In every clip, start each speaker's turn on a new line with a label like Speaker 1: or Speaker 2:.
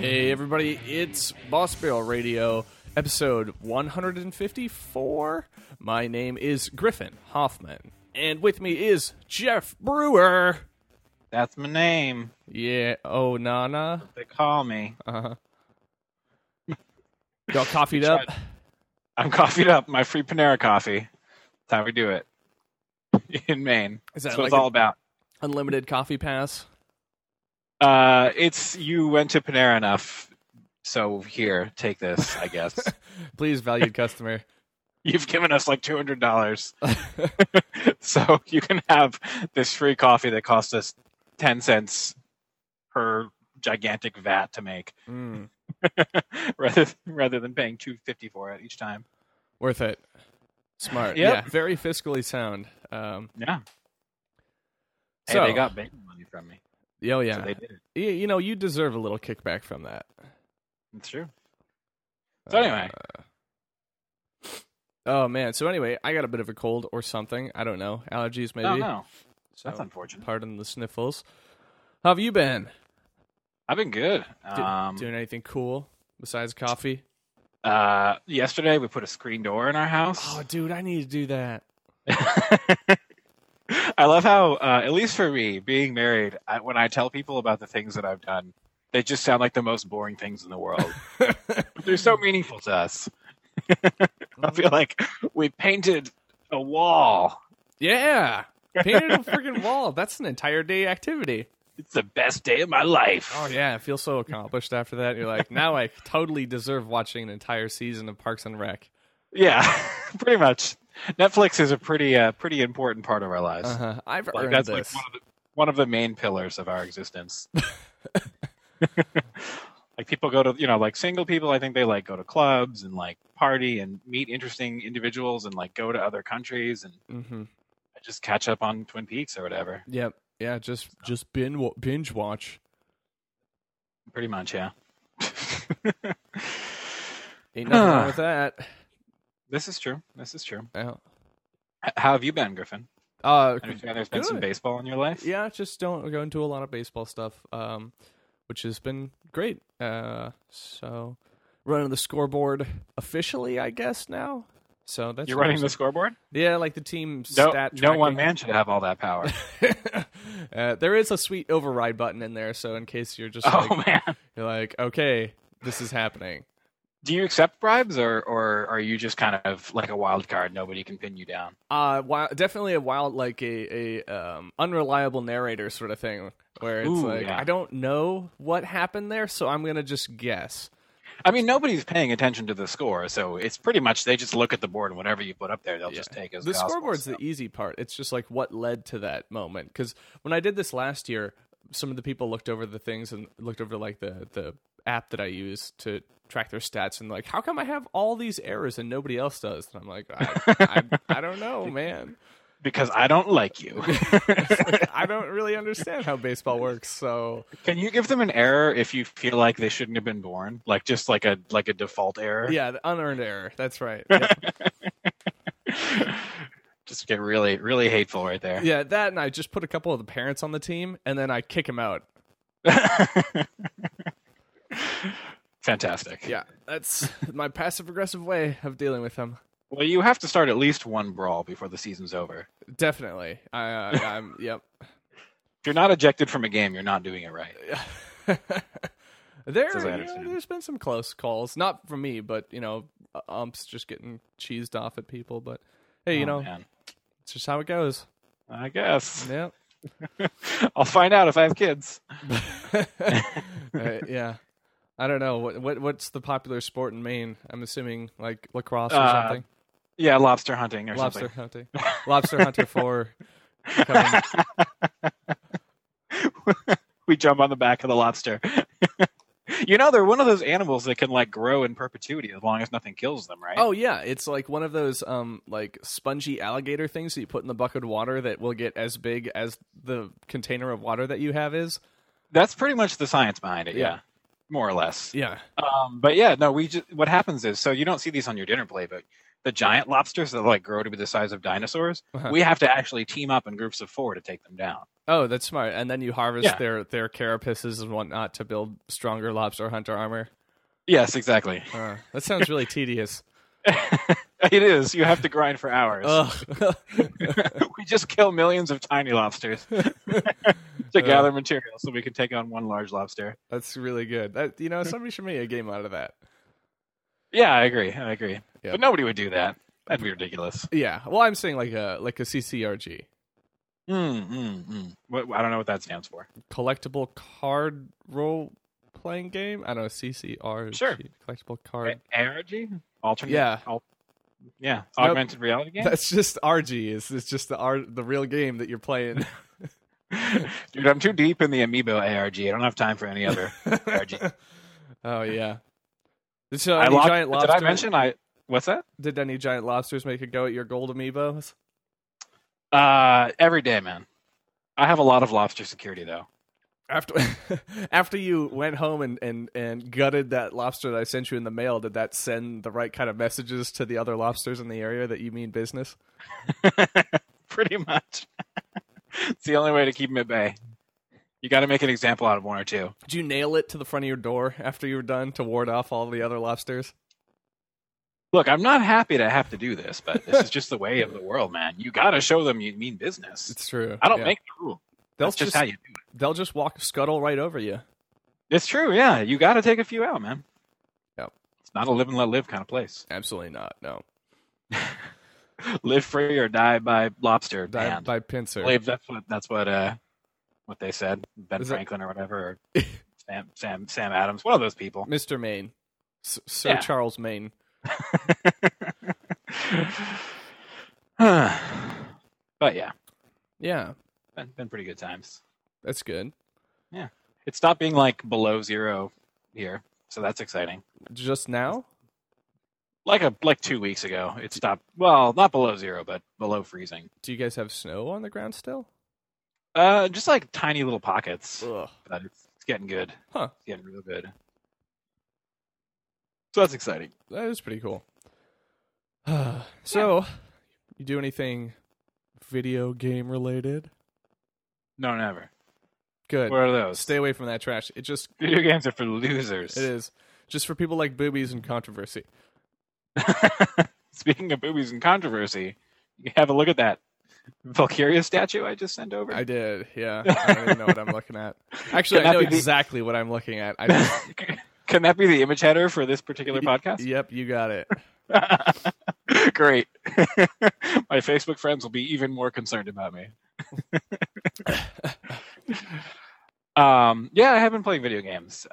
Speaker 1: Hey everybody, it's Boss Barrel Radio, episode 154. My name is Griffin Hoffman, and with me is Jeff Brewer.
Speaker 2: That's my name.
Speaker 1: Yeah, oh Nana.
Speaker 2: They call me.
Speaker 1: Y'all coffeeed up?
Speaker 2: I'm coffeeed up. My free Panera coffee. That's how we do it in Maine.
Speaker 1: Is that
Speaker 2: That's what
Speaker 1: like
Speaker 2: it's all about.
Speaker 1: Unlimited coffee pass?
Speaker 2: It's you went to Panera enough, so here, take this, I guess.
Speaker 1: Please, valued customer.
Speaker 2: You've given us like $200. So you can have this free coffee that cost us 10 cents per gigantic vat to make. rather than paying $2.50 for it each time.
Speaker 1: Worth it. Smart.
Speaker 2: Yep.
Speaker 1: Yeah, very fiscally sound.
Speaker 2: Yeah. Hey,
Speaker 1: So-
Speaker 2: they got bacon money from me.
Speaker 1: Oh, yeah.
Speaker 2: So they did it.
Speaker 1: You know, you deserve a little kickback from that.
Speaker 2: It's true. So anyway.
Speaker 1: Oh, man. So anyway, I got a bit of a cold or something. I don't know. Allergies, maybe.
Speaker 2: Oh, no.
Speaker 1: So,
Speaker 2: That's unfortunate.
Speaker 1: Pardon the sniffles. How have you been?
Speaker 2: I've been good.
Speaker 1: Doing anything cool besides coffee?
Speaker 2: Yesterday, we put a screen door in our house.
Speaker 1: Oh, dude, I need to do that.
Speaker 2: I love how, at least for me, being married, when I tell people about the things that I've done, they just sound like the most boring things in the world. But they're so meaningful to us. I feel like we painted a wall.
Speaker 1: Yeah. Painted a freaking wall. That's an entire day activity.
Speaker 2: It's the best day of my life.
Speaker 1: Oh, yeah. I feel so accomplished after that. You're like, now I totally deserve watching an entire season of Parks and Rec.
Speaker 2: Yeah, pretty much. Netflix is a pretty important part of our lives.
Speaker 1: I've
Speaker 2: Like,
Speaker 1: earned
Speaker 2: that's
Speaker 1: this.
Speaker 2: like one of the main pillars of our existence. Like people go to, like single people, I think they like go to clubs and like party and meet interesting individuals and like go to other countries and just catch up on Twin Peaks or whatever.
Speaker 1: Yep. Yeah, just binge watch.
Speaker 2: Pretty much, yeah.
Speaker 1: Ain't nothing wrong with that.
Speaker 2: This is true.
Speaker 1: Yeah.
Speaker 2: How have you been, Griffin? There's been some
Speaker 1: good.
Speaker 2: baseball in your life?
Speaker 1: Yeah, just don't go into a lot of baseball stuff, which has been great. So running the scoreboard officially, I guess now. So that's
Speaker 2: You're running the scoreboard?
Speaker 1: Yeah, like the team
Speaker 2: No,
Speaker 1: stat
Speaker 2: no
Speaker 1: tracking.
Speaker 2: one man should have all that power.
Speaker 1: There is a sweet override button in there, so in case you're just
Speaker 2: Man.
Speaker 1: you're like, okay, this is happening.
Speaker 2: Do you accept bribes, or are you just kind of like a wild card? Nobody can pin you down.
Speaker 1: Definitely a wild, like a unreliable narrator sort of thing, where it's
Speaker 2: yeah.
Speaker 1: I don't know what happened there, so I'm gonna just guess.
Speaker 2: I mean, nobody's paying attention to the score, so it's pretty much they just look at the board and whatever you put up there, they'll just take as
Speaker 1: the
Speaker 2: gospel.
Speaker 1: scoreboard's the easy part. It's just like what led to that moment. Because when I did this last year, some of the people looked over the things and looked over like the app that I use to track their stats and like, how come I have all these errors and nobody else does? And I'm like, I don't know, man.
Speaker 2: Because I don't like you.
Speaker 1: I don't really understand how baseball works. So
Speaker 2: Can you give them an error if you feel like they shouldn't have been born? Like just like a default error?
Speaker 1: yeah, the unearned error. That's right. Yeah.
Speaker 2: Just get really, really hateful right there.
Speaker 1: Yeah, that, and I just put a couple of the parents on the team, and then I kick them out.
Speaker 2: Fantastic.
Speaker 1: Yeah, that's my passive-aggressive way of dealing with them.
Speaker 2: Well, you have to start at least one brawl before the season's over.
Speaker 1: Definitely. I'm yep.
Speaker 2: If you're not ejected from a game, you're not doing it right.
Speaker 1: There's been some close calls, not from me, but umps just getting cheesed off at people. But hey,
Speaker 2: Man.
Speaker 1: it's just how it goes.
Speaker 2: I guess.
Speaker 1: Yeah.
Speaker 2: I'll find out if I have kids.
Speaker 1: Yeah. I don't know what's the popular sport in Maine. I'm assuming like lacrosse or something.
Speaker 2: Yeah, lobster hunting or
Speaker 1: Lobster
Speaker 2: something.
Speaker 1: hunting. Lobster hunter 4.
Speaker 2: We jump on the back of the lobster. They're one of those animals that can like grow in perpetuity as long as nothing kills them, right?
Speaker 1: Oh yeah, it's like one of those like spongy alligator things that you put in the bucket of water that will get as big as the container of water that you have is.
Speaker 2: That's pretty much the science behind it, yeah. More or less.
Speaker 1: Yeah.
Speaker 2: But yeah, no, what happens is, so you don't see these on your dinner plate, but the giant lobsters that like grow to be the size of dinosaurs,
Speaker 1: Uh-huh.
Speaker 2: we have to actually team up in groups of 4 to take them down.
Speaker 1: Oh, that's smart. And then you harvest
Speaker 2: Yeah.
Speaker 1: their carapaces and whatnot to build stronger lobster hunter armor.
Speaker 2: Yes, exactly.
Speaker 1: That sounds really tedious.
Speaker 2: It is. You have to grind for hours.
Speaker 1: Ugh.
Speaker 2: We just kill millions of tiny lobsters to gather material so we can take on one large lobster.
Speaker 1: That's really good. Somebody should make a game out of that.
Speaker 2: Yeah, I agree.
Speaker 1: Yeah.
Speaker 2: But nobody would do that. That'd be ridiculous.
Speaker 1: Yeah. Well, I'm saying like a CCRG,
Speaker 2: What, I don't know what that stands for.
Speaker 1: collectible card role playing game. I don't know, CCRG.
Speaker 2: Sure.
Speaker 1: Collectible card.
Speaker 2: ARG? Alternate?
Speaker 1: Yeah.
Speaker 2: Yeah. Augmented reality game?
Speaker 1: That's just RG. It's just the real game that you're playing.
Speaker 2: Dude, I'm too deep in the Amiibo ARG. I don't have time for any other ARG.
Speaker 1: Oh yeah. Did
Speaker 2: Did I
Speaker 1: giant
Speaker 2: mention what's that?
Speaker 1: Did any giant lobsters make a go at your gold amiibos?
Speaker 2: Every day, man. I have a lot of lobster security though.
Speaker 1: After you went home and gutted that lobster that I sent you in the mail, did that send the right kind of messages to the other lobsters in the area that you mean business?
Speaker 2: Pretty much. It's the only way to keep them at bay. You got to make an example out of one or two.
Speaker 1: Did you nail it to the front of your door after you were done to ward off all the other lobsters?
Speaker 2: Look, I'm not happy to have to do this, but this is just the way of the world, man. You got to show them you mean business.
Speaker 1: It's true.
Speaker 2: I don't
Speaker 1: Yeah.
Speaker 2: make the rule.
Speaker 1: They'll
Speaker 2: That's just how you do it.
Speaker 1: They'll just scuttle right over you.
Speaker 2: It's true, yeah. You got to take a few out, man.
Speaker 1: Yep.
Speaker 2: It's not a live and let live kind of place.
Speaker 1: Absolutely not. No.
Speaker 2: Live free or die by lobster.
Speaker 1: Die by pincer.
Speaker 2: I believe that's what they said. Ben
Speaker 1: Is that-
Speaker 2: Franklin or whatever, or Sam Adams. One of those people.
Speaker 1: Mr. Maine. Sir
Speaker 2: Yeah.
Speaker 1: Charles Maine.
Speaker 2: But yeah,
Speaker 1: Yeah.
Speaker 2: been pretty good times.
Speaker 1: That's good.
Speaker 2: It stopped being like below zero here, so that's exciting.
Speaker 1: Just now?
Speaker 2: Like 2 weeks ago, it stopped. Well, not below zero, but below freezing.
Speaker 1: Do you guys have snow on the ground still?
Speaker 2: Just like tiny little pockets.
Speaker 1: Ugh.
Speaker 2: But it's getting good.
Speaker 1: Huh.
Speaker 2: It's getting real good. So that's exciting.
Speaker 1: That is pretty cool. So, you do anything video game related?
Speaker 2: No, never.
Speaker 1: Good.
Speaker 2: What are those?
Speaker 1: Stay away from that trash. It
Speaker 2: Video games are for losers.
Speaker 1: is just for people like boobies and controversy.
Speaker 2: Speaking of boobies and controversy, you have a look at that Valkyria statue I just sent over.
Speaker 1: I did, yeah. I don't even know what I'm looking at. Actually,
Speaker 2: Can
Speaker 1: I
Speaker 2: that
Speaker 1: know
Speaker 2: be the-
Speaker 1: exactly what I'm looking at. I just,
Speaker 2: Can that be the image header for this particular podcast?
Speaker 1: Yep, you got it.
Speaker 2: Great. My Facebook friends will be even more concerned about me. Yeah, I have been playing video games.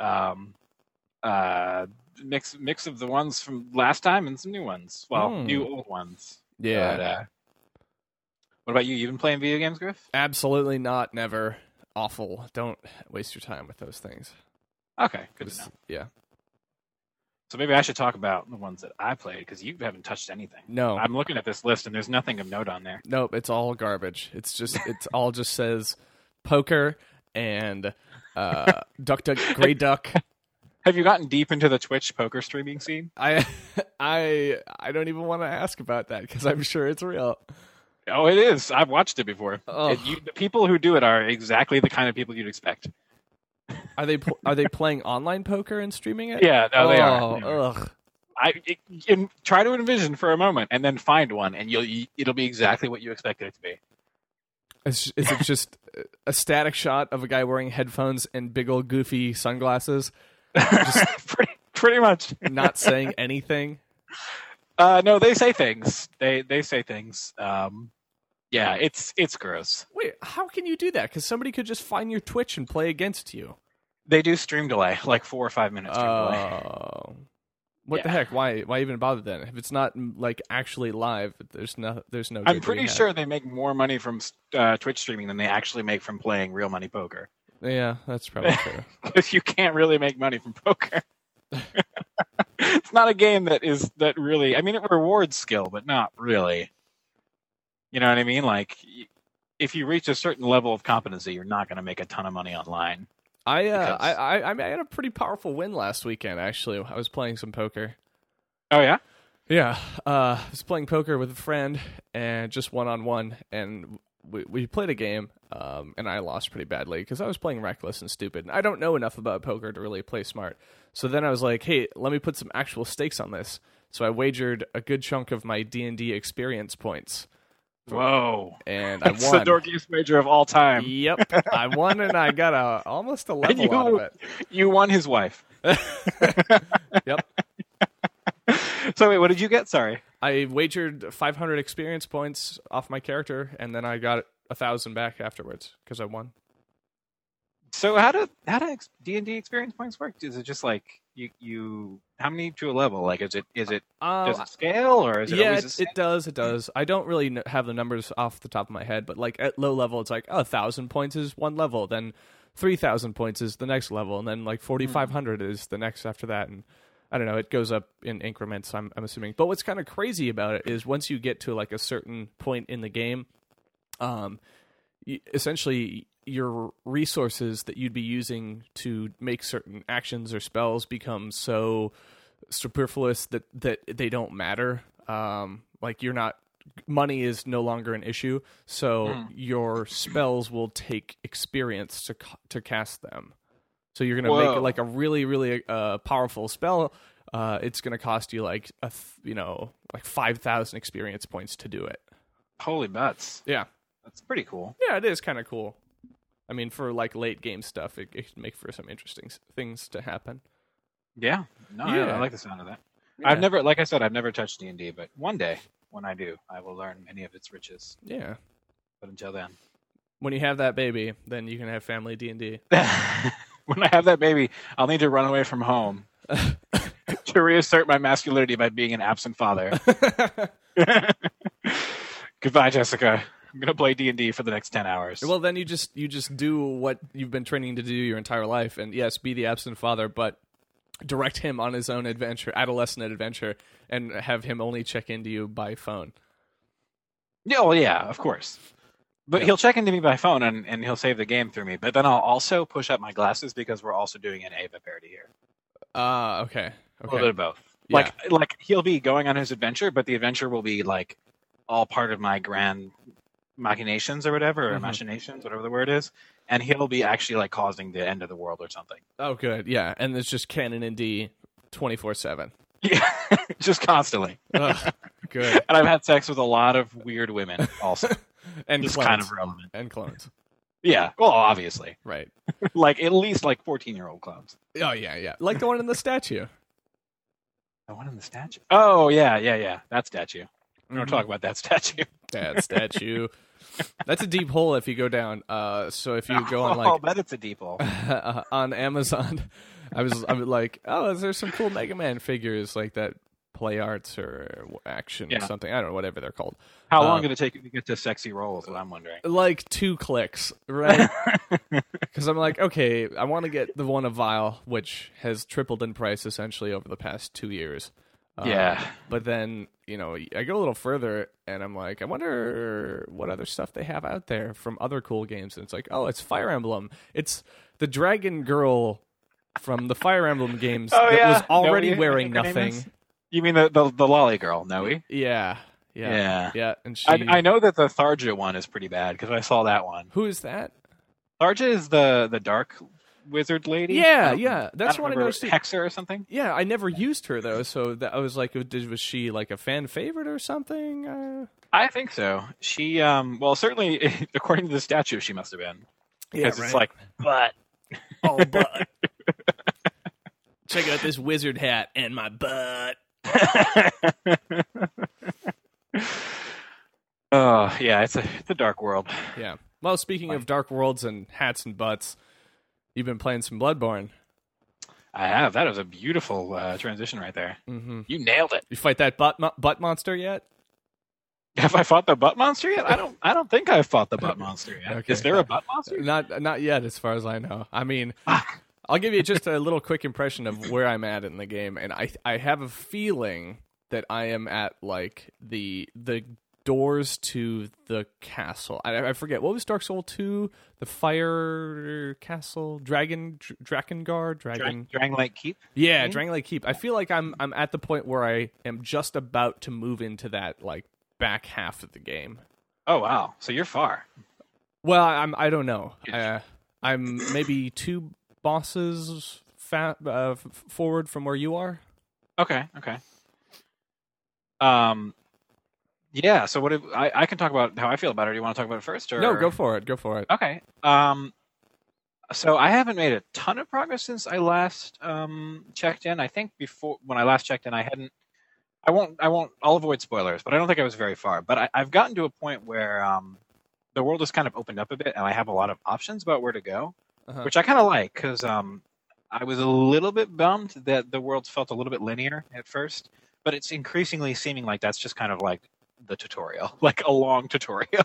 Speaker 2: Mix of the ones from last time and some new ones. Well, new old ones.
Speaker 1: Yeah.
Speaker 2: But, what about you? You been playing video games, Griff?
Speaker 1: Absolutely not. Never. Awful. Don't waste your time with those things.
Speaker 2: Okay, good to know.
Speaker 1: Yeah.
Speaker 2: So maybe I should talk about the ones that I played because you haven't touched anything.
Speaker 1: No.
Speaker 2: I'm looking at this list and there's nothing of note on there.
Speaker 1: Nope, it's all garbage. It's all just says poker and Duck Grey Duck.
Speaker 2: Have you gotten deep into the Twitch poker streaming scene?
Speaker 1: I don't even want to ask about that because I'm sure it's real.
Speaker 2: Oh, it is. I've watched it before.
Speaker 1: Oh.
Speaker 2: The people who do it are exactly the kind of people you'd expect.
Speaker 1: Are they playing online poker and streaming it?
Speaker 2: Yeah, no, they are.
Speaker 1: Ugh.
Speaker 2: Try to envision for a moment and then find one, and it'll be exactly what you expect it to be.
Speaker 1: Is it just a static shot of a guy wearing headphones and big old goofy sunglasses, just
Speaker 2: pretty much
Speaker 1: not saying anything?
Speaker 2: No, they say things. They say things. Yeah, it's gross.
Speaker 1: Wait, how can you do that? Because somebody could just find your Twitch and play against you.
Speaker 2: They do stream delay, like 4 or 5 minutes stream delay.
Speaker 1: Oh. What the
Speaker 2: Yeah.
Speaker 1: heck? Why even bother then? If it's not like actually live, there's no.
Speaker 2: I'm
Speaker 1: good
Speaker 2: pretty
Speaker 1: rehab.
Speaker 2: sure they make more money from Twitch streaming than they actually make from playing real money poker.
Speaker 1: Yeah, that's probably true.
Speaker 2: Because you can't really make money from poker. It's not a game that really. I mean, it rewards skill, but not really. You know what I mean? Like, if you reach a certain level of competency, you're not going to make a ton of money online.
Speaker 1: I had a pretty powerful win last weekend. Actually, I was playing some poker.
Speaker 2: Oh yeah.
Speaker 1: Yeah, I was playing poker with a friend and just one-on-one, and we played a game, and I lost pretty badly because I was playing reckless and stupid. I don't know enough about poker to really play smart. So then I was like, hey, let me put some actual stakes on this. So I wagered a good chunk of my D&D experience points.
Speaker 2: Whoa.
Speaker 1: And I
Speaker 2: That's
Speaker 1: won.
Speaker 2: the dorkiest wager of all time.
Speaker 1: Yep, I won, and I got almost a level out of it.
Speaker 2: You won his wife.
Speaker 1: Yep.
Speaker 2: So wait, what did you get? Sorry.
Speaker 1: I wagered 500 experience points off my character, and then I got 1,000 back afterwards because I won.
Speaker 2: So how do D&D experience points work? Is it just like you how many to a level? Like is it does it scale, or is it always the same?
Speaker 1: It does. I don't really have the numbers off the top of my head, but like at low level, it's like 1,000 points is one level, then 3,000 points is the next level, and then like 4,500 is the next after that, and I don't know. It goes up in increments, I'm assuming. But what's kind of crazy about it is once you get to like a certain point in the game, essentially your resources that you'd be using to make certain actions or spells become so superfluous that they don't matter. Like money is no longer an issue, so your spells will take experience to cast them. So you're going to make like a really, really powerful spell. It's going to cost you like 5,000 experience points to do it.
Speaker 2: Holy butts!
Speaker 1: Yeah,
Speaker 2: that's pretty cool.
Speaker 1: Yeah, it is kind of cool. I mean, for like late game stuff, it can make for some interesting things to happen.
Speaker 2: Yeah, no,
Speaker 1: yeah.
Speaker 2: I like the sound of that.
Speaker 1: Yeah.
Speaker 2: I've never touched D&D, but one day when I do, I will learn many of its riches.
Speaker 1: Yeah,
Speaker 2: but until then,
Speaker 1: when you have that baby, then you can have family D&D.
Speaker 2: When I have that baby, I'll need to run away from home to reassert my masculinity by being an absent father. Goodbye, Jessica. I'm gonna play D&D for the next 10 hours.
Speaker 1: Well, then you just do what you've been training to do your entire life, and yes, be the absent father, but direct him on his own adolescent adventure, and have him only check into you by phone.
Speaker 2: Yeah, well, yeah, of course. But he'll check into me by phone, and he'll save the game through me. But then I'll also push up my glasses because we're also doing an Ava parody here.
Speaker 1: Okay.
Speaker 2: A little bit of both.
Speaker 1: Yeah.
Speaker 2: Like he'll be going on his adventure, but the adventure will be like all part of my grand machinations or whatever, or machinations, whatever the word is, and he'll be actually like causing the end of the world or something.
Speaker 1: Oh, good. Yeah, and it's just canon in D 24/7.
Speaker 2: Yeah, just constantly.
Speaker 1: Ugh, good.
Speaker 2: And I've had sex with a lot of weird women also.
Speaker 1: And
Speaker 2: just
Speaker 1: clones.
Speaker 2: kind of relevant.
Speaker 1: And clones.
Speaker 2: Yeah, well, obviously.
Speaker 1: Right.
Speaker 2: Like at least like 14-year-old clones.
Speaker 1: Oh yeah. Like the one in the statue.
Speaker 2: The one in the statue? Oh yeah. That statue. We're going to talk about that statue.
Speaker 1: That statue. That's a deep hole if you go down. So if you go on like...
Speaker 2: I'll bet it's a deep hole.
Speaker 1: On Amazon, I was like, oh, there's some cool Mega Man figures like that, Play Arts or Action or something. I don't know, whatever they're called.
Speaker 2: How long did it take you to get to sexy roll is what I'm wondering.
Speaker 1: Like 2 clicks, right? Because I'm like, okay, I want to get the one of Vile, which has tripled in price essentially over the past 2 years.
Speaker 2: Yeah.
Speaker 1: But then, I go a little further, and I'm like, I wonder what other stuff they have out there from other cool games. And it's like, oh, it's Fire Emblem. It's the Dragon Girl from the Fire Emblem games that was already wearing nothing.
Speaker 2: You mean the lolly girl, Noe?
Speaker 1: Yeah. And she...
Speaker 2: I know that the Tharja one is pretty bad, because I saw that one.
Speaker 1: Who is that?
Speaker 2: Tharja is the dark wizard lady.
Speaker 1: Yeah. That's what I noticed.
Speaker 2: Hexer or something.
Speaker 1: Yeah, I never used her though, so I was like, was she like a fan favorite or something?
Speaker 2: I think so. She, well, certainly according to the statue, she must have been. Because it's like, butt.
Speaker 1: Oh, butt. Check out this wizard hat and my butt.
Speaker 2: Oh yeah, it's a dark world.
Speaker 1: Yeah. Well, speaking of dark worlds and hats and butts, you've been playing some Bloodborne.
Speaker 2: I have. That was a beautiful transition right there.
Speaker 1: Mm-hmm.
Speaker 2: You nailed it.
Speaker 1: You fight that butt monster yet?
Speaker 2: Have I fought the butt monster yet? I don't think I've fought the butt monster yet.
Speaker 1: Okay.
Speaker 2: Is there a butt monster?
Speaker 1: Not yet, as far as I know. I mean, I'll give you just a little quick impression of where I'm at in the game, and I have a feeling that I am at like the doors to the castle. I forget, what was Dark Souls 2? The fire castle, Drakengard,
Speaker 2: Dragonlight Keep.
Speaker 1: Yeah, Dragonlight Keep. I feel like I'm at the point where I am just about to move into that like back half of the game.
Speaker 2: Oh wow! So you're far.
Speaker 1: Well, I don't know. I'm maybe 2 bosses forward from where you are.
Speaker 2: Okay. Yeah. So I can talk about how I feel about it. Do you want to talk about it first? Or?
Speaker 1: No, go for it.
Speaker 2: Okay. So I haven't made a ton of progress since I last checked in. I think before when I last checked in, I'll avoid spoilers, but I don't think I was very far. But I've gotten to a point where the world has kind of opened up a bit, and I have a lot of options about where to go, which I kind of like because I was a little bit bummed that the world felt a little bit linear at first, but it's increasingly seeming like that's just kind of like the tutorial, like a long tutorial.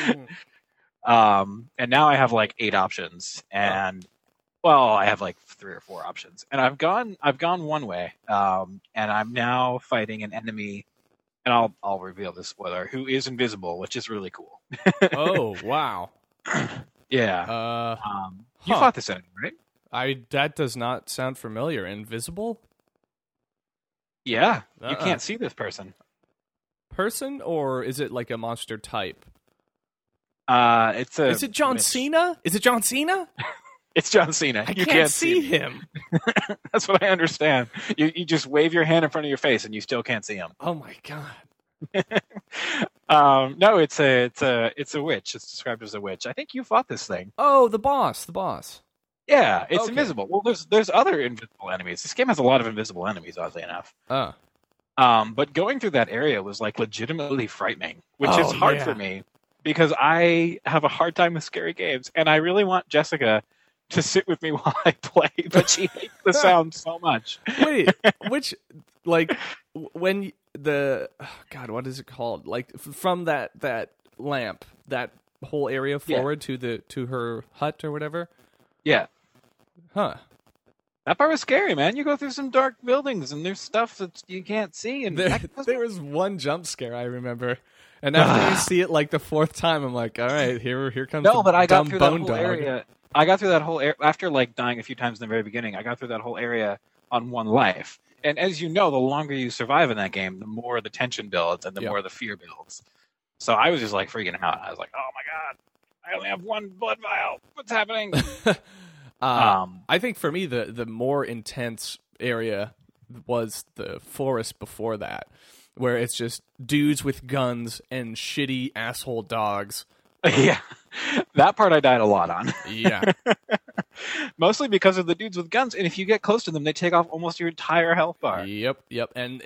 Speaker 2: And now I have like 8 options, and well, I have like 3 or 4 options, and I've gone one way, and I'm now fighting an enemy, and I'll reveal this spoiler, who is invisible, which is really cool.
Speaker 1: Oh wow!
Speaker 2: Yeah. You fought this enemy, right?
Speaker 1: That does not sound familiar. Invisible?
Speaker 2: Yeah. You can't see this person.
Speaker 1: Person, or is it like a monster type?
Speaker 2: Is
Speaker 1: it John Cena? Is it John Cena?
Speaker 2: It's John Cena.
Speaker 1: You can't see him.
Speaker 2: That's what I understand. You just wave your hand in front of your face and you still can't see him.
Speaker 1: Oh my god.
Speaker 2: No, it's a witch. It's described as a witch. I think you fought this thing.
Speaker 1: Oh, the boss.
Speaker 2: Yeah, it's invisible. Well, there's other invisible enemies. This game has a lot of invisible enemies, oddly enough. But going through that area was like legitimately frightening, which is hard for me because I have a hard time with scary games, and I really want Jessica to sit with me while I play, but she hates the sound so much.
Speaker 1: Wait, which like when what is it called? Like from that lamp, that whole area forward to her hut or whatever.
Speaker 2: Yeah.
Speaker 1: Huh.
Speaker 2: That part was scary, man. You go through some dark buildings, and there's stuff that you can't see. And
Speaker 1: there was one jump scare I remember, and after you see it like the 4th time, I'm like, all right, here comes.
Speaker 2: No, but I got
Speaker 1: dumb
Speaker 2: through that
Speaker 1: bone
Speaker 2: whole
Speaker 1: dog.
Speaker 2: area. I got through that whole area after like dying a few times in the very beginning. I got through that whole area on 1 life, and as you know, the longer you survive in that game, the more the tension builds and the more the fear builds. So I was just like freaking out. I was like, oh my god, I only have 1 blood vial. What's happening?
Speaker 1: I think for me, the more intense area was the forest before that, where it's just dudes with guns and shitty asshole dogs.
Speaker 2: Yeah, that part I died a lot on.
Speaker 1: Yeah.
Speaker 2: Mostly because of the dudes with guns, and if you get close to them, they take off almost your entire health bar.
Speaker 1: Yep, and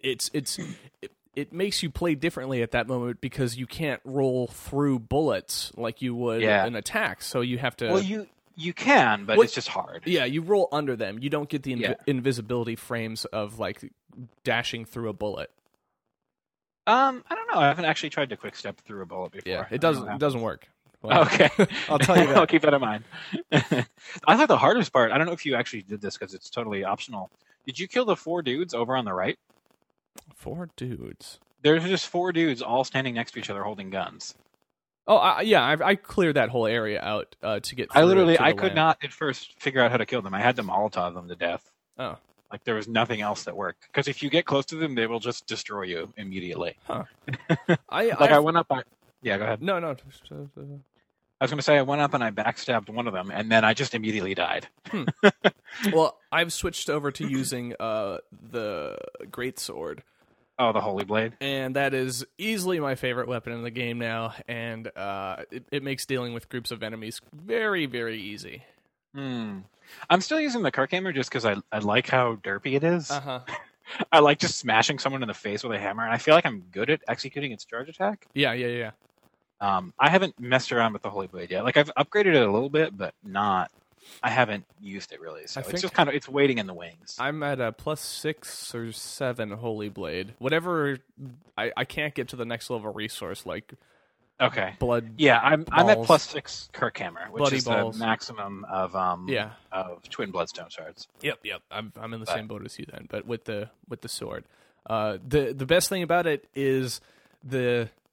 Speaker 1: it makes you play differently at that moment because you can't roll through bullets like you would an attack, so you have to...
Speaker 2: Well, you can, but it's just hard.
Speaker 1: Yeah, you roll under them. You don't get the invisibility frames of like dashing through a bullet.
Speaker 2: I don't know. I haven't actually tried to quick step through a bullet before.
Speaker 1: Yeah, it doesn't work.
Speaker 2: Well, okay.
Speaker 1: I'll tell you that.
Speaker 2: I'll keep that in mind. I thought the hardest part, I don't know if you actually did this because it's totally optional. Did you kill the 4 dudes over on the right?
Speaker 1: 4 dudes?
Speaker 2: There's just 4 dudes all standing next to each other holding guns.
Speaker 1: Oh, I cleared that whole area out to get through
Speaker 2: I could not at first figure out how to kill them. I had to Molotov them to death.
Speaker 1: Oh.
Speaker 2: Like there was nothing else that worked. Because if you get close to them, they will just destroy you immediately.
Speaker 1: Huh.
Speaker 2: I went up... Yeah, go ahead.
Speaker 1: No.
Speaker 2: I was going to say I went up and I backstabbed one of them, and then I just immediately died.
Speaker 1: Well, I've switched over to using the Greatsword.
Speaker 2: Oh, the Holy Blade.
Speaker 1: And that is easily my favorite weapon in the game now, and it makes dealing with groups of enemies very, very easy.
Speaker 2: I'm still using the Kirkhammer just because I like how derpy it is.
Speaker 1: Uh-huh.
Speaker 2: I like just smashing someone in the face with a hammer, and I feel like I'm good at executing its charge attack.
Speaker 1: Yeah.
Speaker 2: I haven't messed around with the Holy Blade yet. Like I've upgraded it a little bit, but not. I haven't used it really, so it's just kind of it's waiting in the wings.
Speaker 1: I'm at a +6 or 7 Holy Blade. Whatever, I can't get to the next level resource like blood.
Speaker 2: Yeah, I'm at +6 Kirkhammer, which
Speaker 1: Bloody
Speaker 2: is
Speaker 1: balls.
Speaker 2: the maximum of twin bloodstone shards.
Speaker 1: Yep. I'm in the same boat as you then, but with the sword. The best thing about it is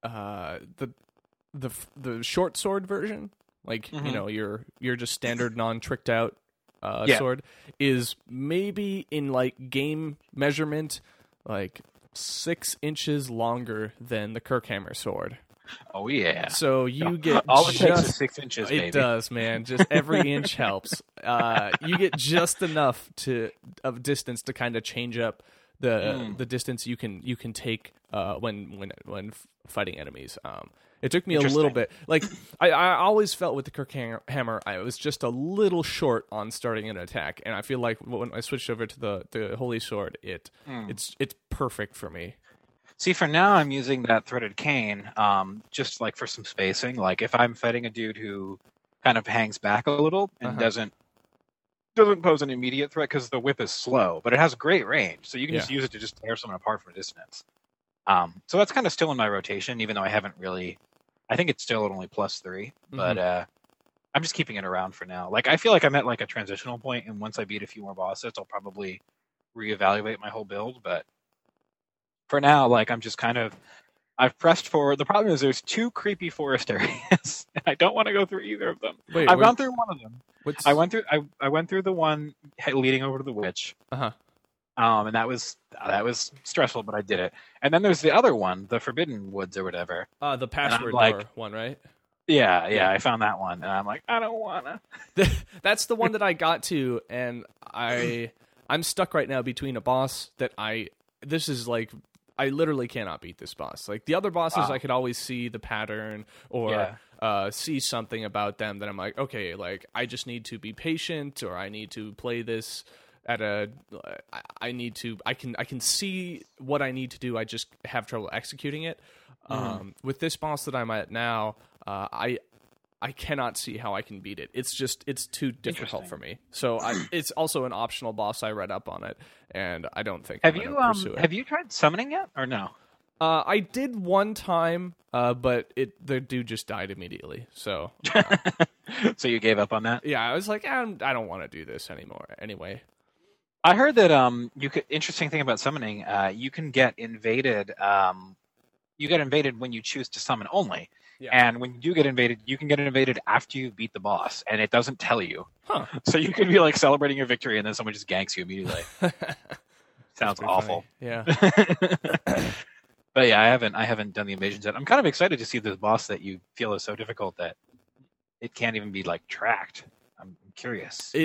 Speaker 1: the short sword version, like
Speaker 2: Mm-hmm.
Speaker 1: you know your just standard non tricked out
Speaker 2: Yeah.
Speaker 1: sword, is maybe in like game measurement like 6 inches longer than the Kirkhammer sword.
Speaker 2: Oh yeah.
Speaker 1: So you get
Speaker 2: All it takes
Speaker 1: just
Speaker 2: is 6 inches,
Speaker 1: it
Speaker 2: baby.
Speaker 1: does, man. Just every inch helps. You get just enough of distance to kind of change up the distance you can take when fighting enemies. It took me a little
Speaker 2: Interesting.
Speaker 1: bit. Like I always felt with the Kirkhammer, I was just a little short on starting an attack, and I feel like when I switched over to the Holy Sword, it's perfect for me.
Speaker 2: See, for now, I'm using that threaded cane, just like for some spacing. Like if I'm fighting a dude who kind of hangs back a little and doesn't pose an immediate threat because the whip is slow, but it has great range, so you can just use it to just tear someone apart from a distance. So that's kind of still in my rotation, even though I haven't really. I think it's still at only +3, but I'm just keeping it around for now. Like I feel like I'm at like a transitional point, and once I beat a few more bosses, I'll probably reevaluate my whole build. But for now, like I'm just kind of. I've pressed forward. The problem is there's 2 creepy forest areas. I don't want to go through either of them.
Speaker 1: Wait,
Speaker 2: I've gone through one of them.
Speaker 1: What's...
Speaker 2: I went through the one leading over to the witch. And that was stressful, but I did it. And then there's the other one, the Forbidden Woods or whatever.
Speaker 1: The password
Speaker 2: like,
Speaker 1: door one, right?
Speaker 2: Yeah, I found that one, and I'm like, I don't wanna.
Speaker 1: That's the one that I got to, and I'm stuck right now between a boss that this is like. I literally cannot beat this boss. Like the other bosses, I could always see the pattern or see something about them that I'm like, okay, like I just need to be patient, or I need to play this at a. I can see what I need to do. I just have trouble executing it. With this boss that I'm at now, I cannot see how I can beat it. It's too difficult for me. So it's also an optional boss. I read up on it, and I don't think I'm gonna pursue it.
Speaker 2: Have you tried summoning yet, or no?
Speaker 1: I did one time, but the dude just died immediately. So,
Speaker 2: So you gave up on that?
Speaker 1: yeah, I was like, I don't want to do this anymore. Anyway,
Speaker 2: I heard that interesting thing about summoning, you can get invaded. You get invaded when you choose to summon only.
Speaker 1: Yeah.
Speaker 2: And when you do get invaded, you can get invaded after you beat the boss, and it doesn't tell you.
Speaker 1: Huh.
Speaker 2: So you could be like celebrating your victory, and then someone just ganks you immediately. Sounds awful.
Speaker 1: Funny. Yeah.
Speaker 2: But yeah, I haven't done the invasions yet. I'm kind of excited to see this boss that you feel is so difficult that it can't even be like tracked. I'm curious.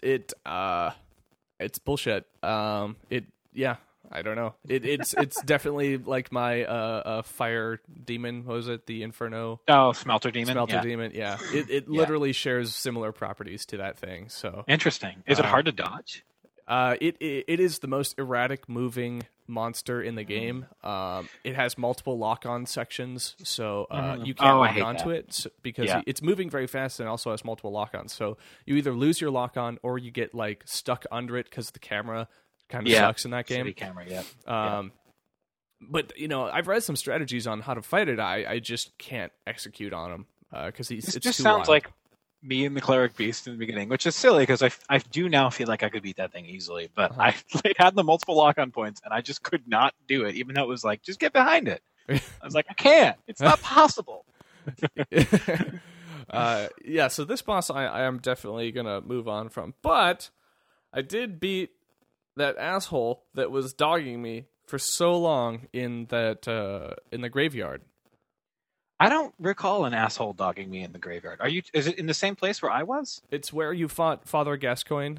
Speaker 1: It's bullshit. Yeah. I don't know. It's definitely like my fire demon. What was it? The Inferno.
Speaker 2: Oh, Smelter Demon.
Speaker 1: Demon. Yeah. It literally shares similar properties to that thing. So
Speaker 2: interesting. Is it hard to dodge?
Speaker 1: It is the most erratic moving monster in the game. It has multiple lock-on sections, so you can't lock onto it because it's moving very fast and also has multiple lock-ons. So you either lose your lock-on or you get like stuck under it because the camera kind of sucks in that game.
Speaker 2: Shitty camera,
Speaker 1: But you know, I've read some strategies on how to fight it. I just can't execute on him because
Speaker 2: it
Speaker 1: it's
Speaker 2: just
Speaker 1: too
Speaker 2: sounds
Speaker 1: wild.
Speaker 2: like me and the Cleric Beast in the beginning, which is silly because I do now feel like I could beat that thing easily, but I had the multiple lock-on points and I just could not do it, even though it was like, just get behind it. I was like, I can't. It's not possible.
Speaker 1: So this boss I am definitely gonna move on from, but I did beat that asshole that was dogging me for so long in the graveyard.
Speaker 2: I don't recall an asshole dogging me in the graveyard. Is it in the same place where I was?
Speaker 1: It's where you fought Father Gascoigne.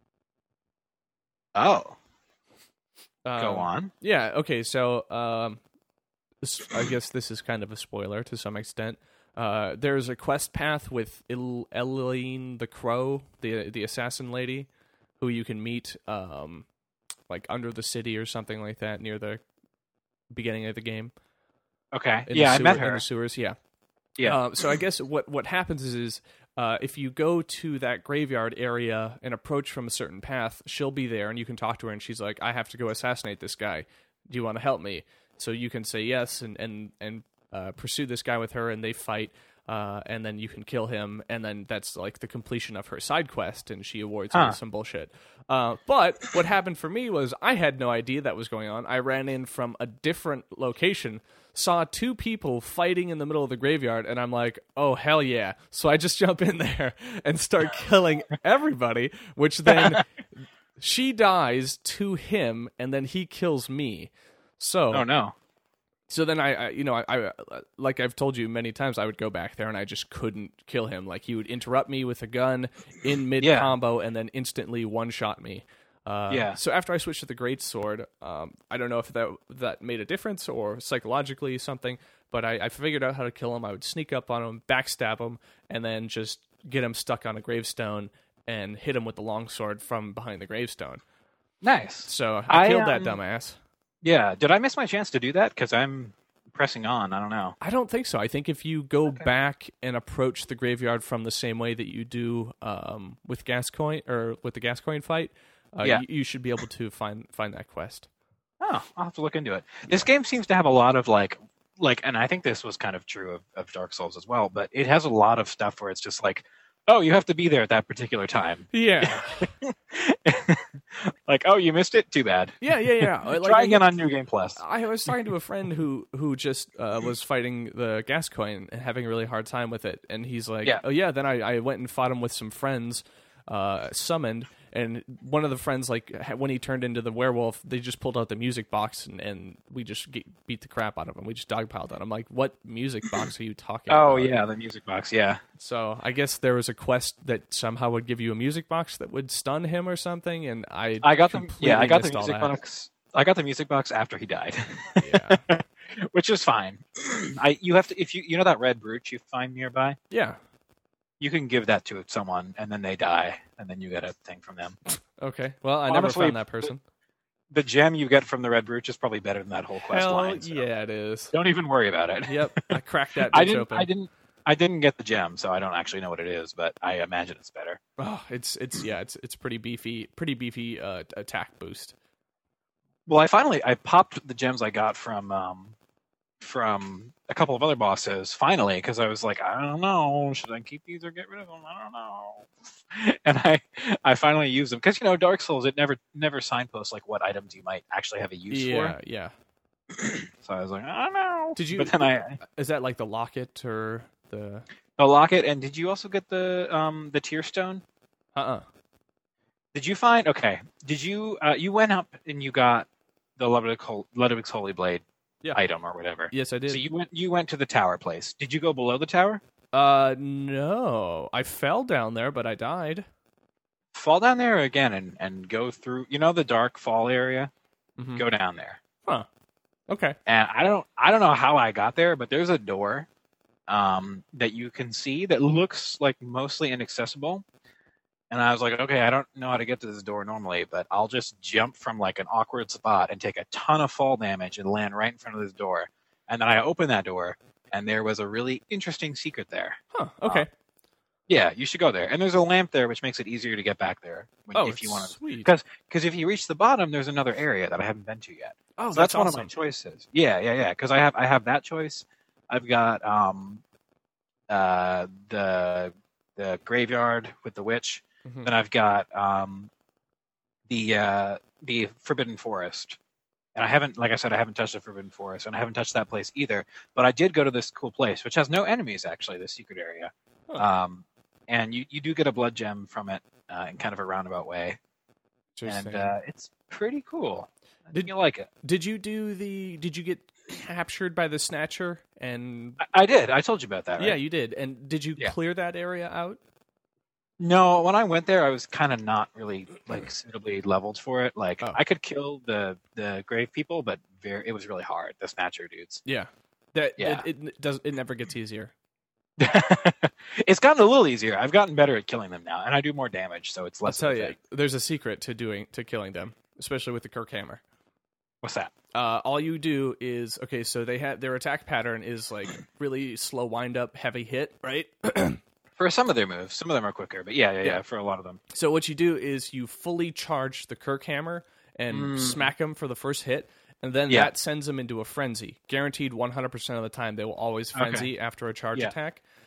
Speaker 2: Oh. Go on.
Speaker 1: Yeah, okay, so I guess this is kind of a spoiler to some extent. There's a quest path with Eileen the Crow, the assassin lady, who you can meet like under the city or something like that near the beginning of the game.
Speaker 2: Okay. I met her
Speaker 1: in the sewers. Yeah.
Speaker 2: Yeah.
Speaker 1: So I guess what happens is if you go to that graveyard area and approach from a certain path, she'll be there and you can talk to her and she's like, I have to go assassinate this guy. Do you want to help me? So you can say yes and pursue this guy with her and they fight. and then you can kill him, and then that's like the completion of her side quest, and she awards you some bullshit. But what happened for me was I had no idea that was going on. I ran in from a different location, saw two people fighting in the middle of the graveyard, and I'm like, oh, hell yeah. So I just jump in there and start killing everybody, which then she dies to him, and then he kills me. So,
Speaker 2: Oh no.
Speaker 1: So then I like I've told you many times, I would go back there and I just couldn't kill him. Like he would interrupt me with a gun in mid combo and then instantly one shot me. So after I switched to the greatsword, I don't know if that made a difference or psychologically something, but I figured out how to kill him. I would sneak up on him, backstab him, and then just get him stuck on a gravestone and hit him with the longsword from behind the gravestone.
Speaker 2: Nice.
Speaker 1: So I killed that dumbass.
Speaker 2: Yeah. Did I miss my chance to do that? Because I'm pressing on. I don't know.
Speaker 1: I don't think so. I think if you go back and approach the graveyard from the same way that you do with Gascoigne or with the Gascoigne fight, you should be able to find that quest.
Speaker 2: Oh, I'll have to look into it. This game seems to have a lot of like, and I think this was kind of true of Dark Souls as well, but it has a lot of stuff where it's just like, oh, you have to be there at that particular time.
Speaker 1: Yeah.
Speaker 2: Like, oh, you missed it? Too bad.
Speaker 1: Yeah. Like,
Speaker 2: try again on New Game Plus.
Speaker 1: I was talking to a friend who just was fighting the Gascoigne and having a really hard time with it, and he's like, oh yeah, then I went and fought him with some friends, summoned, and one of the friends, like, when he turned into the werewolf, they just pulled out the music box and we just beat the crap out of him. We just dogpiled on him. Like, what music box are you talking about?
Speaker 2: Oh, yeah, the music box, yeah.
Speaker 1: So I guess there was a quest that somehow would give you a music box that would stun him or something, and I got the
Speaker 2: music box. I got the music box after he died.
Speaker 1: Yeah.
Speaker 2: Which is fine. You have to, if you know that red brooch you find nearby?
Speaker 1: Yeah.
Speaker 2: You can give that to someone, and then they die, and then you get a thing from them.
Speaker 1: Okay. Well, I never found that person.
Speaker 2: The gem you get from the red brooch is probably better than that whole quest line. So
Speaker 1: yeah, it is.
Speaker 2: Don't even worry about it.
Speaker 1: Yep. I cracked that bitch open.
Speaker 2: I didn't get the gem, so I don't actually know what it is, but I imagine it's better.
Speaker 1: Oh, it's pretty beefy attack boost.
Speaker 2: Well, I popped the gems I got from a couple of other bosses finally, because I was like, I don't know, should I keep these or get rid of them? I don't know. And I finally used them because Dark Souls, it never signposts like what items you might actually have a use for.
Speaker 1: Yeah.
Speaker 2: So I was like, I don't know.
Speaker 1: Did you?
Speaker 2: But then
Speaker 1: is that like the locket or the
Speaker 2: locket? And did you also get the tear stone? Did you find? Okay. Did you? You went up and you got the Ludwig's Holy Blade. Item or whatever.
Speaker 1: Yes, I did.
Speaker 2: So you went to the tower place. Did you go below the tower?
Speaker 1: No. I fell down there, but I died.
Speaker 2: Fall down there again and go through. The dark fall area.
Speaker 1: Mm-hmm.
Speaker 2: Go down there.
Speaker 1: Huh. Okay.
Speaker 2: And I don't know how I got there, but there's a door, that you can see that looks like mostly inaccessible. And I was like, okay, I don't know how to get to this door normally, but I'll just jump from like an awkward spot and take a ton of fall damage and land right in front of this door. And then I opened that door, and there was a really interesting secret there.
Speaker 1: Huh, okay.
Speaker 2: Yeah, you should go there. And there's a lamp there, which makes it easier to get back there. If you want to.
Speaker 1: Sweet.
Speaker 2: Because if you reach the bottom, there's another area that I haven't been to yet.
Speaker 1: Oh,
Speaker 2: so that's
Speaker 1: awesome.
Speaker 2: One of my choices. Yeah. Because I have that choice. I've got the graveyard with the witch.
Speaker 1: Mm-hmm.
Speaker 2: Then I've got the Forbidden Forest, and I haven't touched the Forbidden Forest, and I haven't touched that place either. But I did go to this cool place, which has no enemies actually. This secret area, and you do get a blood gem from it in kind of a roundabout way, and it's pretty cool. Did you like it?
Speaker 1: Did you get captured by the Snatcher? And
Speaker 2: I did. I told you about that. Right?
Speaker 1: Yeah, you did. And did you clear that area out?
Speaker 2: No, when I went there, I was kind of not really like suitably leveled for it. Like I could kill the grave people, but it was really hard. The Snatcher dudes.
Speaker 1: Yeah, it never gets easier.
Speaker 2: It's gotten a little easier. I've gotten better at killing them now, and I do more damage, so it's less.
Speaker 1: I'll tell you, there's a secret to killing them, especially with the Kirk Hammer.
Speaker 2: What's that?
Speaker 1: All you do is so they have their attack pattern is like really slow wind up, heavy hit, right?
Speaker 2: For some of their moves. Some of them are quicker, but yeah, for a lot of them.
Speaker 1: So what you do is you fully charge the Kirk Hammer and smack him for the first hit, and then that sends them into a frenzy. Guaranteed 100% of the time, they will always frenzy after a charge attack.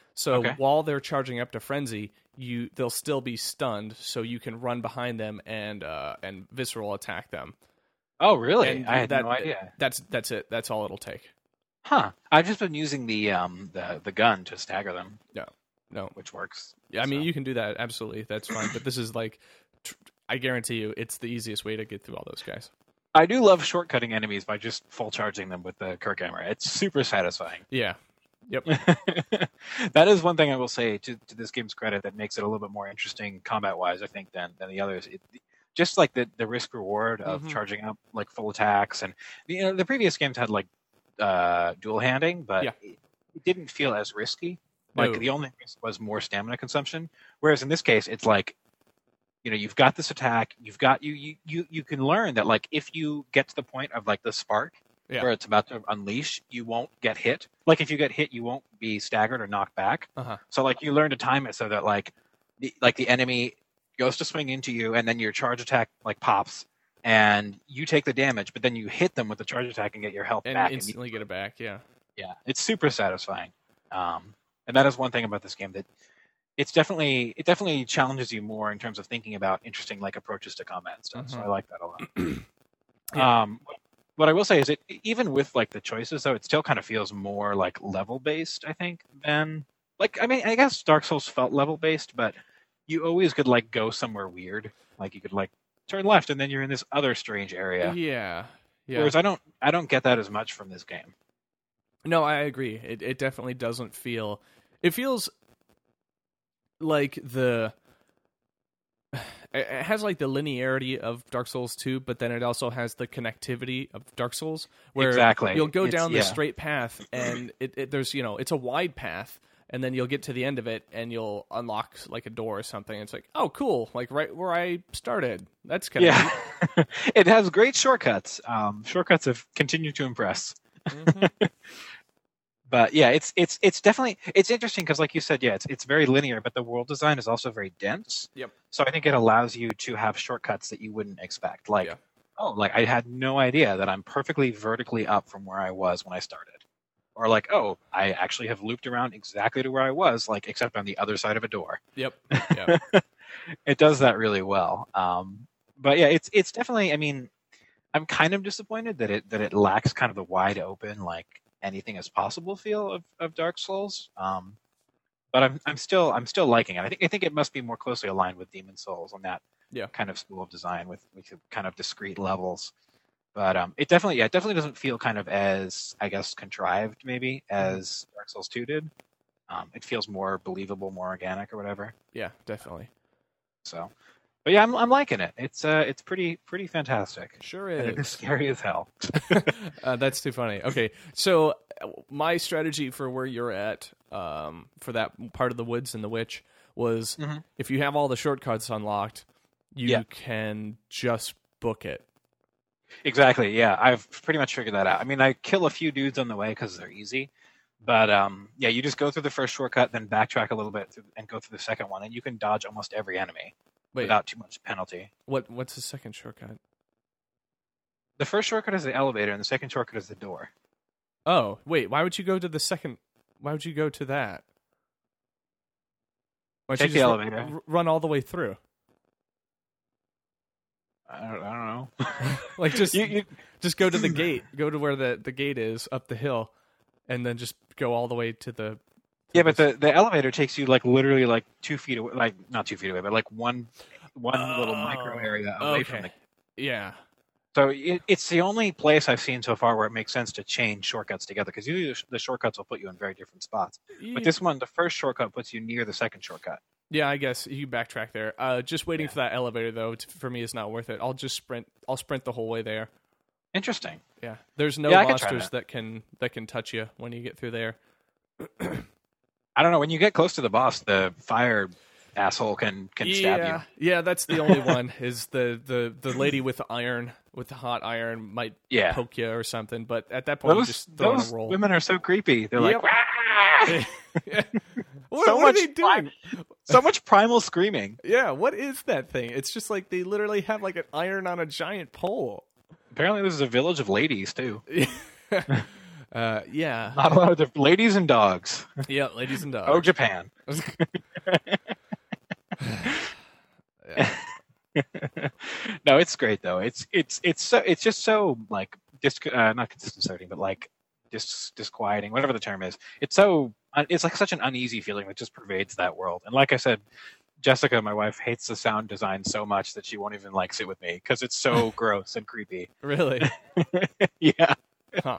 Speaker 1: So
Speaker 2: Okay.
Speaker 1: while they're charging up to frenzy, they'll still be stunned, so you can run behind them and visceral attack them.
Speaker 2: Oh, really?
Speaker 1: And
Speaker 2: I had no idea.
Speaker 1: That's it. That's all it'll take.
Speaker 2: Huh. I've just been using the gun to stagger them,
Speaker 1: No.
Speaker 2: which works.
Speaker 1: I mean,
Speaker 2: So.
Speaker 1: you can do that, absolutely. That's fine. But this is like, I guarantee you, it's the easiest way to get through all those guys.
Speaker 2: I do love shortcutting enemies by just full charging them with the Kirkhammer. It's super satisfying.
Speaker 1: Yeah. Yep.
Speaker 2: That is one thing I will say to this game's credit that makes it a little bit more interesting combat-wise, I think, than the others. Just like the risk reward of charging up like full attacks, and the previous games had like dual handing, but it didn't feel as risky. Like the only risk was more stamina consumption, whereas in this case, it's like you've got this attack, you've got you can learn that like if you get to the point of like the spark where it's about to unleash, you won't get hit. Like if you get hit, you won't be staggered or knocked back. So like you learn to time it so that like the enemy goes to swing into you, and then your charge attack like pops, and you take the damage, but then you hit them with the charge attack and get your health
Speaker 1: and
Speaker 2: back.
Speaker 1: Instantly get it back, yeah.
Speaker 2: Yeah, it's super satisfying. And that is one thing about this game that it definitely challenges you more in terms of thinking about interesting like approaches to combat and stuff. So I like that a lot. What I will say is it even with like the choices though, it still kind of feels more like level based, I think, than like I guess Dark Souls felt level based, but you always could like go somewhere weird. Like you could like turn left and then you're in this other strange area.
Speaker 1: Yeah.
Speaker 2: Whereas I don't get that as much from this game.
Speaker 1: No, I agree. It definitely doesn't feel. It feels like it has like the linearity of Dark Souls 2, but then it also has the connectivity of Dark Souls, where
Speaker 2: exactly.
Speaker 1: You'll go down the straight path, and there's it's a wide path, and then you'll get to the end of it, and you'll unlock like a door or something. It's like, oh, cool, like right where I started. That's kind of neat.
Speaker 2: It has great shortcuts. Shortcuts have continued to impress. But yeah, it's definitely interesting because, like you said, it's very linear, but the world design is also very dense.
Speaker 1: Yep.
Speaker 2: So I think it allows you to have shortcuts that you wouldn't expect. Like, like I had no idea that I'm perfectly vertically up from where I was when I started, or like, oh, I actually have looped around exactly to where I was, like except on the other side of a door.
Speaker 1: Yep.
Speaker 2: It does that really well. But yeah, it's definitely. I mean, I'm kind of disappointed that it lacks kind of the wide open like anything is possible feel of Dark Souls. But I'm still liking it. I think it must be more closely aligned with Demon Souls on that kind of school of design with kind of discrete levels. But it definitely doesn't feel kind of as, I guess, contrived maybe as Dark Souls 2 did. It feels more believable, more organic or whatever.
Speaker 1: Yeah, definitely.
Speaker 2: So, but yeah, I'm liking it. It's pretty fantastic.
Speaker 1: Sure is.
Speaker 2: And it is scary as hell.
Speaker 1: That's too funny. Okay, so my strategy for where you're at, for that part of the woods and the witch, was if you have all the shortcuts unlocked, you can just book it.
Speaker 2: Exactly. Yeah, I've pretty much figured that out. I mean, I kill a few dudes on the way because they're easy, but you just go through the first shortcut, then backtrack a little bit and go through the second one, and you can dodge almost every enemy without too much penalty.
Speaker 1: What's the second shortcut?
Speaker 2: The first shortcut is the elevator, and the second shortcut is the door.
Speaker 1: Oh, wait. Why would you go to the second? Why would you go to that? Why don't
Speaker 2: Take
Speaker 1: you
Speaker 2: the
Speaker 1: just
Speaker 2: elevator.
Speaker 1: Run all the way through.
Speaker 2: I don't know.
Speaker 1: Like just go to the gate. Go to where the gate is up the hill, and then just go all the way to the.
Speaker 2: But the elevator takes you like literally like 2 feet away, like not 2 feet away, but like one little micro area away from the.
Speaker 1: Yeah.
Speaker 2: So it's the only place I've seen so far where it makes sense to chain shortcuts together, because usually the shortcuts will put you in very different spots. But this one, the first shortcut puts you near the second shortcut.
Speaker 1: Yeah, I guess you backtrack there. Just waiting for that elevator though, for me, is not worth it. I'll just sprint. I'll sprint the whole way there.
Speaker 2: Interesting.
Speaker 1: Yeah, there's no monsters that can touch you when you get through there.
Speaker 2: I don't know. When you get close to the boss, the fire asshole can stab you.
Speaker 1: Yeah, that's the only one. Is the lady with the iron, with the hot iron, might poke you or something. But at that point, you just throw in a roll.
Speaker 2: Women are so creepy. They're like,
Speaker 1: what are they doing?
Speaker 2: So much primal screaming.
Speaker 1: Yeah, what is that thing? It's just like they literally have like an iron on a giant pole.
Speaker 2: Apparently, this is a village of ladies too.
Speaker 1: Yeah.
Speaker 2: Not a lot of ladies and dogs.
Speaker 1: Yeah, ladies and dogs.
Speaker 2: Oh, Japan.
Speaker 1: Yeah.
Speaker 2: No, it's great though. It's just so like not disconcerting, but like disquieting, whatever the term is. It's like such an uneasy feeling that just pervades that world. And like I said, Jessica, my wife, hates the sound design so much that she won't even like sit with me because it's so gross and creepy.
Speaker 1: Really?
Speaker 2: Yeah.
Speaker 1: Huh.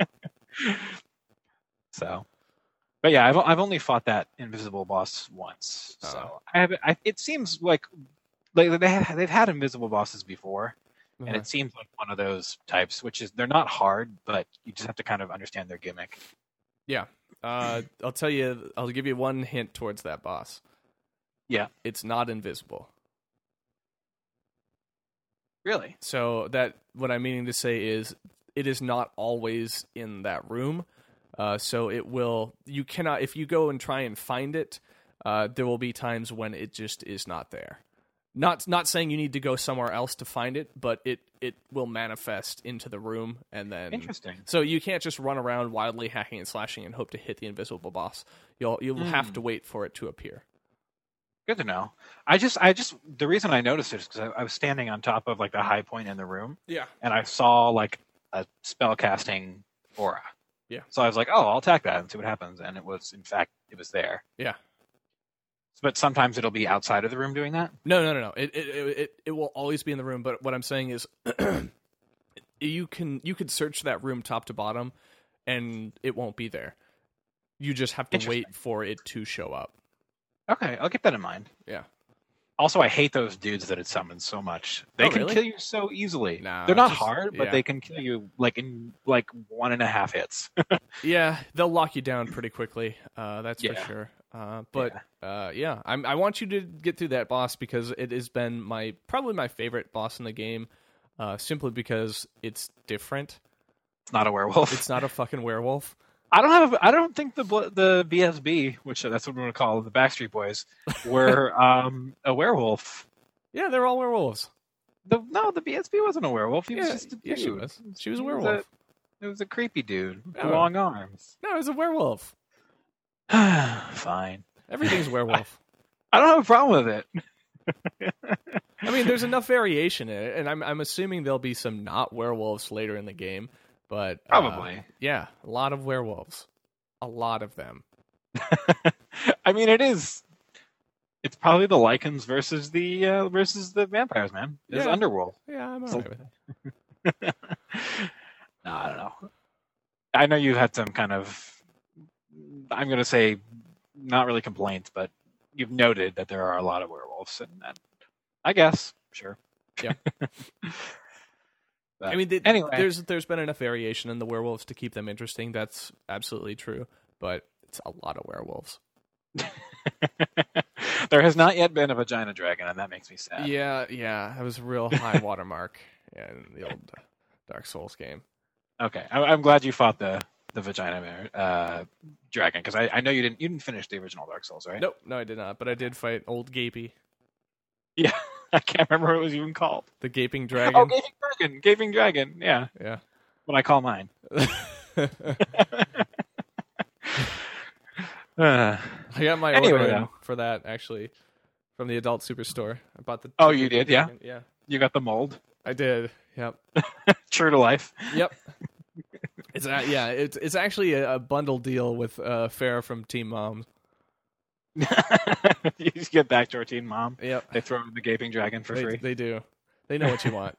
Speaker 2: So, but yeah, I've only fought that invisible boss once. So it seems like they've had invisible bosses before, and it seems like one of those types, which is they're not hard, but you just have to kind of understand their gimmick.
Speaker 1: Yeah. I'll give you one hint towards that boss.
Speaker 2: Yeah.
Speaker 1: It's not invisible.
Speaker 2: Really?
Speaker 1: So what I'm meaning to say is it is not always in that room. So you cannot, if you go and try and find it, there will be times when it just is not there. Not saying you need to go somewhere else to find it, but it will manifest into the room, and then
Speaker 2: interesting.
Speaker 1: So you can't just run around wildly hacking and slashing and hope to hit the invisible boss. You'll have to wait for it to appear.
Speaker 2: Good to know. I just the reason I noticed it is because I was standing on top of like the high point in the room.
Speaker 1: Yeah.
Speaker 2: And I saw like a spell casting aura.
Speaker 1: Yeah.
Speaker 2: So I was like, oh, I'll attack that and see what happens. And it was there.
Speaker 1: Yeah.
Speaker 2: But sometimes it'll be outside of the room doing that?
Speaker 1: No. It will always be in the room, but what I'm saying is you could search that room top to bottom and it won't be there. You just have to wait for it to show up.
Speaker 2: Okay, I'll keep that in mind.
Speaker 1: Yeah.
Speaker 2: Also, I hate those dudes that it summons so much. They can
Speaker 1: really?
Speaker 2: kill you so easily.
Speaker 1: Nah,
Speaker 2: they're not hard, but they can kill you like in 1.5 hits.
Speaker 1: Yeah, they'll lock you down pretty quickly. That's for sure. I want you to get through that boss because it has been probably my favorite boss in the game, simply because it's different.
Speaker 2: It's not a werewolf.
Speaker 1: It's not a fucking werewolf.
Speaker 2: I don't think the BSB, which that's what we're gonna call the Backstreet Boys, were a werewolf.
Speaker 1: Yeah, they're all werewolves.
Speaker 2: The BSB wasn't a werewolf. He was just a dude.
Speaker 1: Yeah, she was. She was a werewolf.
Speaker 2: It was a creepy dude with long arms.
Speaker 1: No, it was a werewolf.
Speaker 2: Fine.
Speaker 1: Everything's werewolf.
Speaker 2: I don't have a problem with it.
Speaker 1: I mean, there's enough variation in it, and I'm assuming there'll be some not werewolves later in the game. But
Speaker 2: probably,
Speaker 1: yeah, a lot of werewolves, a lot of them.
Speaker 2: I mean, it's probably the Lycans versus the vampires, man. It's Underworld.
Speaker 1: Yeah, I'm alright with it.
Speaker 2: No, I don't know. I know you had some kind of, I'm going to say, not really complaints, but you've noted that there are a lot of werewolves, and I guess, sure.
Speaker 1: Yeah.
Speaker 2: But
Speaker 1: I mean,
Speaker 2: anyway,
Speaker 1: there's been enough variation in the werewolves to keep them interesting. That's absolutely true, but it's a lot of werewolves.
Speaker 2: There has not yet been a vagina dragon, and that makes me sad.
Speaker 1: Yeah, that was a real high watermark in the old Dark Souls game.
Speaker 2: Okay, I'm glad you fought the vagina dragon, because I know you didn't finish the original Dark Souls, right?
Speaker 1: Nope, no, I did not, but I did fight Old Gapey.
Speaker 2: Yeah. I can't remember what it was even called.
Speaker 1: The Gaping Dragon.
Speaker 2: Oh, Gaping Dragon. Yeah.
Speaker 1: Yeah.
Speaker 2: What I call mine.
Speaker 1: I got my order for that actually from the Adult Superstore. I bought the.
Speaker 2: Oh, you did? Yeah.
Speaker 1: Yeah.
Speaker 2: You got the mold.
Speaker 1: I did. Yep.
Speaker 2: True to life.
Speaker 1: Yep. It's actually a bundle deal with Farrah from Team Mom.
Speaker 2: You just get back to our Teen Mom.
Speaker 1: Yep.
Speaker 2: They throw the Gaping Dragon for free.
Speaker 1: They do. They know what you want.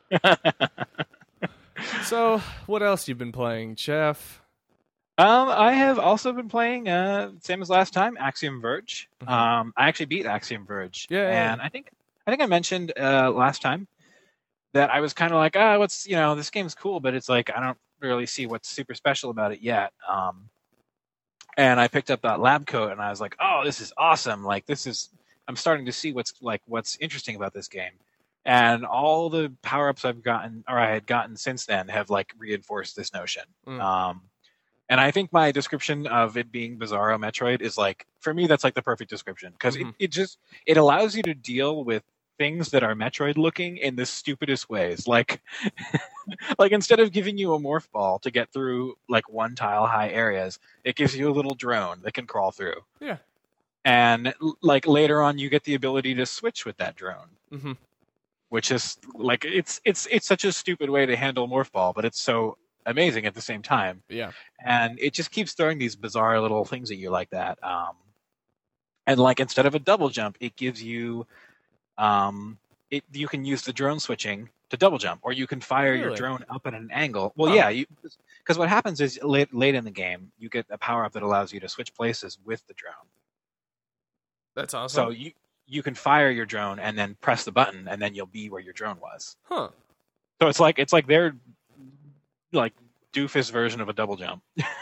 Speaker 1: So, what else you've been playing, Jeff?
Speaker 2: I have also been playing, same as last time, Axiom Verge.
Speaker 1: Mm-hmm.
Speaker 2: I actually beat Axiom Verge.
Speaker 1: Yeah.
Speaker 2: And I think I mentioned last time that I was kind of like, this game's cool, but it's like I don't really see what's super special about it yet. And I picked up that lab coat, and I was like, "Oh, this is awesome! Like, I'm starting to see what's interesting about this game." And all the power-ups I had gotten since then have like reinforced this notion. And I think my description of it being Bizarro Metroid is like, for me, that's like the perfect description, because it allows you to deal with things that are Metroid looking in the stupidest ways. Like, like instead of giving you a morph ball to get through like one tile high areas, it gives you a little drone that can crawl through.
Speaker 1: Yeah.
Speaker 2: And like later on, you get the ability to switch with that drone,
Speaker 1: Mm-hmm.
Speaker 2: which is like it's such a stupid way to handle morph ball, but it's so amazing at the same time.
Speaker 1: Yeah.
Speaker 2: And it just keeps throwing these bizarre little things at you like that. And like instead of a double jump, it gives you, you can use the drone switching to double jump, or you can fire your
Speaker 1: Really?
Speaker 2: drone up at an angle. Well,
Speaker 1: Huh.
Speaker 2: yeah, because what happens is late in the game, you get a power up that allows you to switch places with the drone.
Speaker 1: That's awesome.
Speaker 2: So you can fire your drone and then press the button, and then you'll be where your drone was.
Speaker 1: Huh.
Speaker 2: So it's like their like doofus version of a double jump.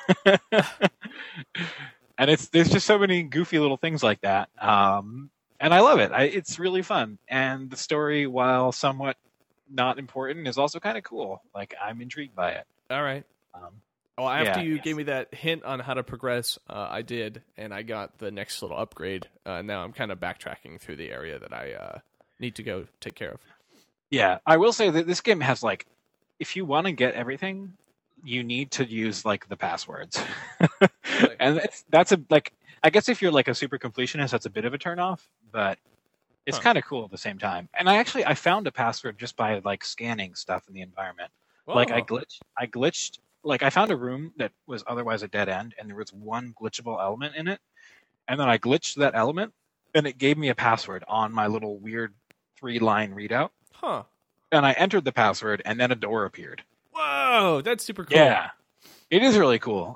Speaker 2: And there's just so many goofy little things like that. And I love it. It's really fun. And the story, while somewhat not important, is also kind of cool. Like, I'm intrigued by it.
Speaker 1: All right.
Speaker 2: Um,
Speaker 1: Well, after
Speaker 2: Yeah,
Speaker 1: you
Speaker 2: yes.
Speaker 1: gave me that hint on how to progress, I did, and I got the next little upgrade. Now I'm kind of backtracking through the area that I need to go take care of.
Speaker 2: yeah, I will say that this game has, like, if you want to get everything, you need to use, like, the passwords.
Speaker 1: Really?
Speaker 2: And that's like, I guess if you're, like, a super completionist, that's a bit of a turnoff, but it's
Speaker 1: Huh.
Speaker 2: kind of cool at the same time. And I found a password just by, like, scanning stuff in the environment. Like I
Speaker 1: Whoa.
Speaker 2: glitched. Like I found a room that was otherwise a dead end, and there was one glitchable element in it, and then I glitched that element, and it gave me a password on my little weird 3-line readout,
Speaker 1: Huh.
Speaker 2: and I entered the password, and then a door appeared.
Speaker 1: Whoa, that's super cool.
Speaker 2: Yeah, it is really cool.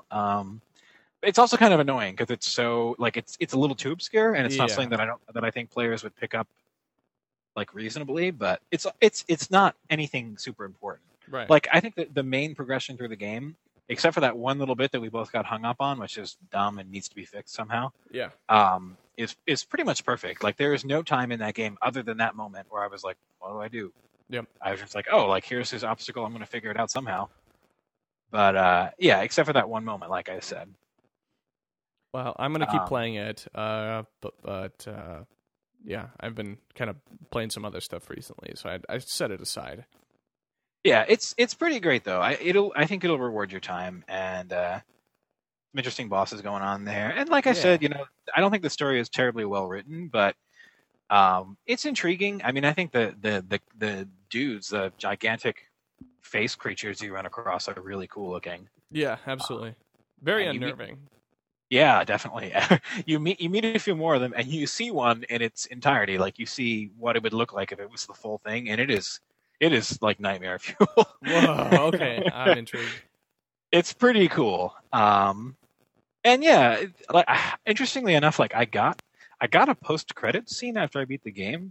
Speaker 2: It's also kind of annoying because it's so like it's a little too obscure, and it's not
Speaker 1: Yeah.
Speaker 2: something that I think players would pick up like reasonably, but it's not anything super important.
Speaker 1: Right.
Speaker 2: Like, I think that the main progression through the game, except for that one little bit that we both got hung up on, which is dumb and needs to be fixed somehow,
Speaker 1: Yeah.
Speaker 2: is pretty much perfect. Like, there is no time in that game other than that moment where I was like, what do I do?
Speaker 1: Yep.
Speaker 2: I was just like, oh, like, here's his obstacle. I'm going to figure it out somehow. But, yeah, except for that one moment, like I said.
Speaker 1: Well, I'm gonna keep
Speaker 2: Um,
Speaker 1: playing it. But yeah, I've been kind of playing some other stuff recently, so I set it aside.
Speaker 2: Yeah, it's pretty great, though. I think it'll reward your time, and some interesting bosses going on there. And like I
Speaker 1: Yeah.
Speaker 2: said, I don't think the story is terribly well written, but it's intriguing. I mean, I think the dudes, the gigantic face creatures you run across, are really cool looking.
Speaker 1: Yeah, absolutely. Very
Speaker 2: and you meet-
Speaker 1: unnerving.
Speaker 2: Yeah, definitely. You meet a few more of them, and you see one in its entirety. Like, you see what it would look like if it was the full thing, and it is like nightmare fuel.
Speaker 1: Whoa. Okay, I'm intrigued.
Speaker 2: It's pretty cool. And yeah, interestingly enough, like I got a post credit scene after I beat the game,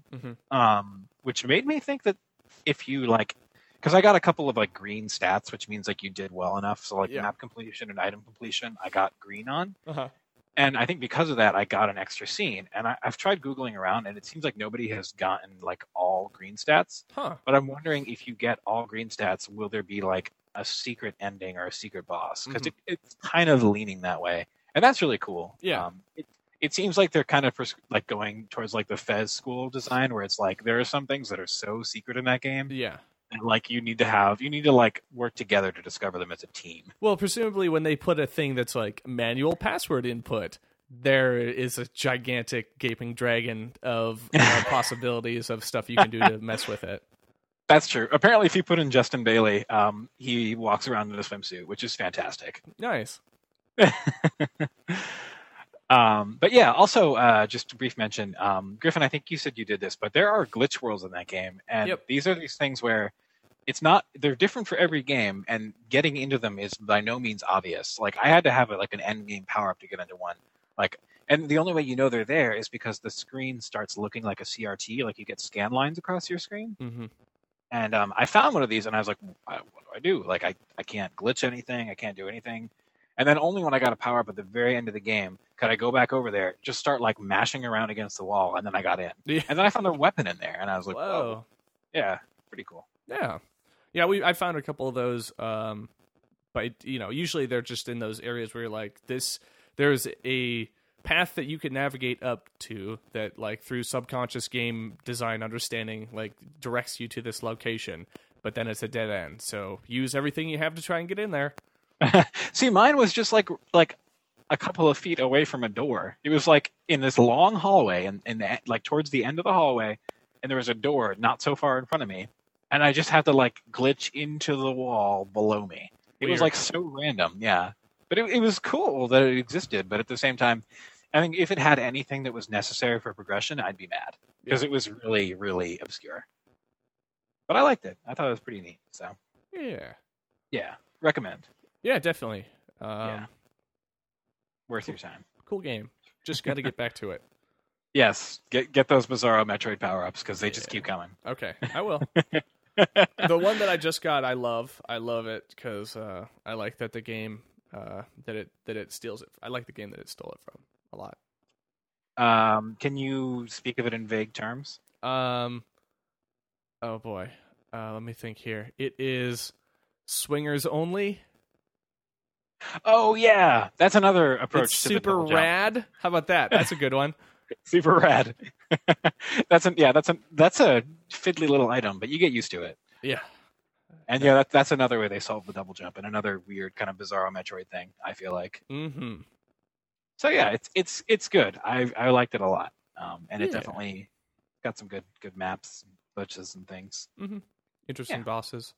Speaker 2: which made me think that if you because I got a couple of like green stats, which means like you did well enough. So like
Speaker 1: Yeah.
Speaker 2: map completion and item completion, I got green on,
Speaker 1: Uh-huh.
Speaker 2: and I think because of that, I got an extra scene. And I've tried googling around, and it seems like nobody has gotten like all green stats.
Speaker 1: Huh.
Speaker 2: But I'm wondering if you get all green stats, will there be like a secret ending or a secret boss? Because it's kind of leaning that way, and that's really cool.
Speaker 1: Yeah.
Speaker 2: It seems like they're kind of like going towards like the Fez school of design, where it's like there are some things that are so secret in that game,
Speaker 1: Yeah.
Speaker 2: and like you need to like work together to discover them as a team.
Speaker 1: Well, presumably when they put a thing that's like manual password input, there is a gigantic gaping dragon of possibilities of stuff you can do to mess with it.
Speaker 2: That's true. Apparently, if you put in Justin Bailey, he walks around in a swimsuit, which is fantastic.
Speaker 1: Nice.
Speaker 2: But yeah, also just a brief mention, Griffin, I think you said you did this, but there are glitch worlds in that game, and
Speaker 1: Yep.
Speaker 2: these are these things where they're different for every game, and getting into them is by no means obvious. Like, I had to have like an end game power up to get into one. Like, and the only way you know they're there is because the screen starts looking like a CRT, like you get scan lines across your screen.
Speaker 1: Mm-hmm.
Speaker 2: And I found one of these, and I was like, what do I do? Like, I can't glitch anything. I can't do anything. And then only when I got a power up at the very end of the game could I go back over there, just start like mashing around against the wall, and then I got in.
Speaker 1: Yeah.
Speaker 2: And then I found a weapon in there, and I was like,
Speaker 1: Whoa.
Speaker 2: whoa. Yeah, pretty cool.
Speaker 1: Yeah. Yeah, I found a couple of those, but usually they're just in those areas where you're like, there's a path that you can navigate up to that, like, through subconscious game design understanding, like, directs you to this location, but then it's a dead end. So use everything you have to try and get in there.
Speaker 2: See, mine was just like a couple of feet away from a door. It was like in this long hallway, and like towards the end of the hallway, and there was a door not so far in front of me, and I just had to like glitch into the wall below me. It was like so random, yeah. But it was cool that it existed. But at the same time, I think if it had anything that was necessary for progression, I'd be mad because it was really, really obscure. But I liked it. I thought it was pretty neat. So yeah, recommend.
Speaker 1: Yeah, definitely.
Speaker 2: Worth your time.
Speaker 1: Cool game. Just got to get back to it.
Speaker 2: Yes, get those Bizarro Metroid power-ups because they just keep coming.
Speaker 1: Okay, I will. The one that I just got, I love. I love it because I like that the game that it steals it. I like the game that it stole it from a lot.
Speaker 2: Can you speak of it in vague terms?
Speaker 1: Oh boy, let me think here. It is swingers only.
Speaker 2: Oh yeah, that's another approach.
Speaker 1: It's
Speaker 2: to
Speaker 1: super
Speaker 2: the
Speaker 1: rad. How about that? That's a good one.
Speaker 2: Super rad. That's a fiddly little item, but you get used to it.
Speaker 1: Yeah.
Speaker 2: And yeah, that's another way they solve the double jump, and another weird kind of Bizarro Metroid thing. I feel like.
Speaker 1: Mm-hmm.
Speaker 2: So yeah, it's good. I liked it a lot, and it definitely got some good maps, glitches, and things.
Speaker 1: Mm-hmm. Interesting bosses.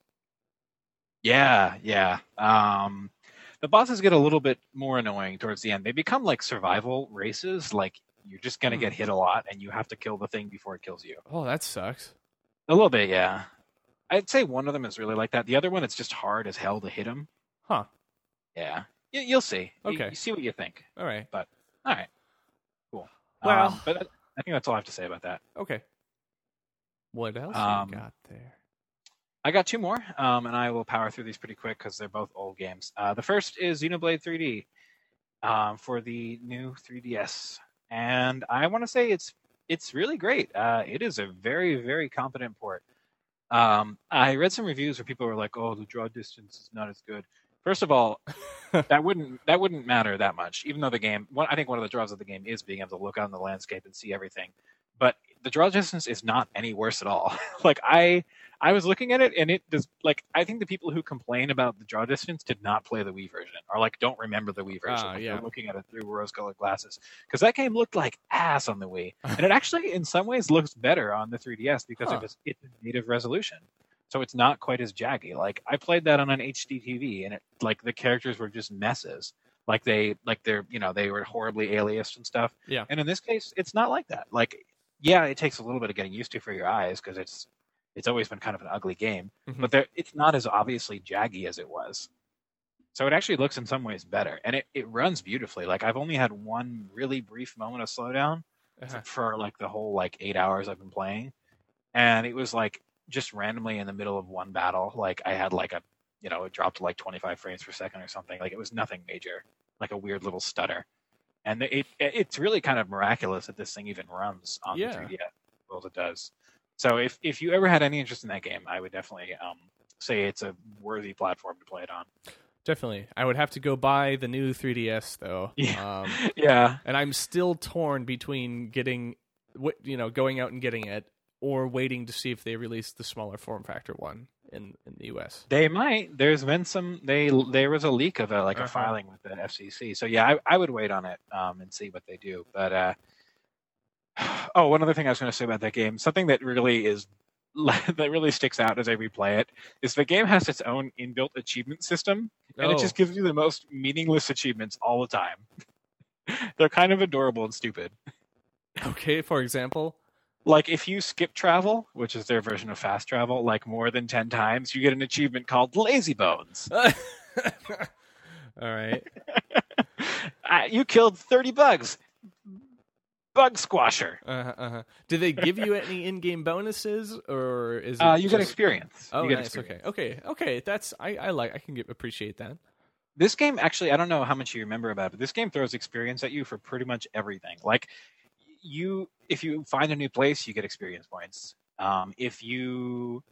Speaker 2: Yeah. The bosses get a little bit more annoying towards the end. They become like survival races. Like you're just gonna get hit a lot, and you have to kill the thing before it kills you.
Speaker 1: Oh, that sucks.
Speaker 2: A little bit, yeah. I'd say one of them is really like that. The other one, it's just hard as hell to hit him.
Speaker 1: Huh.
Speaker 2: Yeah. You'll see.
Speaker 1: Okay.
Speaker 2: You see what you think.
Speaker 1: All right.
Speaker 2: But, all right. Cool.
Speaker 1: Well.
Speaker 2: But I think that's all I have to say about that.
Speaker 1: Okay. What else you got there?
Speaker 2: I got two more, and I will power through these pretty quick because they're both old games. The first is Xenoblade 3D for the new 3DS. And I want to say it's really great. It is a very, very competent port. I read some reviews where people were like, "Oh, the draw distance is not as good." First of all, that wouldn't matter that much. Even though the game, I think one of the draws of the game is being able to look out on the landscape and see everything. But the draw distance is not any worse at all. Like I was looking at it, and it does. Like I think the people who complain about the draw distance did not play the Wii version, or like don't remember the Wii version. They're looking at it through rose-colored glasses because that game looked like ass on the Wii, and it actually, in some ways, looks better on the 3DS because it's a native resolution, so it's not quite as jaggy. Like I played that on an HD TV, and it like the characters were just messes. Like they were horribly aliased and stuff.
Speaker 1: Yeah.
Speaker 2: And in this case, it's not like that. Like yeah, it takes a little bit of getting used to for your eyes because it's always been kind of an ugly game, but it's not as obviously jaggy as it was. So it actually looks in some ways better, and it runs beautifully. Like I've only had one really brief moment of slowdown for like the whole like 8 hours I've been playing, and it was like just randomly in the middle of one battle. Like I had like it dropped to like 25 frames per second or something. Like it was nothing major, like a weird little stutter. And it's really kind of miraculous that this thing even runs on the 3DS as well as it does. So if you ever had any interest in that game, I would definitely say it's a worthy platform to play it on.
Speaker 1: Definitely. I would have to go buy the new 3DS, though.
Speaker 2: Yeah. Yeah.
Speaker 1: And I'm still torn between going out and getting it or waiting to see if they release the smaller form factor one in the US.
Speaker 2: They might. There's been some. There was a leak of a filing with the FCC. So yeah, I would wait on it and see what they do. But one other thing I was going to say about that game, something that really sticks out as I replay it, is the game has its own inbuilt achievement system, and it just gives you the most meaningless achievements all the time. They're kind of adorable and stupid.
Speaker 1: Okay, for example.
Speaker 2: Like, if you skip travel, which is their version of fast travel, like more than 10 times, you get an achievement called Lazy Bones.
Speaker 1: All right.
Speaker 2: You killed 30 bugs. Bug Squasher.
Speaker 1: Do they give you any in-game bonuses, or is it
Speaker 2: you get experience?
Speaker 1: Oh,
Speaker 2: you get
Speaker 1: nice.
Speaker 2: Experience.
Speaker 1: Okay. That's I can appreciate that.
Speaker 2: This game, actually, I don't know how much you remember about it, but this game throws experience at you for pretty much everything. Like, if you find a new place, you get experience points. If you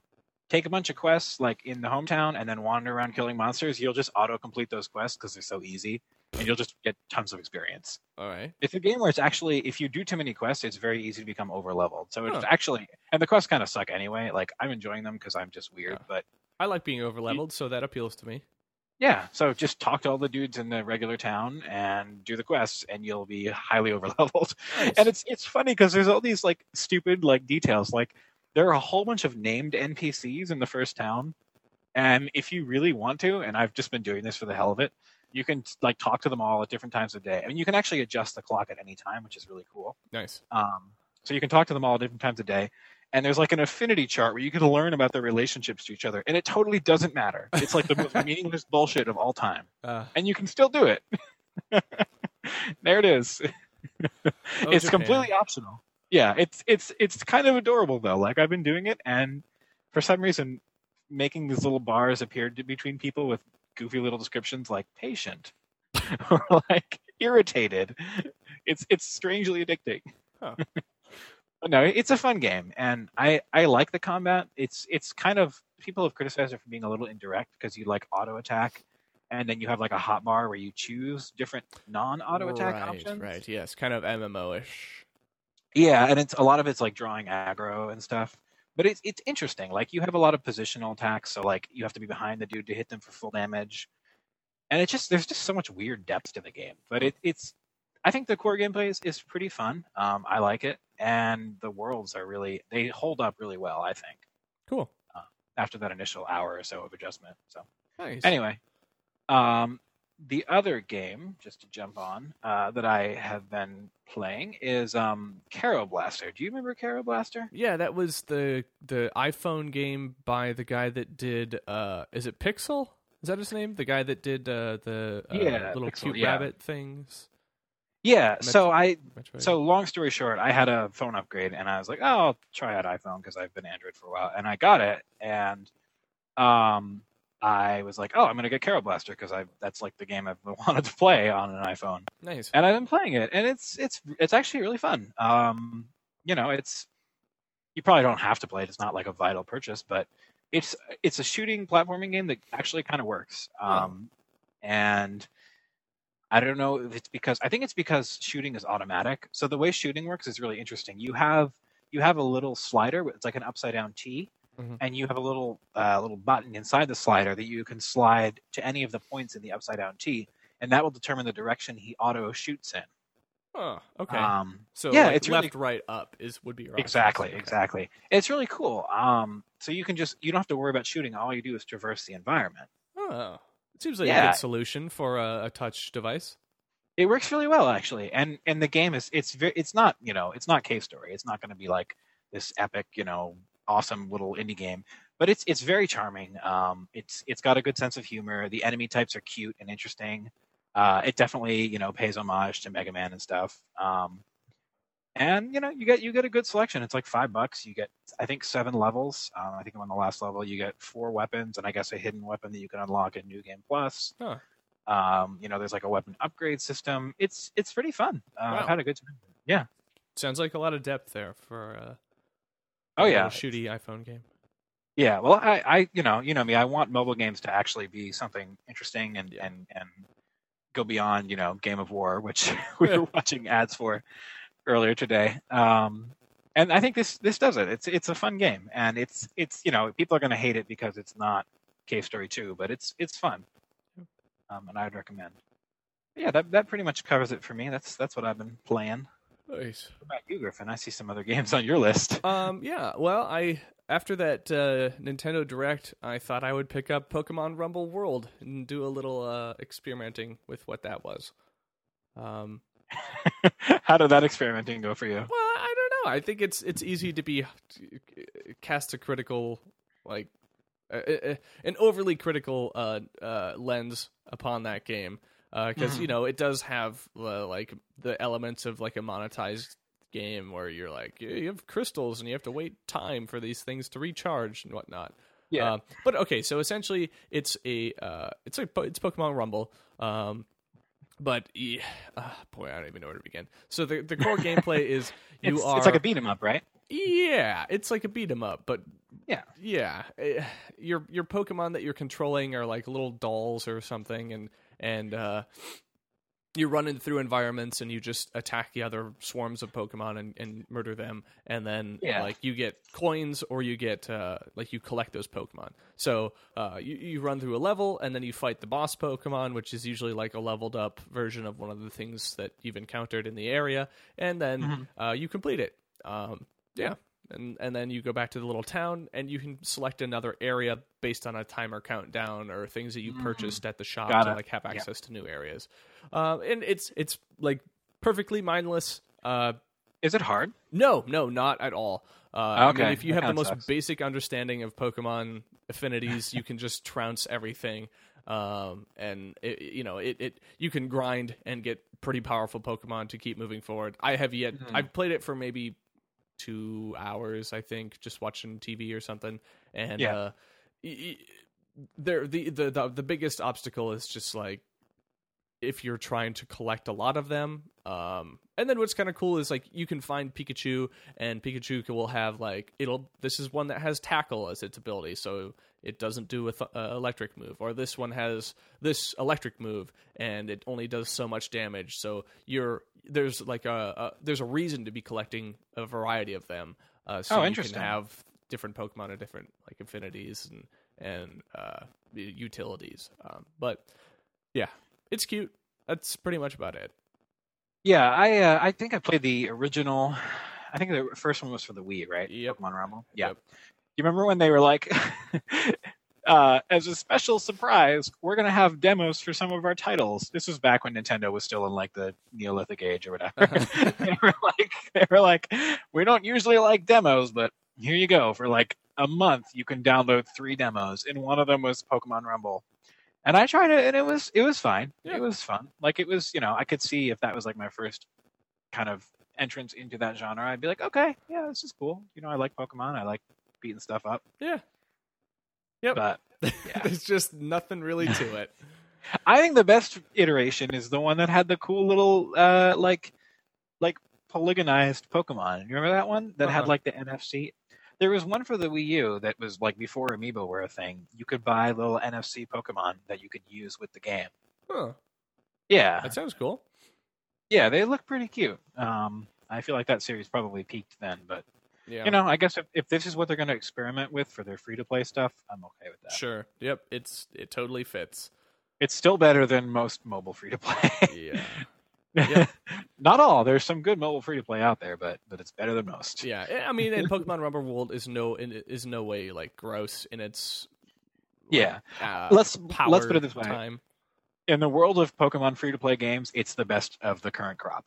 Speaker 2: take a bunch of quests like in the hometown and then wander around killing monsters, you'll just auto-complete those quests because they're so easy, and you'll just get tons of experience.
Speaker 1: All right.
Speaker 2: It's a game where it's actually, if you do too many quests, it's very easy to become over-leveled. So it's
Speaker 1: Huh.
Speaker 2: actually, and the quests kind of suck anyway. Like, I'm enjoying them because I'm just weird,
Speaker 1: Yeah.
Speaker 2: but
Speaker 1: I like being over-leveled, so that appeals to me.
Speaker 2: yeah. So just talk to all the dudes in the regular town and do the quests, and you'll be highly over-leveled.
Speaker 1: Nice.
Speaker 2: And it's funny because there's all these like stupid like details. Like there are a whole bunch of named NPCs in the first town, and if you really want to, and I've just been doing this for the hell of it, you can like talk to them all at different times of day. I mean, you can actually adjust the clock at any time, which is really cool.
Speaker 1: Nice.
Speaker 2: So you can talk to them all at different times of day. And there's like an affinity chart where you can learn about their relationships to each other, and it totally doesn't matter. It's like the most meaningless bullshit of all time, and you can still do it. There it is. It's
Speaker 1: Japan.
Speaker 2: completely optional. Yeah, it's kind of adorable though. Like I've been doing it, and for some reason, making these little bars appear between people with goofy little descriptions like patient or like irritated. It's strangely addicting.
Speaker 1: Huh.
Speaker 2: But no, it's a fun game, and I like the combat. It's kind of, people have criticized it for being a little indirect because you like auto attack, and then you have like a hot bar where you choose different non-auto attack options.
Speaker 1: Right. Yes. Kind of MMO-ish.
Speaker 2: Yeah, and it's a lot of it's like drawing aggro and stuff. But it's interesting. Like you have a lot of positional attacks, so like you have to be behind the dude to hit them for full damage. And there's just so much weird depth to the game. But it's I think the core gameplay is pretty fun. I like it, and the worlds they hold up really well, I think.
Speaker 1: Cool.
Speaker 2: After that initial hour or so of adjustment. So
Speaker 1: Nice.
Speaker 2: anyway, the other game, just to jump on, that I have been playing is Caro Blaster. Do you remember Caro Blaster?
Speaker 1: Yeah, that was the iPhone game by the guy that did. Is it Pixel? Is that his name? The guy that did the little
Speaker 2: Pixel,
Speaker 1: cute
Speaker 2: yeah.
Speaker 1: rabbit things.
Speaker 2: Yeah.
Speaker 1: Metroid.
Speaker 2: So long story short, I had a phone upgrade, and I was like, oh, I'll try out iPhone because I've been Android for a while, and I got it, and I was like, oh, I'm gonna get Caro Blaster because that's like the game I've wanted to play on an iPhone,
Speaker 1: Nice.
Speaker 2: and I've been playing it, and it's actually really fun. You know, you probably don't have to play it; it's not like a vital purchase, but it's a shooting platforming game that actually kind of works. And I don't know if it's because shooting is automatic. So the way shooting works is really interesting. You have a little slider. It's like an upside down T.
Speaker 1: Mm-hmm.
Speaker 2: And you have a little button inside the slider that you can slide to any of the points in the upside down T, and that will determine the direction he auto shoots in.
Speaker 1: Oh, okay. So
Speaker 2: yeah,
Speaker 1: like
Speaker 2: it's
Speaker 1: left,
Speaker 2: really,
Speaker 1: right, up would be your
Speaker 2: exactly,
Speaker 1: options.
Speaker 2: exactly. It's really cool. So you don't have to worry about shooting. All you do is traverse the environment.
Speaker 1: Oh, it seems like a
Speaker 2: Yeah.
Speaker 1: good solution for a touch device.
Speaker 2: It works really well, actually, and the game it's not Cave Story. It's not going to be like this epic, awesome little indie game, but it's very charming. It's got a good sense of humor. The enemy types are cute and interesting. It definitely pays homage to Mega Man and stuff. And you get a good selection. It's like $5. You get, I think, 7 levels. I think I'm on the last level. You get 4 weapons, and I guess a hidden weapon that you can unlock in New Game Plus.
Speaker 1: Huh.
Speaker 2: There's like a weapon upgrade system. It's pretty fun.
Speaker 1: Wow.
Speaker 2: I've had a good time. Yeah.
Speaker 1: Sounds like a lot of depth there for
Speaker 2: Oh
Speaker 1: a
Speaker 2: yeah.
Speaker 1: little shooty iPhone game.
Speaker 2: Yeah. Well, I you know me. I want mobile games to actually be something interesting and go beyond Game of War, which we were watching ads for earlier today. And I think this does it. It's a fun game, and it's people are going to hate it because it's not Cave Story 2, but it's fun. And I'd recommend. Yeah, that pretty much covers it for me. That's what I've been playing.
Speaker 1: Nice.
Speaker 2: What about you, Griffin? I see some other games on your list.
Speaker 1: Yeah. Well, after that Nintendo Direct, I thought I would pick up Pokemon Rumble World and do a little experimenting with what that was.
Speaker 2: How did that experimenting go for you?
Speaker 1: Well, I don't know. I think it's easy to cast a critical, like an overly critical lens upon that game, because it does have like the elements of like a monetized game where you're like you have crystals and you have to wait time for these things to recharge and whatnot.
Speaker 2: Yeah.
Speaker 1: But okay, so essentially it's Pokemon Rumble. But boy, I don't even know where to begin. So the core gameplay is
Speaker 2: It's like a beat 'em up, right?
Speaker 1: yeah, it's like a beat 'em up, but
Speaker 2: Yeah.
Speaker 1: yeah, your Pokemon that you're controlling are like little dolls or something, and you're running through environments and you just attack the other swarms of Pokemon and murder them, and then like you get coins or you get like you collect those Pokemon. So you run through a level and then you fight the boss Pokemon, which is usually like a leveled up version of one of the things that you've encountered in the area, and then you complete it. Yeah. And then you go back to the little town, and you can select another area based on a timer countdown or things that you purchased at the shop to like have access to new areas. And it's like perfectly mindless.
Speaker 2: Is it hard?
Speaker 1: No, not at all.
Speaker 2: Okay.
Speaker 1: I mean, if you
Speaker 2: That
Speaker 1: have the
Speaker 2: kinda
Speaker 1: most
Speaker 2: sucks.
Speaker 1: basic understanding of Pokemon affinities, you can just trounce everything. And you can grind and get pretty powerful Pokemon to keep moving forward. I've played it for maybe 2 hours, I think, just watching TV or something, and the biggest obstacle is just like if you're trying to collect a lot of them. And then what's kind of cool is like you can find Pikachu, and Pikachu will have like this is one that has Tackle as its ability, so it doesn't do an electric move, or this one has this electric move and it only does so much damage. So there's a reason to be collecting a variety of them, so you can have different Pokemon and different like affinities and utilities. But yeah, it's cute. That's pretty much about it.
Speaker 2: Yeah, I think I played the original. I think the first one was for the Wii, right?
Speaker 1: Yep.
Speaker 2: Pokemon Rumble. Yeah.
Speaker 1: Yep.
Speaker 2: You remember when they were like, as a special surprise, we're going to have demos for some of our titles. This was back when Nintendo was still in like the Neolithic age or whatever. they were like, we don't usually like demos, but here you go. For like a month, you can download 3 demos, and one of them was Pokemon Rumble. And I tried it, and it was fine.
Speaker 1: Yeah.
Speaker 2: It was fun. Like it was, I could see if that was like my first kind of entrance into that genre, I'd be like, okay, yeah, this is cool. I like Pokemon. I like beating stuff up.
Speaker 1: Yeah. Yep.
Speaker 2: But yeah.
Speaker 1: There's just nothing really to it.
Speaker 2: I think the best iteration is the one that had the cool little like polygonized Pokemon. You remember that one that had like the NFC? There was one for the Wii U that was like before Amiibo were a thing. You could buy little NFC Pokemon that you could use with the game.
Speaker 1: Huh.
Speaker 2: Yeah.
Speaker 1: That sounds cool.
Speaker 2: Yeah, they look pretty cute. I feel like that series probably peaked then, but
Speaker 1: yeah.
Speaker 2: I guess if this is what they're going to experiment with for their free-to-play stuff, I'm okay with that.
Speaker 1: Sure. Yep. It totally fits.
Speaker 2: It's still better than most mobile free-to-play.
Speaker 1: Yeah. Yep.
Speaker 2: Not all. There's some good mobile free-to-play out there, but it's better than most.
Speaker 1: Yeah. I mean, and Pokemon Rumble World is no way like gross in its
Speaker 2: Let's
Speaker 1: power
Speaker 2: put it this way.
Speaker 1: Time.
Speaker 2: In the world of Pokemon free-to-play games, it's the best of the current crop.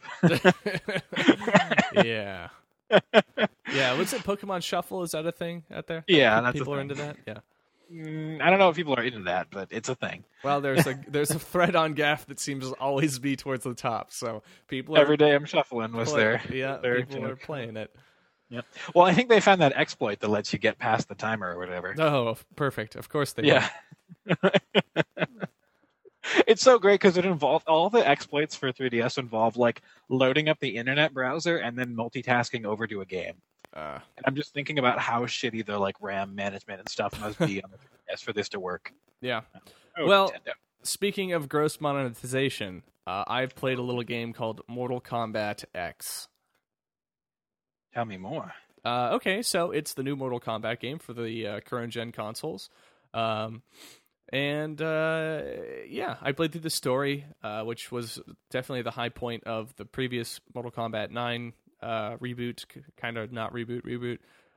Speaker 1: Yeah. Yeah, what's it? Pokemon Shuffle, is that a thing out there?
Speaker 2: Yeah, that's
Speaker 1: people
Speaker 2: a
Speaker 1: are
Speaker 2: thing.
Speaker 1: into that. Yeah.
Speaker 2: I don't know if people are into that, but it's a thing.
Speaker 1: Well, there's a thread on Gaff that seems to always be towards the top, so people are
Speaker 2: Every day I'm shuffling was there.
Speaker 1: Yeah,
Speaker 2: there
Speaker 1: people are playing it.
Speaker 2: Yep. Well, I think they found that exploit that lets you get past the timer or whatever.
Speaker 1: Oh, perfect. Of course they
Speaker 2: Yeah. It's so great because it involved all the exploits for 3DS involve like loading up the internet browser and then multitasking over to a game. And I'm just thinking about how shitty the like RAM management and stuff must be on the 3DS for this to work.
Speaker 1: Yeah.
Speaker 2: Oh,
Speaker 1: Well,
Speaker 2: Nintendo.
Speaker 1: Speaking of gross monetization, I've played a little game called Mortal Kombat X.
Speaker 2: Tell me more.
Speaker 1: Okay, so it's the new Mortal Kombat game for the current gen consoles. And I played through the story, which was definitely the high point of the previous Mortal Kombat 9 reboot, kind of not reboot.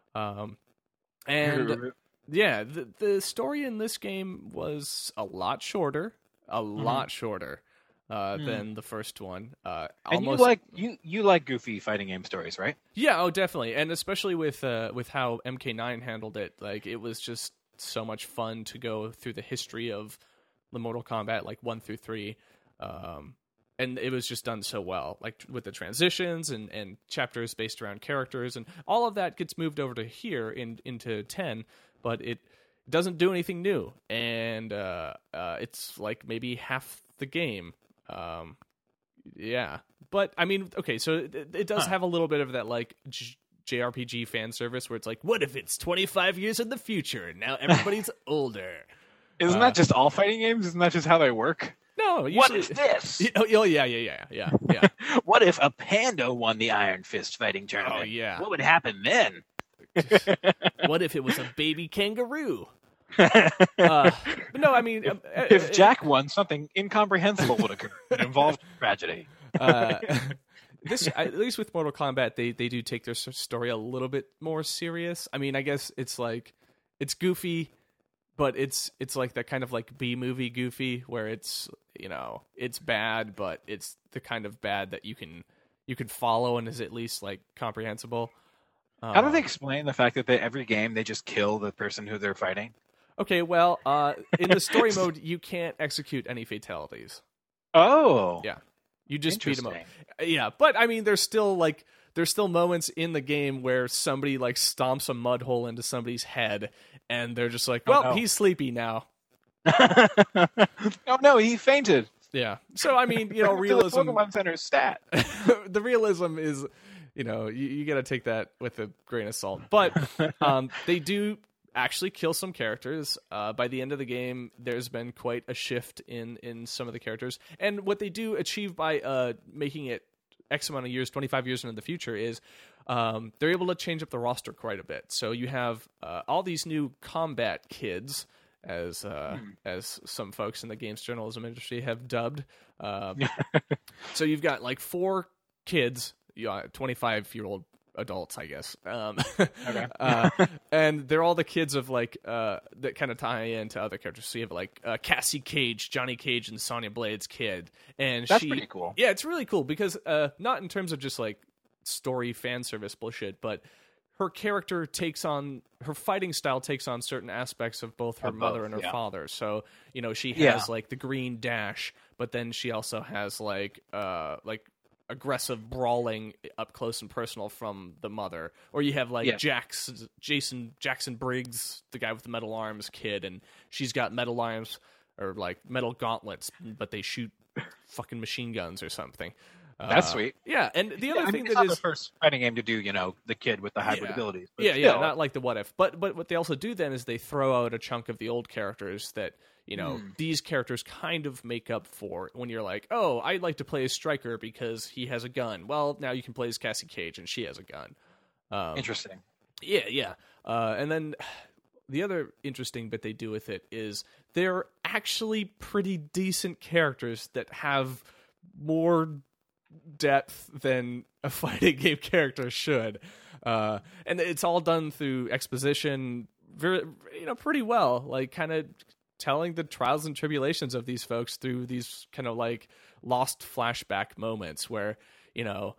Speaker 1: And yeah, the story in this game was a lot shorter than the first one.
Speaker 2: And you like goofy fighting game stories, right?
Speaker 1: Yeah, oh, definitely, and especially with how MK9 handled it, like it was just so much fun to go through the history of the Mortal Kombat, like 1 through 3, and it was just done so well, like with the transitions and chapters based around characters, and all of that gets moved over to here into 10, but it doesn't do anything new, and it's like maybe half the game. Yeah, but I mean, okay, so it does have a little bit of that like JRPG fan service where it's like, what if it's 25 years in the future and now everybody's older?
Speaker 2: Isn't that just all fighting games? Isn't that just how they work?
Speaker 1: No,
Speaker 2: What
Speaker 1: usually,
Speaker 2: if this?
Speaker 1: Oh yeah.
Speaker 2: What if a panda won the Iron Fist fighting tournament?
Speaker 1: Oh, yeah.
Speaker 2: What would happen then?
Speaker 1: What if it was a baby kangaroo? But no, I mean,
Speaker 2: If Jack won, something incomprehensible would occur. It involved tragedy.
Speaker 1: This, at least with Mortal Kombat, they do take their story a little bit more serious. I mean, I guess it's like it's goofy, but it's like that kind of like B movie goofy where it's, you know, it's bad, but it's the kind of bad that you can follow and is at least like comprehensible.
Speaker 2: How do they explain the fact that every game they just kill the person who they're fighting?
Speaker 1: Okay, well, in the story mode, you can't execute any fatalities.
Speaker 2: Oh,
Speaker 1: Yeah, you just beat them up.
Speaker 2: interesting.
Speaker 1: Yeah, but I mean, there's still moments in the game where somebody like stomps a mud hole into somebody's head, and they're just like, well,
Speaker 2: no.
Speaker 1: he's sleepy now.
Speaker 2: Oh no, he fainted.
Speaker 1: Yeah. So I mean, you know,
Speaker 2: To the
Speaker 1: realism.
Speaker 2: Pokemon Center stat.
Speaker 1: The realism is, you know, you got to take that with a grain of salt. But they do actually kill some characters. By the end of the game, there's been quite a shift in some of the characters. And what they do achieve by making it X amount of years, 25 years into the future, is they're able to change up the roster quite a bit. So you have all these new combat kids, as some folks in the games journalism industry have dubbed. So you've got like 4 kids, 25-year-old adults, I guess.
Speaker 2: Okay.
Speaker 1: And they're all the kids of like that kind of tie into other characters. So you have like Cassie Cage, Johnny Cage, and Sonya Blade's kid, and
Speaker 2: That's pretty cool.
Speaker 1: Yeah, it's really cool because not in terms of just like story fan service bullshit, but her character her fighting style takes on certain aspects of both her mother and her father. So, you know, she has like the green dash, but then she also has like aggressive brawling up close and personal from the mother. Or you have like Jackson Briggs, the guy with the metal arms kid, and she's got metal arms or like metal gauntlets, but they shoot fucking machine guns or something.
Speaker 2: That's sweet.
Speaker 1: Yeah, and the other thing
Speaker 2: it's
Speaker 1: that
Speaker 2: not
Speaker 1: is
Speaker 2: the first fighting game to do, you know, the kid with the hybrid abilities. But
Speaker 1: yeah,
Speaker 2: still.
Speaker 1: not like the What If. But what they also do then is they throw out a chunk of the old characters that, you know, these characters kind of make up for when you're like, oh, I'd like to play as Stryker because he has a gun. Well, now you can play as Cassie Cage and she has a gun.
Speaker 2: Interesting.
Speaker 1: Yeah. And then the other interesting bit they do with it is they're actually pretty decent characters that have more depth than a fighting game character should. And it's all done through exposition very, you know, pretty well, like kind of telling the trials and tribulations of these folks through these kind of like lost flashback moments where, you know,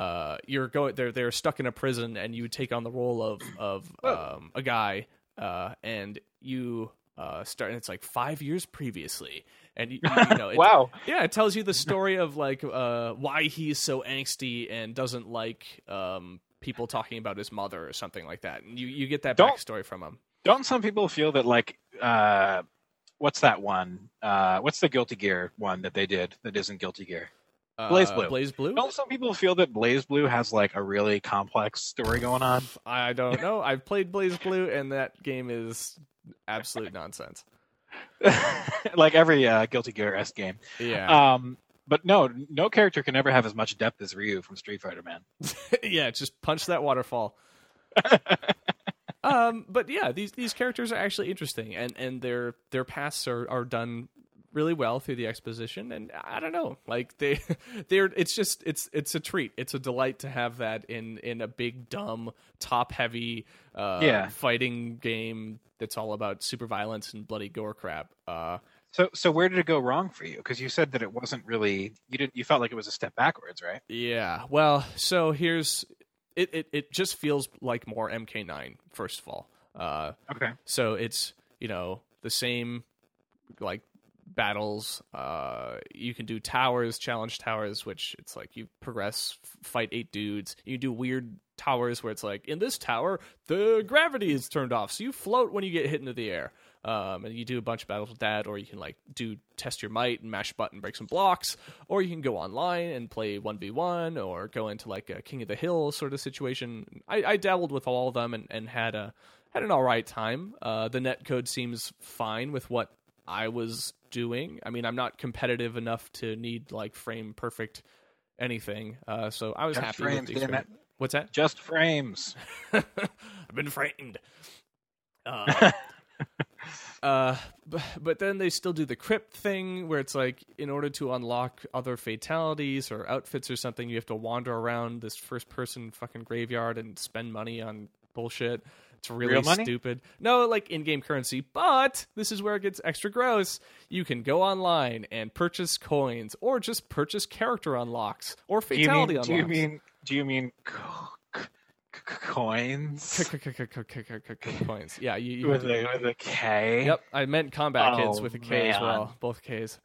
Speaker 1: they're stuck in a prison and you take on the role of a guy and you start, and it's like 5 years previously, and you know,
Speaker 2: Wow.
Speaker 1: Yeah, it tells you the story of like why he's so angsty and doesn't like people talking about his mother or something like that, and you get that backstory from him.
Speaker 2: Don't some people feel that like what's that one? What's the Guilty Gear one that they did that isn't Guilty Gear? Blaze Blue.
Speaker 1: Blaze Blue?
Speaker 2: Don't some people feel that Blaze Blue has like a really complex story going on?
Speaker 1: I don't know. I've played Blaze Blue, and that game is absolute nonsense.
Speaker 2: Like every Guilty Gear-esque game.
Speaker 1: Yeah.
Speaker 2: But no character can ever have as much depth as Ryu from Street Fighter, man.
Speaker 1: Yeah, just punch that waterfall. But yeah, these characters are actually interesting, and their paths are done really well through the exposition, and I don't know, like it's a treat. It's a delight to have that in a big, dumb, top heavy fighting game that's all about super violence and bloody gore crap.
Speaker 2: So where did it go wrong for you? Because you said that it wasn't really you felt like it was a step backwards, right?
Speaker 1: Yeah. Well, so here's it just feels like more MK9, first of all.
Speaker 2: Okay.
Speaker 1: So it's, you know, the same like battles. You can do towers, challenge towers, which it's like you progress, fight 8 dudes. You do weird towers where it's like, in this tower, the gravity is turned off, so you float when you get hit into the air. And you do a bunch of battles with that, or you can like test your might and mash a button, break some blocks, or you can go online and play 1v1, or go into like a King of the Hill sort of situation. I dabbled with all of them and had an all right time. The netcode seems fine with what I was doing. I mean, I'm not competitive enough to need like frame perfect anything, so I was happy with the experience. What's that?
Speaker 2: Just frames.
Speaker 1: I've been framed. But then they still do the crypt thing where it's like, in order to unlock other fatalities or outfits or something, you have to wander around this first person fucking graveyard and spend money on bullshit. It's really stupid. No, like in-game currency, but this is where it gets extra gross. You can go online and purchase coins, or just purchase character unlocks or fatality unlocks.
Speaker 2: Do you mean coins?
Speaker 1: Coins. Yeah, you
Speaker 2: with a K.
Speaker 1: Yep, I meant combat kids with a K as well, both Ks.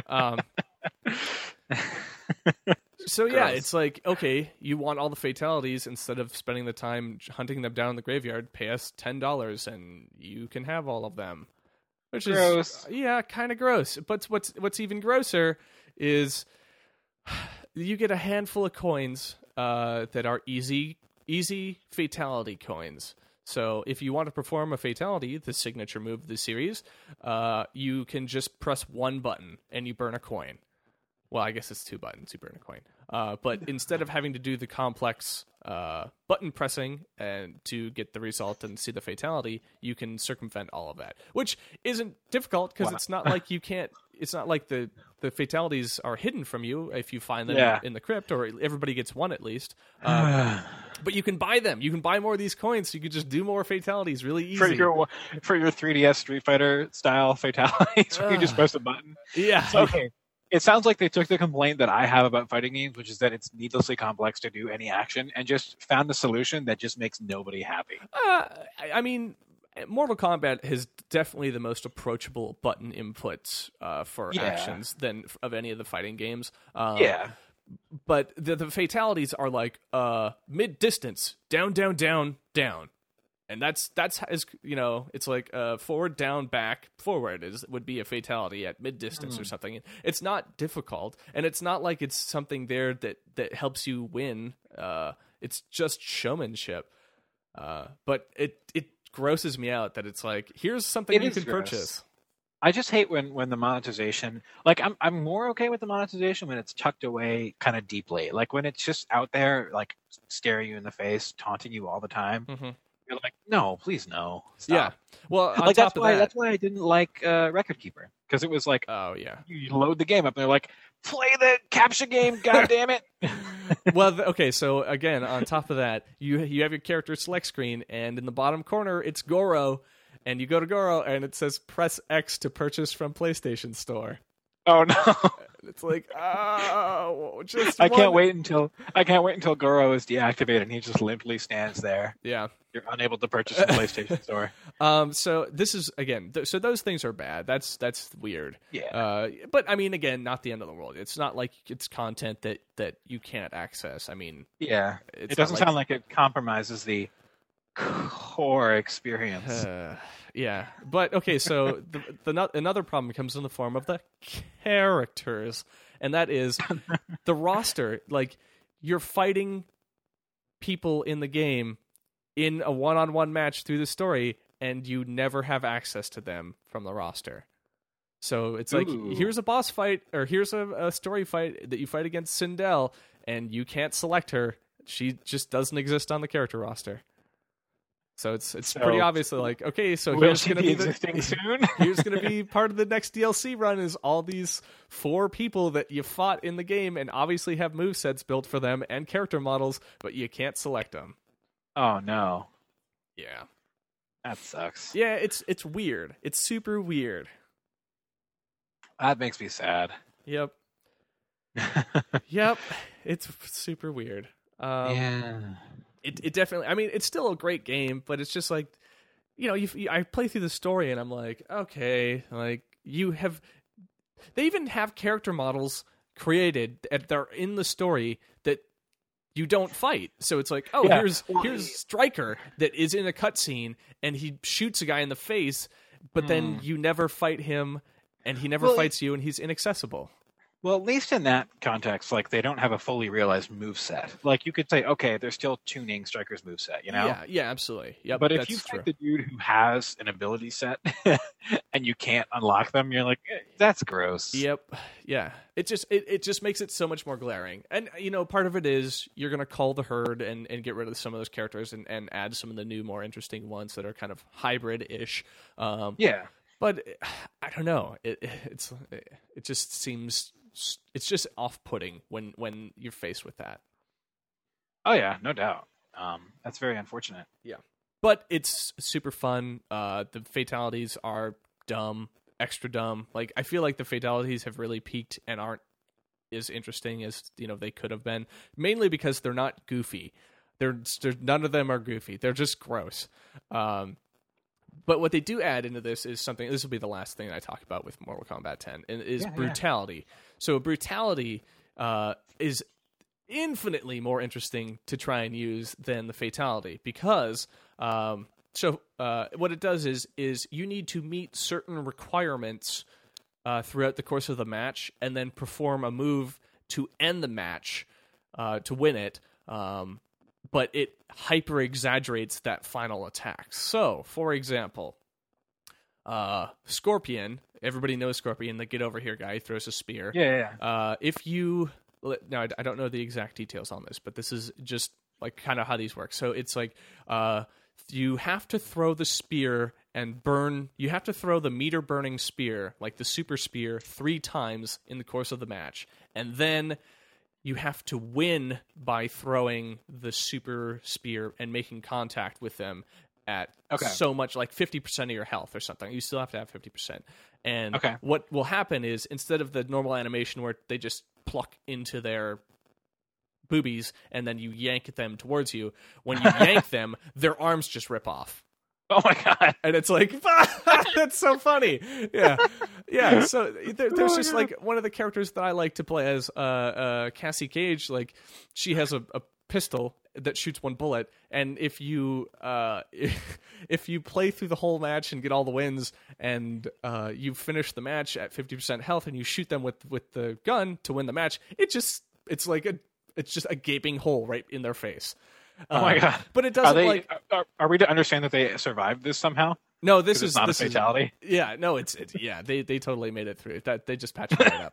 Speaker 1: So yeah, it's like, okay, you want all the fatalities, instead of spending the time hunting them down in the graveyard, pay us $10 and you can have all of them. Which
Speaker 2: gross.
Speaker 1: Is kind of gross. But what's even grosser is you get a handful of coins that are easy fatality coins. So if you want to perform a fatality, the signature move of the series, you can just press one button and you burn a coin. Well, I guess it's two buttons, you burn a coin. But instead of having to do the complex button pressing and to get the result and see the fatality, you can circumvent all of that, which isn't difficult because it's not like you can't. It's not like the fatalities are hidden from you if you find them in the crypt, or everybody gets one at least. But you can buy them. You can buy more of these coins, so you can just do more fatalities really easy.
Speaker 2: For your 3DS Street Fighter style fatalities, where you just press a button.
Speaker 1: Yeah.
Speaker 2: So, okay. It sounds like they took the complaint that I have about fighting games, which is that it's needlessly complex to do any action, and just found a solution that just makes nobody happy.
Speaker 1: I mean, Mortal Kombat has definitely the most approachable button inputs for actions than of any of the fighting games. But the fatalities are like mid-distance, down, down, down, down. And that's as it's like forward, down, back, forward would be a fatality at mid distance or something. It's not difficult, and it's not like it's something there that helps you win. It's just showmanship. But it grosses me out that it's like, here's something you can purchase.
Speaker 2: I just hate when the monetization, like I'm more okay with the monetization when it's tucked away kind of deeply, like when it's just out there, like staring you in the face, taunting you all the time. Mm-hmm. You're like, no, please no. Stop.
Speaker 1: Yeah. Well, on
Speaker 2: like
Speaker 1: top
Speaker 2: that's why I didn't like Record Keeper, because it was like,
Speaker 1: oh yeah,
Speaker 2: you load the game up and they're like, play the capture game, god damn it.
Speaker 1: Well, okay, so again, on top of that, you have your character select screen, and in the bottom corner it's Goro, and you go to Goro and it says press X to purchase from PlayStation Store.
Speaker 2: Oh no.
Speaker 1: It's like, oh,
Speaker 2: I can't wait until Goro is deactivated and he just limply stands there.
Speaker 1: Yeah.
Speaker 2: You're unable to purchase from PlayStation Store.
Speaker 1: So this is, again, so those things are bad. That's weird.
Speaker 2: Yeah.
Speaker 1: But I mean, again, not the end of the world. It's not like it's content that you can't access. I mean,
Speaker 2: yeah. It doesn't sound like it compromises the core experience.
Speaker 1: Yeah, but okay, so another problem comes in the form of the characters, and that is the roster. Like, you're fighting people in the game in a one-on-one match through the story, and you never have access to them from the roster. So it's like, here's a boss fight, or here's a story fight that you fight against Sindel, and you can't select her. She just doesn't exist on the character roster. So it's pretty obviously like, okay, so here's going to be
Speaker 2: existing soon.
Speaker 1: Here's going to be part of the next DLC run is all these 4 people that you fought in the game and obviously have movesets built for them and character models, but you can't select them.
Speaker 2: Oh no.
Speaker 1: Yeah.
Speaker 2: That sucks.
Speaker 1: Yeah, it's weird. It's super weird.
Speaker 2: That makes me sad.
Speaker 1: Yep. Yep. It's super weird.
Speaker 2: Yeah.
Speaker 1: It definitely, I mean, it's still a great game, but it's just like, I play through the story and I'm like, okay, like they even have character models created that are in the story that you don't fight. So it's like, oh,
Speaker 2: Yeah.
Speaker 1: here's Stryker that is in a cutscene and he shoots a guy in the face, but then you never fight him and he never fights you and he's inaccessible.
Speaker 2: Well, at least in that context, like they don't have a fully realized moveset. Like you could say, okay, they're still tuning Stryker's moveset, you know?
Speaker 1: Yeah, absolutely. Yep,
Speaker 2: But if
Speaker 1: that's
Speaker 2: you
Speaker 1: true.
Speaker 2: fight the dude who has an ability set and you can't unlock them, you're like, that's gross.
Speaker 1: Yep. Yeah. It just makes it so much more glaring. And part of it is you're gonna cull the herd and get rid of some of those characters and add some of the new, more interesting ones that are kind of hybrid-ish.
Speaker 2: Yeah.
Speaker 1: But I don't know. It just seems it's just off-putting when you're faced with that.
Speaker 2: Oh yeah, no doubt. That's very unfortunate.
Speaker 1: Yeah. But it's super fun. The fatalities are dumb, extra dumb. Like I feel like the fatalities have really peaked and aren't as interesting as they could have been. Mainly because they're not goofy. They're none of them are goofy. They're just gross. But what they do add into this is something. This will be the last thing I talk about with Mortal Kombat 10, and is brutality. So brutality is infinitely more interesting to try and use than the fatality because what it does is you need to meet certain requirements throughout the course of the match and then perform a move to end the match to win it. But it hyper exaggerates that final attack. So, for example, Scorpion. Everybody knows Scorpion, the get over here guy. He throws a spear.
Speaker 2: Yeah.
Speaker 1: If you now, I don't know the exact details on this, but this is just like kind of how these work. So it's like you have to throw the spear and burn. You have to throw the meter burning spear, like the super spear, 3 times in the course of the match, and then you have to win by throwing the super spear and making contact with them at so much, like 50% of your health or something. You still have to have 50%. And what will happen is instead of the normal animation where they just pluck into their boobies and then you yank them towards you, when you yank them, their arms just rip off.
Speaker 2: Oh my god!
Speaker 1: And it's like, that's so funny. Yeah. So there's just like one of the characters that I like to play as, Cassie Cage. Like she has a pistol that shoots 1 bullet, and if you play through the whole match and get all the wins, and you finish the match at 50% health, and you shoot them with the gun to win the match, it's just a gaping hole right in their face.
Speaker 2: Oh my god!
Speaker 1: But it doesn't
Speaker 2: Are we to understand that they survived this somehow?
Speaker 1: No, this is
Speaker 2: not a fatality.
Speaker 1: They totally made it through. That they just patched it right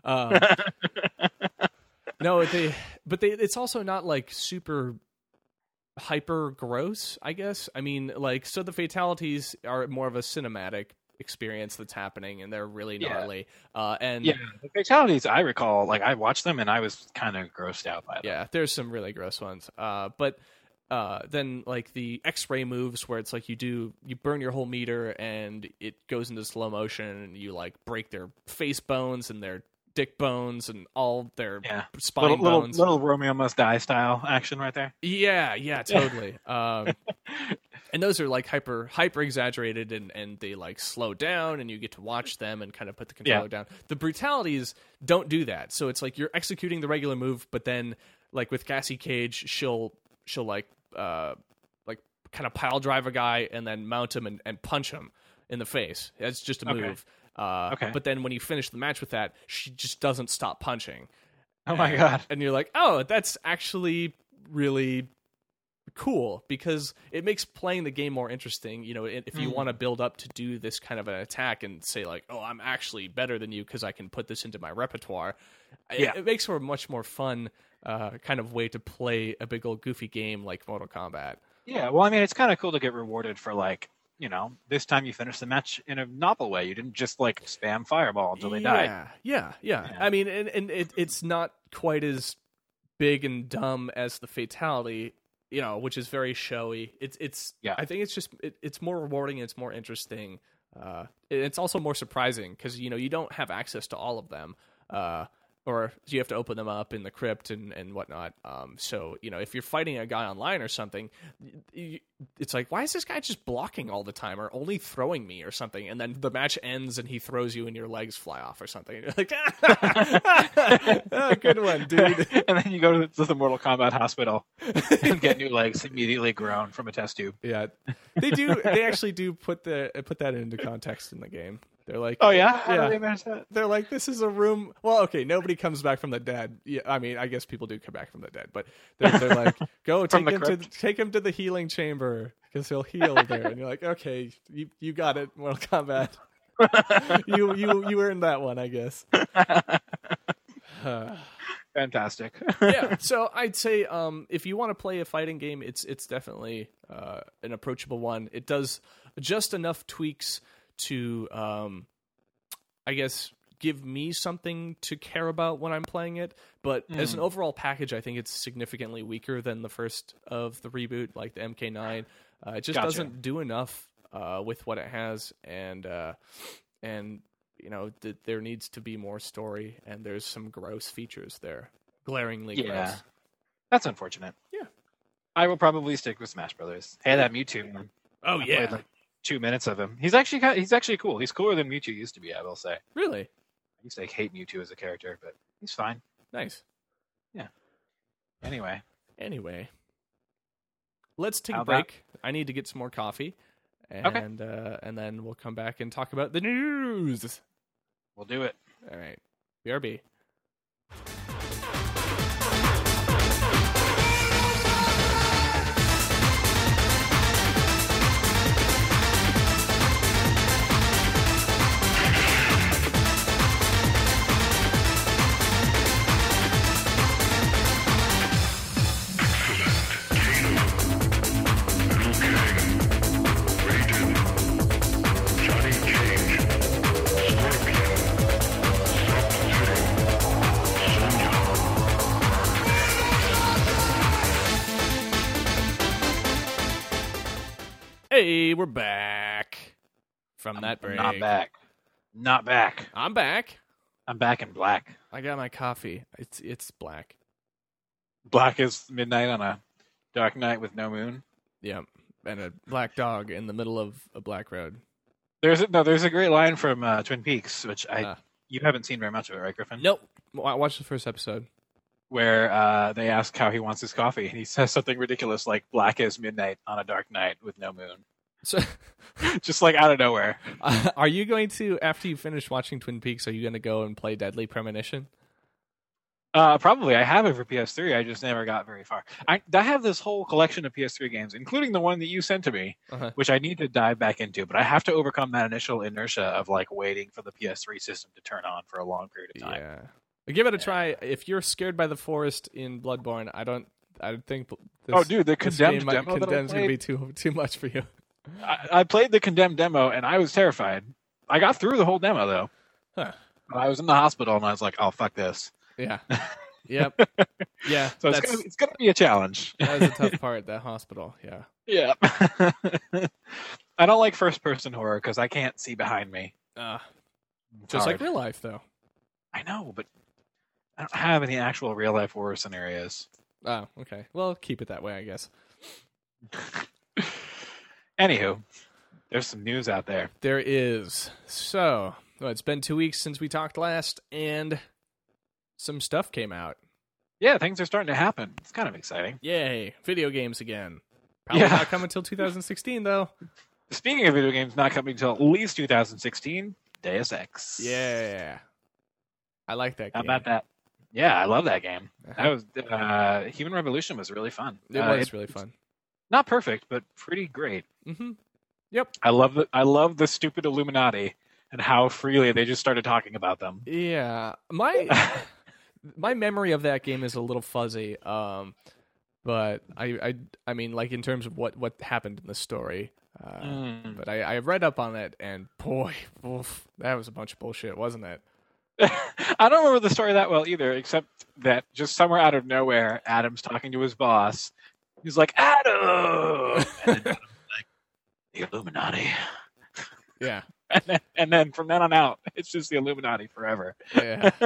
Speaker 1: up. It's also not like super hyper gross, I guess. I mean, like, so the fatalities are more of a cinematic experience that's happening, and they're really gnarly. The
Speaker 2: fatalities, I recall, like I watched them and I was kind of grossed out by them.
Speaker 1: Yeah, there's some really gross ones. But then like the X-ray moves where it's like you burn your whole meter and it goes into slow motion and you like break their face bones and their dick bones and all their spine bones.
Speaker 2: Little Romeo Must Die style action right there.
Speaker 1: Yeah, totally. And those are like hyper exaggerated and they like slow down and you get to watch them and kind of put the controller down. The brutalities don't do that. So it's like you're executing the regular move, but then like with Cassie Cage, she'll like kind of pile drive a guy and then mount him and punch him in the face. That's just a move. But then when you finish the match with that, she just doesn't stop punching.
Speaker 2: Oh my god.
Speaker 1: And you're like, oh, that's actually really cool because it makes playing the game more interesting. You know, if you want to build up to do this kind of an attack and say like, oh, I'm actually better than you because I can put this into my repertoire. It makes for a much more fun kind of way to play a big old goofy game like Mortal Kombat.
Speaker 2: Yeah, well, I mean, it's kind of cool to get rewarded for like, you know, this time you finished the match in a novel way. You didn't just like spam Fireball until they died.
Speaker 1: Yeah. I mean, and it's not quite as big and dumb as the fatality, you know, which is very showy. It's I think it's just it's more rewarding and it's more interesting. It's also more surprising because you know you don't have access to all of them. or you have to open them up in the crypt and whatnot. So, if you're fighting a guy online or something, it's like, why is this guy just blocking all the time or only throwing me or something? And then the match ends and he throws you and your legs fly off or something. You're like, oh, good one, dude.
Speaker 2: And then you go to the Mortal Kombat hospital and get new legs immediately grown from a test tube.
Speaker 1: Yeah, they actually do put that into context in the game. They're like,
Speaker 2: oh yeah, how do they manage that?
Speaker 1: They're like, this is a room. Well, okay, nobody comes back from the dead. Yeah, I mean, I guess people do come back from the dead, but they're like, go take him to the healing chamber because he'll heal there. And you're like, okay, you got it, Mortal Kombat. you earned that one, I guess.
Speaker 2: Fantastic.
Speaker 1: Yeah, so I'd say if you want to play a fighting game, it's definitely an approachable one. It does just enough tweaks to, I guess, give me something to care about when I'm playing it. But as an overall package, I think it's significantly weaker than the first of the reboot, like the MK9. It just doesn't do enough with what it has, and there needs to be more story, and there's some gross features there, glaringly gross.
Speaker 2: That's unfortunate.
Speaker 1: Yeah,
Speaker 2: I will probably stick with Smash Brothers. Hey, that Mewtwo one.
Speaker 1: Oh yeah.
Speaker 2: Played like 2 minutes of him. He's actually cool. He's cooler than Mewtwo used to be, I will say.
Speaker 1: Really?
Speaker 2: I used to hate Mewtwo as a character, but he's fine.
Speaker 1: Nice.
Speaker 2: Yeah. Anyway.
Speaker 1: Let's take a break. I need to get some more coffee. And then we'll come back and talk about the news.
Speaker 2: We'll do it.
Speaker 1: All right. BRB. Hey, we're back from that break.
Speaker 2: Not back.
Speaker 1: I'm back.
Speaker 2: I'm back in black.
Speaker 1: I got my coffee. It's black.
Speaker 2: Black is midnight on a dark night with no moon.
Speaker 1: Yeah, and a black dog in the middle of a black road.
Speaker 2: There's a great line from Twin Peaks, which you haven't seen very much of it, right, Griffin?
Speaker 1: Nope. I watched the first episode.
Speaker 2: Where they ask how he wants his coffee, and he says something ridiculous like "black as midnight on a dark night with no moon."
Speaker 1: So,
Speaker 2: just like out of nowhere.
Speaker 1: Are you going to, after you finish watching Twin Peaks, are you going to go and play Deadly Premonition?
Speaker 2: Probably. I have it for PS3. I just never got very far. I have this whole collection of PS3 games, including the one that you sent to me, which I need to dive back into. But I have to overcome that initial inertia of like waiting for the PS3 system to turn on for a long period of time.
Speaker 1: Yeah. Give it a try. If you're scared by the forest in Bloodborne, I think
Speaker 2: the condemned demo
Speaker 1: condemned's going to be too much for you.
Speaker 2: I played the condemned demo and I was terrified. I got through the whole demo though.
Speaker 1: Huh.
Speaker 2: I was in the hospital and I was like, "Oh fuck this."
Speaker 1: Yeah. Yep. Yeah.
Speaker 2: So it's gonna be a challenge.
Speaker 1: That was a tough part. That hospital. Yeah.
Speaker 2: Yeah. I don't like first person horror because I can't see behind me.
Speaker 1: Just like real life though.
Speaker 2: I know, but I don't have any actual real life horror scenarios.
Speaker 1: Oh, okay. Well, keep it that way, I guess.
Speaker 2: Anywho, there's some news out there.
Speaker 1: There is. So, it's been 2 weeks since we talked last, and some stuff came out.
Speaker 2: Yeah, things are starting to happen. It's kind of exciting.
Speaker 1: Yay. Video games again. Probably not coming until 2016, though.
Speaker 2: Speaking of video games not coming until at least 2016, Deus Ex.
Speaker 1: Yeah. I like that game.
Speaker 2: How about that? Yeah, I love that game. That was Human Revolution was really fun.
Speaker 1: It was really fun.
Speaker 2: Not perfect, but pretty great.
Speaker 1: Mm-hmm. Yep.
Speaker 2: I love the stupid Illuminati and how freely they just started talking about them.
Speaker 1: Yeah. My memory of that game is a little fuzzy. But I mean, like in terms of what happened in the story. But I read up on it, and boy, that was a bunch of bullshit, wasn't it?
Speaker 2: I don't remember the story that well either, except that just somewhere out of nowhere, Adam's talking to his boss. He's like, "Adam!" And then Adam's like, "The Illuminati."
Speaker 1: Yeah.
Speaker 2: And then from then on out, it's just the Illuminati forever.
Speaker 1: Yeah.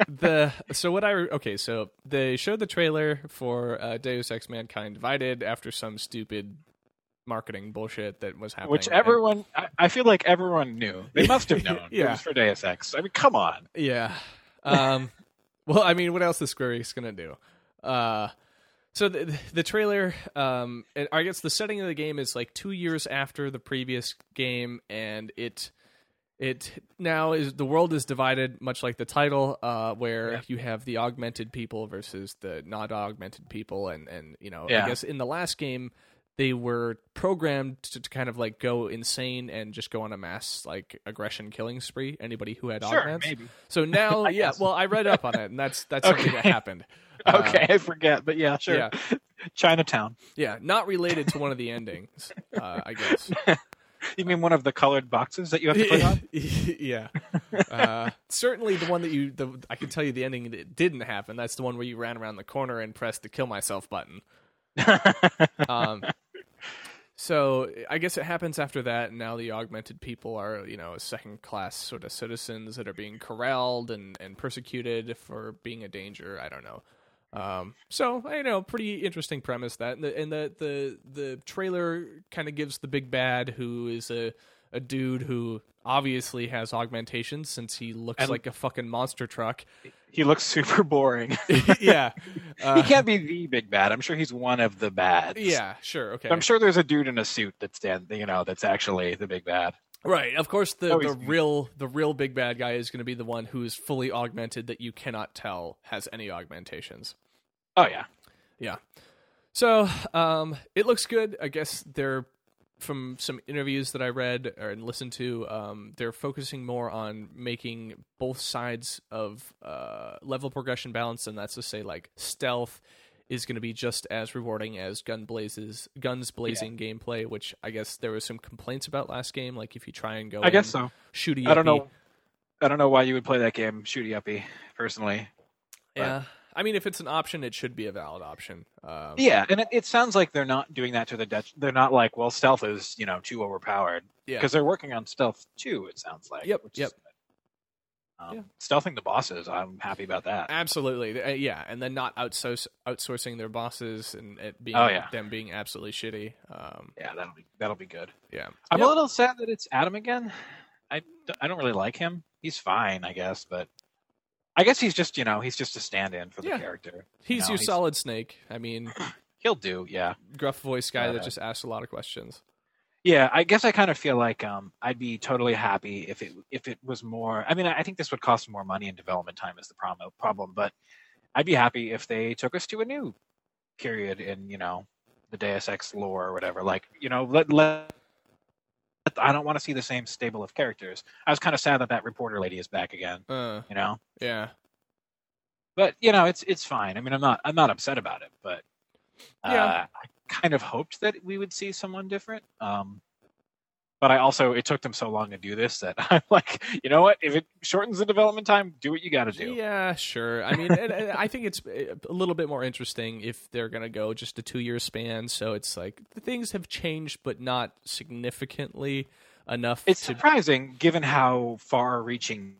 Speaker 1: So they showed the trailer for Deus Ex: Mankind Divided after some stupid marketing bullshit that was happening.
Speaker 2: Which everyone, I feel like everyone knew. They must have known.
Speaker 1: Yeah.
Speaker 2: It was for Deus Ex. I mean, come on.
Speaker 1: Yeah. Well, I mean, what else is Square Enix gonna do? So the trailer, and I guess the setting of the game is like 2 years after the previous game, and it now is the world is divided, much like the title, where you have the augmented people versus the not augmented people, and I guess in the last game they were programmed to kind of like go insane and just go on a mass like aggression killing spree. Anybody who had augments.
Speaker 2: Maybe.
Speaker 1: So now, well, I read up on it, and that's something that happened.
Speaker 2: Okay, I forget, but yeah, sure.
Speaker 1: Yeah.
Speaker 2: Chinatown.
Speaker 1: Yeah, not related to one of the endings, I guess.
Speaker 2: You mean one of the colored boxes that you have to put on?
Speaker 1: Yeah. Certainly the one that I can tell you the ending that didn't happen. That's the one where you ran around the corner and pressed the kill myself button. So I guess it happens after that, and now the augmented people are, second-class sort of citizens that are being corralled and persecuted for being a danger. I don't know. So pretty interesting premise that, and the trailer kind of gives the big bad, who is a dude who obviously has augmentations since he looks like a fucking monster truck.
Speaker 2: He looks super boring.
Speaker 1: Yeah.
Speaker 2: He can't be the big bad. I'm sure he's one of the bads.
Speaker 1: Yeah, sure, okay.
Speaker 2: I'm sure there's a dude in a suit that's actually the big bad.
Speaker 1: Right. Of course, the real big bad guy is going to be the one who is fully augmented that you cannot tell has any augmentations.
Speaker 2: Oh yeah.
Speaker 1: Yeah. So it looks good. I guess they're, from some interviews that I read and listened to, they're focusing more on making both sides of level progression balance, and that's to say, like, stealth is going to be just as rewarding as guns blazing gameplay, which I guess there was some complaints about last game. Like, if you try and go,
Speaker 2: I guess so.
Speaker 1: Shooty.
Speaker 2: I don't know why you would play that game, shooty uppy, personally.
Speaker 1: Yeah. I mean, if it's an option, it should be a valid option.
Speaker 2: Yeah, and it sounds like they're not doing that to the Dutch. They're not like, well, stealth is too overpowered. Yeah, because they're working on stealth too. It sounds like.
Speaker 1: Yep.
Speaker 2: Stealthing the bosses, I'm happy about that.
Speaker 1: Absolutely, yeah, and then not outsourcing their bosses and it being them being absolutely shitty.
Speaker 2: Yeah, that'll be good.
Speaker 1: Yeah,
Speaker 2: I'm a little sad that it's Adam again. I don't really like him. He's fine, I guess, but. I guess he's just a stand-in for the character.
Speaker 1: He's your solid Snake. I mean,
Speaker 2: he'll do, yeah.
Speaker 1: Gruff voice guy that just asks a lot of questions.
Speaker 2: Yeah, I guess I kind of feel like I'd be totally happy if it was more. I mean, I think this would cost more money and development time is the problem, but I'd be happy if they took us to a new period in the Deus Ex lore or whatever. Like let. I don't want to see the same stable of characters. I was kind of sad that reporter lady is back again.
Speaker 1: Yeah.
Speaker 2: But it's fine. I mean, I'm not upset about it. But I kind of hoped that we would see someone different. But it took them so long to do this that I'm like, you know what? If it shortens the development time, do what you got to do.
Speaker 1: Yeah, sure. I mean, I think it's a little bit more interesting if they're going to go just a 2-year span. So it's like things have changed, but not significantly enough.
Speaker 2: It's surprising given how far-reaching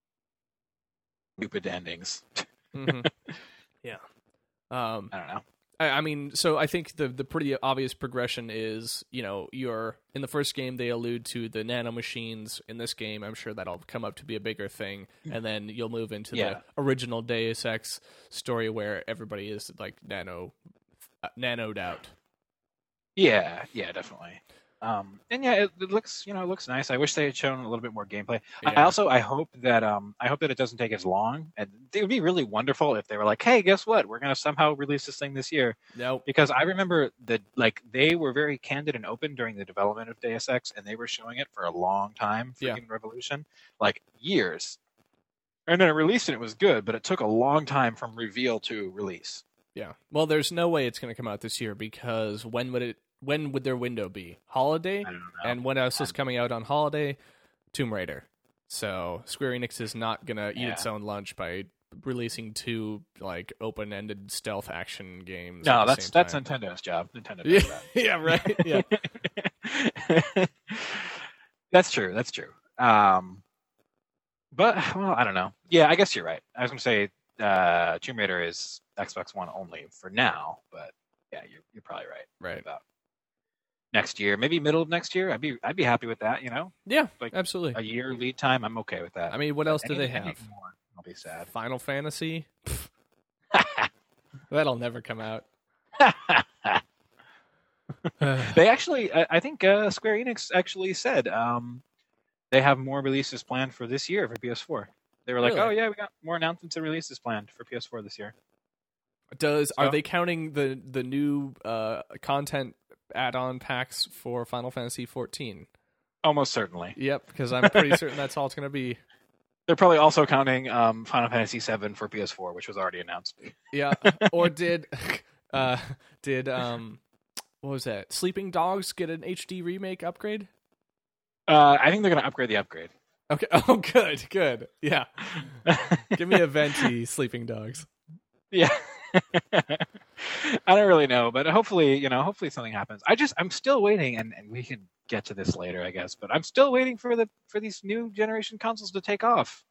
Speaker 2: stupid endings.
Speaker 1: Mm-hmm. Yeah.
Speaker 2: I don't know.
Speaker 1: I mean, so I think the pretty obvious progression is, you're in the first game, they allude to the nanomachines. In this game, I'm sure that'll come up to be a bigger thing. And then you'll move into the original Deus Ex story where everybody is like nanoed out.
Speaker 2: Yeah, definitely. And it looks nice. I wish they had shown a little bit more gameplay. Yeah. I hope that it doesn't take as long. And it would be really wonderful if they were like, hey, guess what? We're going to somehow release this thing this year.
Speaker 1: Nope.
Speaker 2: Because I remember that they were very candid and open during the development of Deus Ex, and they were showing it for a long time, freaking Revolution, like years. And then it released and it was good, but it took a long time from reveal to release.
Speaker 1: Yeah. Well, there's no way it's going to come out this year because when would their window be? Holiday?
Speaker 2: I don't know.
Speaker 1: And what else is coming out on holiday? Tomb Raider. So Square Enix is not going to eat its own lunch by releasing 2 like open-ended stealth action games.
Speaker 2: No, that's Nintendo's job. Nintendo does that.
Speaker 1: Yeah, right. Yeah.
Speaker 2: That's true. But well, I don't know. Yeah, I guess you're right. I was gonna say Tomb Raider is Xbox One only for now, but yeah, you're probably right.
Speaker 1: Right.
Speaker 2: About next year, maybe middle of next year, I'd be happy with that. You know,
Speaker 1: Yeah,
Speaker 2: like
Speaker 1: absolutely.
Speaker 2: a year lead time, I'm okay with that.
Speaker 1: I mean, what else do they have?
Speaker 2: Anything more, I'll be sad.
Speaker 1: Final Fantasy? That'll never come out.
Speaker 2: They actually, I think Square Enix actually said they have more releases planned for this year for PS4. They were like,
Speaker 1: Really?
Speaker 2: "Oh yeah, we got more announcements and releases planned for PS4 this year."
Speaker 1: Are they counting the new content add-on packs for Final Fantasy 14?
Speaker 2: Almost certainly.
Speaker 1: Yep, because I'm pretty certain that's all it's going to be.
Speaker 2: They're probably also counting Final Fantasy VII for PS4, which was already announced.
Speaker 1: Yeah, or did what was that? Sleeping Dogs get an HD remake upgrade?
Speaker 2: I think they're going to upgrade the upgrade.
Speaker 1: Okay. Oh, good. Yeah. Give me a venti Sleeping Dogs.
Speaker 2: Yeah. I don't really know, but hopefully something happens. I'm still waiting, and we can get to this later, I guess, but I'm still waiting for these new generation consoles to take off.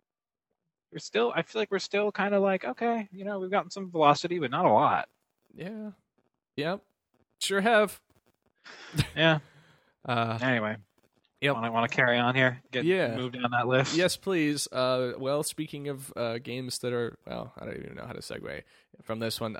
Speaker 2: I feel like we're still kind of like, okay, we've gotten some velocity, but not a lot.
Speaker 1: Yeah. Yep. Sure have.
Speaker 2: Yeah. Anyway.
Speaker 1: Yep.
Speaker 2: Want to carry on here? Move down that list.
Speaker 1: Yes, please. Well, speaking of games that are, well, I don't even know how to segue from this one.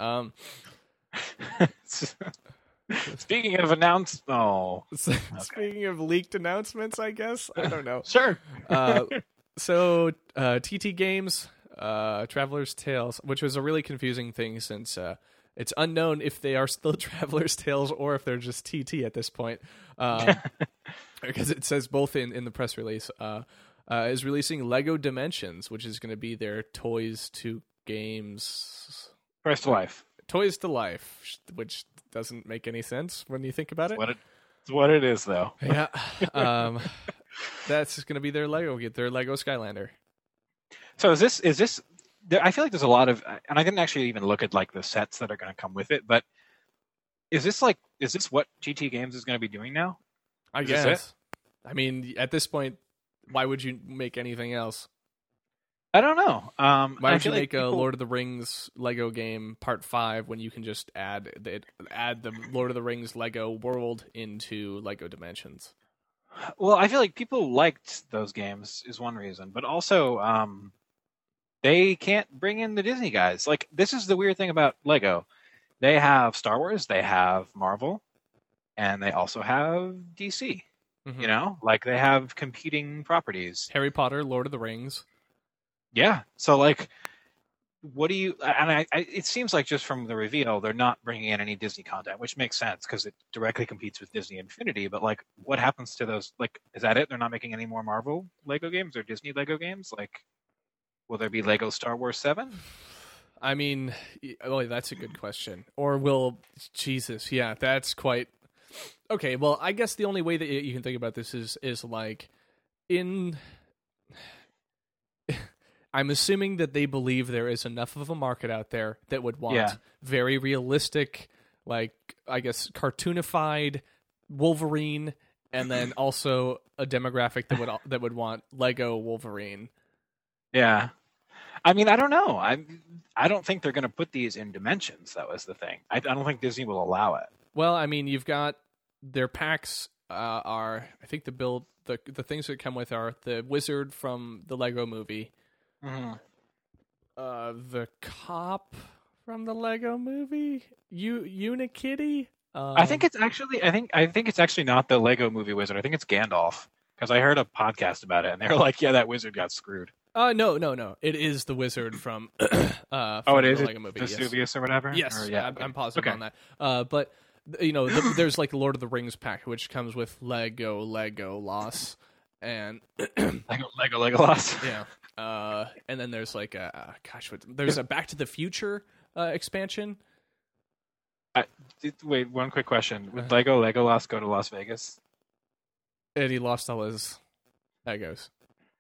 Speaker 2: Speaking of
Speaker 1: Speaking of leaked announcements, I guess I don't know.
Speaker 2: Sure.
Speaker 1: So TT Games, Traveler's Tales, which was a really confusing thing since it's unknown if they are still Traveler's Tales or if they're just TT at this point. Because it says both in the press release, is releasing Lego Dimensions, which is going to be their Toys to Games.
Speaker 2: Toys to Life.
Speaker 1: Toys to Life, which doesn't make any sense when you think about it.
Speaker 2: It's what it is, though.
Speaker 1: Yeah. That's going to be their Lego Skylander. So
Speaker 2: is this? I feel like there's a lot of, and I didn't actually even look at like the sets that are going to come with it, but is this what GT Games is going to be doing now?
Speaker 1: I guess. I mean, at this point, why would you make anything else?
Speaker 2: I don't know.
Speaker 1: Why would you make a Lord of the Rings Lego game Part 5 when you can just add the Lord of the Rings Lego world into Lego Dimensions?
Speaker 2: Well, I feel like people liked those games is one reason, but also they can't bring in the Disney guys. Like, this is the weird thing about Lego. They have Star Wars, they have Marvel, and they also have DC.
Speaker 1: Mm-hmm.
Speaker 2: Like they have competing properties.
Speaker 1: Harry Potter, Lord of the Rings.
Speaker 2: Yeah. So like, what do you? And it seems like just from the reveal, they're not bringing in any Disney content, which makes sense because it directly competes with Disney Infinity. But like, what happens to those? Like, is that it? They're not making any more Marvel Lego games or Disney Lego games? Like, will there be Lego Star Wars 7?
Speaker 1: I mean, that's a good question. Or will Jesus? Yeah, that's quite. Okay, well, I guess the only way that you can think about this is like I'm assuming that they believe there is enough of a market out there that would want very realistic, like, I guess, cartoonified Wolverine, and then also a demographic that would want Lego Wolverine.
Speaker 2: Yeah. I mean, I don't know. I don't think they're going to put these in Dimensions. That was the thing. I don't think Disney will allow it.
Speaker 1: Well, I mean, you've got their packs are, I think the things that come with are the wizard from the Lego movie,
Speaker 2: mm-hmm.
Speaker 1: The cop from the Lego movie, Unikitty.
Speaker 2: I think it's actually not the Lego movie wizard. I think it's Gandalf because I heard a podcast about it and they were like, "Yeah, that wizard got screwed."
Speaker 1: No. It is the wizard from
Speaker 2: it is
Speaker 1: the Lego movie,
Speaker 2: Vesuvius or whatever.
Speaker 1: Yes,
Speaker 2: yeah,
Speaker 1: I'm positive on that. But there's like the Lord of the Rings pack, which comes with Lego Legolas, and
Speaker 2: Lego Legolas.
Speaker 1: Yeah. And then there's like there's a Back to the Future expansion.
Speaker 2: Wait, one quick question: would Lego Legolas go to Las Vegas?
Speaker 1: And he lost all his Legos.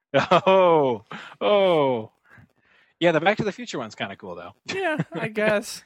Speaker 2: Oh, yeah. The Back to the Future one's kind of cool, though.
Speaker 1: Yeah, I guess.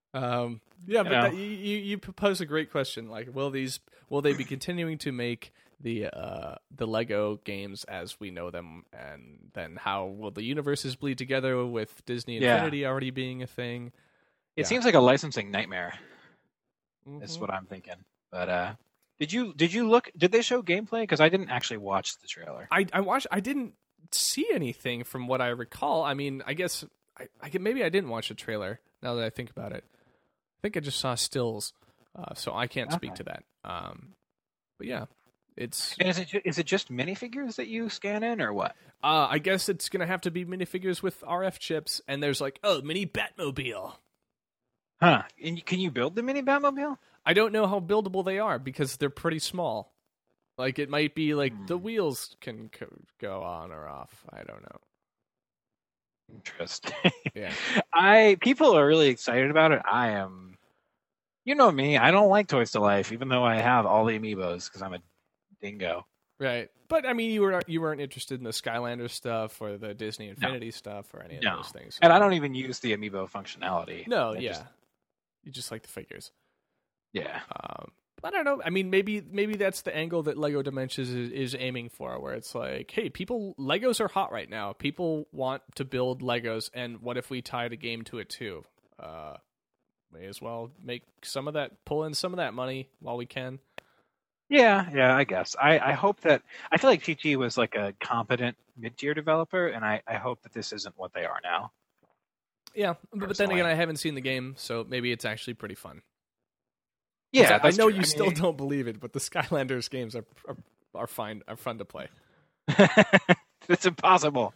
Speaker 1: Yeah, but you propose a great question. Like, will they be continuing to make the Lego games as we know them, and then how will the universes bleed together with Disney Infinity already being a thing.
Speaker 2: It seems like a licensing nightmare.
Speaker 1: Mhm.
Speaker 2: Is what I'm thinking. But did you look? Did they show gameplay? Because I didn't actually watch the trailer.
Speaker 1: I watched. I didn't see anything from what I recall. I mean, I guess maybe I didn't watch the trailer. Now that I think about it, I think I just saw stills, so I can't speak to that. But yeah, it's.
Speaker 2: And is it just minifigures that you scan in, or what?
Speaker 1: I guess it's gonna have to be minifigures with RF chips, and there's like, mini Batmobile.
Speaker 2: Huh? And can you build the mini Batmobile?
Speaker 1: I don't know how buildable they are because they're pretty small. Like it might be like the wheels can go on or off. I don't know.
Speaker 2: Interesting.
Speaker 1: Yeah.
Speaker 2: People are really excited about it. I am. You know me. I don't like Toys to Life, even though I have all the amiibos because I'm a dingo.
Speaker 1: Right. But I mean, you weren't interested in the Skylander stuff or the Disney Infinity stuff or any of those things.
Speaker 2: And I don't even use the amiibo functionality.
Speaker 1: No. You just like the figures.
Speaker 2: Yeah.
Speaker 1: I don't know. I mean, maybe that's the angle that Lego Dimensions is aiming for, where it's like, hey, Legos are hot right now. People want to build Legos, and what if we tied a game to it too? May as well pull in some of that money while we can.
Speaker 2: Yeah, I guess. I hope that I feel like TT was like a competent mid-tier developer, and I hope that this isn't what they are now.
Speaker 1: Yeah, but then again, I haven't seen the game, so maybe it's actually pretty fun.
Speaker 2: Yeah,
Speaker 1: I know you still don't believe it, but the Skylanders games are fun to play.
Speaker 2: It's impossible.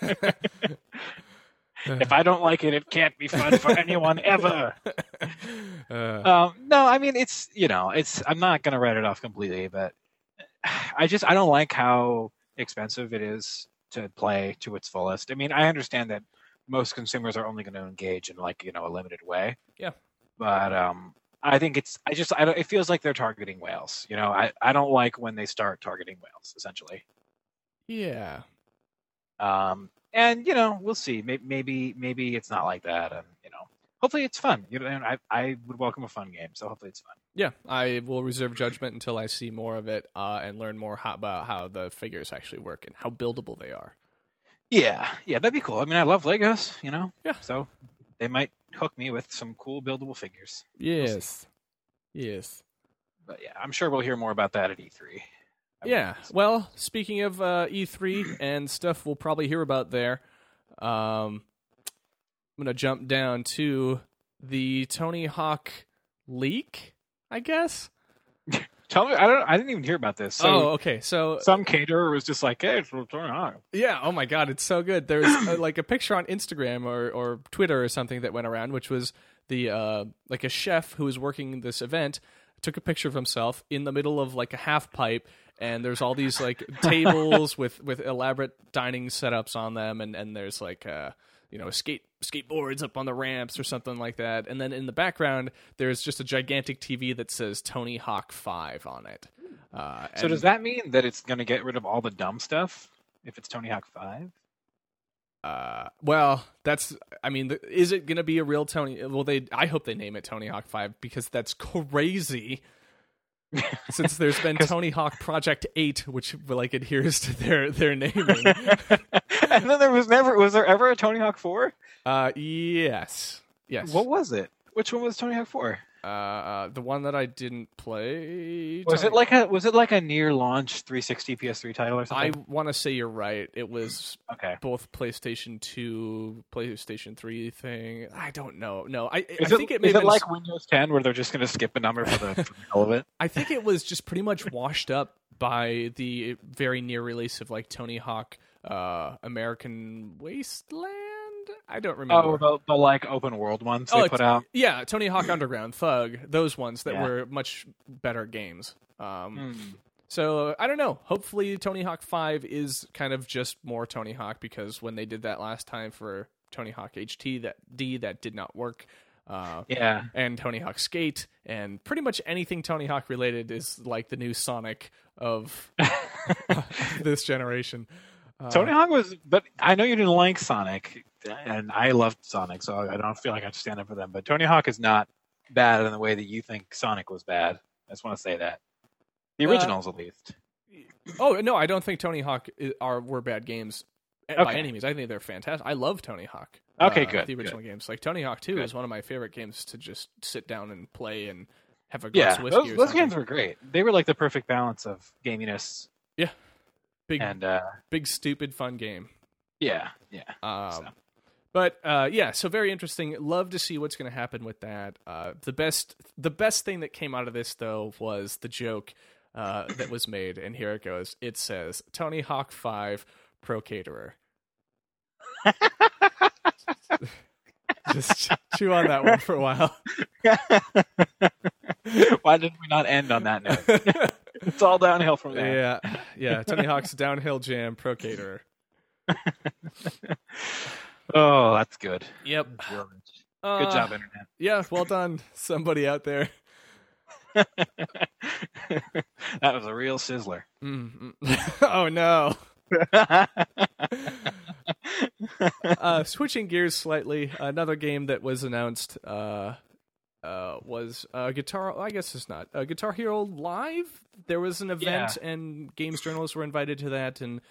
Speaker 2: If I don't like it, it can't be fun for anyone ever. No, I mean it's I'm not gonna write it off completely, but I don't like how expensive it is to play to its fullest. I mean, I understand that most consumers are only going to engage in a limited way.
Speaker 1: Yeah,
Speaker 2: but I think it feels like they're targeting whales. I don't like when they start targeting whales, essentially.
Speaker 1: Yeah.
Speaker 2: And we'll see. Maybe it's not like that, and hopefully it's fun. I would welcome a fun game, so hopefully it's fun.
Speaker 1: Yeah, I will reserve judgment until I see more of it and learn more about how the figures actually work and how buildable they are.
Speaker 2: Yeah, that'd be cool. I mean, I love Legos,
Speaker 1: Yeah.
Speaker 2: So they might hook me with some cool buildable figures.
Speaker 1: Yes. Yes.
Speaker 2: But yeah, I'm sure we'll hear more about that at E3.
Speaker 1: Yeah. Well, speaking of E3 and stuff we'll probably hear about there, I'm going to jump down to the Tony Hawk leak, I guess.
Speaker 2: Tell me, I didn't even hear about this. So,
Speaker 1: okay. So
Speaker 2: some caterer was just like, "Hey, it's Tony Hawk."
Speaker 1: Yeah. Oh my God, it's so good. There's like a picture on Instagram or Twitter or something that went around, which was the like a chef who was working this event took a picture of himself in the middle of like a half pipe, and there's all these like tables with elaborate dining setups on them, and there's like skateboards up on the ramps or something like that. And then in the background, there's just a gigantic TV that says Tony Hawk 5 on it.
Speaker 2: So does that mean that it's going to get rid of all the dumb stuff if it's Tony Hawk 5?
Speaker 1: Well, is it going to be a real Tony? Well, I hope they name it Tony Hawk 5 because that's crazy. Since there's been Tony Hawk Project 8, which like adheres to their naming.
Speaker 2: And then was there ever a Tony Hawk 4?
Speaker 1: Yes.
Speaker 2: What was it? Which one was Tony Hawk 4?
Speaker 1: The one that I didn't play.
Speaker 2: Was it like a near launch 360 PS3 title or something?
Speaker 1: I want to say you're right. It was
Speaker 2: both
Speaker 1: PlayStation 2, PlayStation 3 thing. I don't know. No, I
Speaker 2: think it
Speaker 1: may
Speaker 2: is it like Windows 10 where they're just going to skip a number for the hell of it?
Speaker 1: I think it was just pretty much washed up by the very near release of like Tony Hawk American Wasteland. I don't remember.
Speaker 2: Oh, the like open world ones they put out.
Speaker 1: Yeah, Tony Hawk Underground, Thug, those ones that were much better games. So I don't know. Hopefully, Tony Hawk 5 is kind of just more Tony Hawk, because when they did that last time for Tony Hawk HT, that did not work. And Tony Hawk Skate and pretty much anything Tony Hawk related is like the new Sonic of this generation.
Speaker 2: Tony Hawk but I know you didn't like Sonic, and I loved Sonic, so I don't feel like I have to stand up for them. But Tony Hawk is not bad in the way that you think Sonic was bad. I just want to say that. The originals, at least.
Speaker 1: Oh no, I don't think Tony Hawk were bad games by
Speaker 2: Okay.
Speaker 1: any means. I think they're fantastic. I love Tony Hawk.
Speaker 2: Okay, good,
Speaker 1: The original games, like Tony Hawk 2, is one of my favorite games to just sit down and play and have a glass
Speaker 2: Yeah,
Speaker 1: of whiskey.
Speaker 2: those,
Speaker 1: or
Speaker 2: those
Speaker 1: something.
Speaker 2: games were great. They were like the perfect balance of gaminess
Speaker 1: Yeah, big,
Speaker 2: and
Speaker 1: big, stupid, fun game.
Speaker 2: yeah.
Speaker 1: Um, But yeah, so very interesting. Love to see what's going to happen with that. The best thing that came out of this though was the joke that was made, and here it goes. It says Tony Hawk 5 Pro Caterer. Just chew on that one for a while.
Speaker 2: Why did we not end on that note? It's all downhill from there.
Speaker 1: Yeah. Tony Hawk's Downhill Jam Pro Caterer.
Speaker 2: Oh, that's good.
Speaker 1: Yep.
Speaker 2: Good job, Internet.
Speaker 1: Yeah, well done, somebody out there.
Speaker 2: That was a real sizzler.
Speaker 1: Oh no. Switching gears slightly, another game that was announced was Guitar. I guess it's not Guitar Hero Live. There was an event, and games journalists were invited to that, and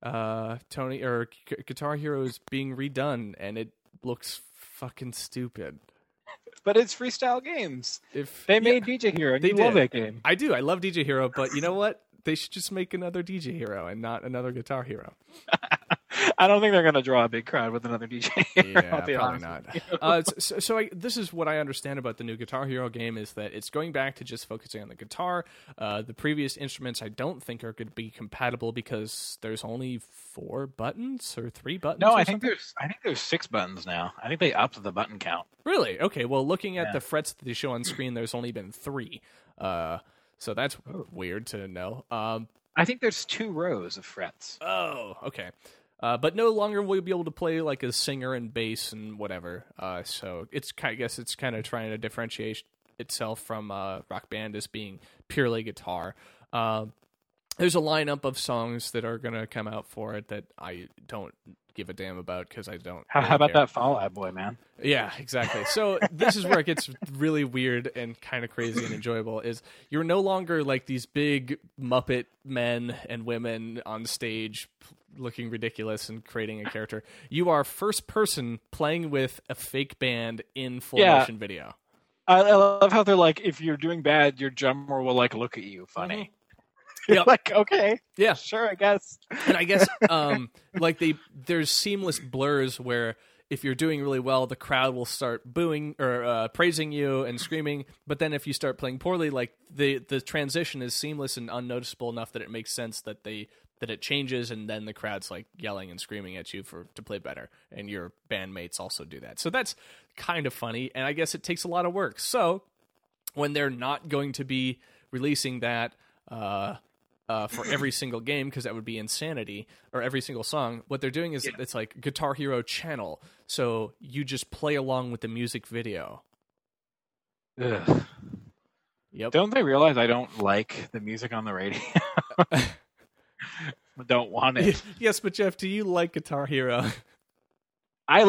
Speaker 1: Guitar Hero is being redone, and it looks fucking stupid.
Speaker 2: But it's freestyle games.
Speaker 1: If
Speaker 2: They made DJ Hero, and
Speaker 1: they
Speaker 2: you love
Speaker 1: did.
Speaker 2: that game.
Speaker 1: I do. I love DJ Hero, but you know what? They should just make another DJ Hero and not another Guitar Hero.
Speaker 2: I don't think they're going to draw a big crowd with another DJ Hero.
Speaker 1: Yeah,
Speaker 2: I'll be
Speaker 1: probably
Speaker 2: honest.
Speaker 1: not. This is what I understand about the new Guitar Hero game is that it's going back to just focusing on the guitar. The previous instruments I don't think are going to be compatible because there's only 4 buttons or 3 buttons.
Speaker 2: No,
Speaker 1: or
Speaker 2: I think
Speaker 1: something?
Speaker 2: there's 6 buttons now. I think they upped the button count.
Speaker 1: Really? Okay. Well, looking at the frets that they show on screen, there's only been 3. So that's weird to know.
Speaker 2: I think there's 2 rows of frets.
Speaker 1: Oh, okay. But no longer will you be able to play like a singer and bass and whatever. So I guess it's kind of trying to differentiate itself from Rock Band as being purely guitar. There's a lineup of songs that are going to come out for it that I don't give a damn about because I don't.
Speaker 2: How
Speaker 1: really
Speaker 2: about
Speaker 1: care.
Speaker 2: that Fall Out Boy, man?
Speaker 1: Yeah, exactly. So this is where it gets really weird and kind of crazy and enjoyable is you're no longer like these big Muppet men and women on stage looking ridiculous and creating a character. You are first person playing with a fake band in full motion video.
Speaker 2: I love how they're like, if you're doing bad, your drummer will like look at you funny.
Speaker 1: Yep.
Speaker 2: Like, okay,
Speaker 1: Yeah.
Speaker 2: sure, I guess.
Speaker 1: And I guess like there's seamless blurs where if you're doing really well, the crowd will start booing or praising you and screaming. But then if you start playing poorly, like the transition is seamless and unnoticeable enough that it makes sense that it changes, and then the crowd's like yelling and screaming at you to play better, and your bandmates also do that. So that's kind of funny, and I guess it takes a lot of work. So when they're not going to be releasing that for every single game, because that would be insanity, or every single song, what they're doing is it's like Guitar Hero channel, so you just play along with the music video.
Speaker 2: Ugh.
Speaker 1: Yep.
Speaker 2: Don't they realize I don't like the music on the radio? I don't want it.
Speaker 1: Yes, but Jeff, do you like Guitar Hero?
Speaker 2: I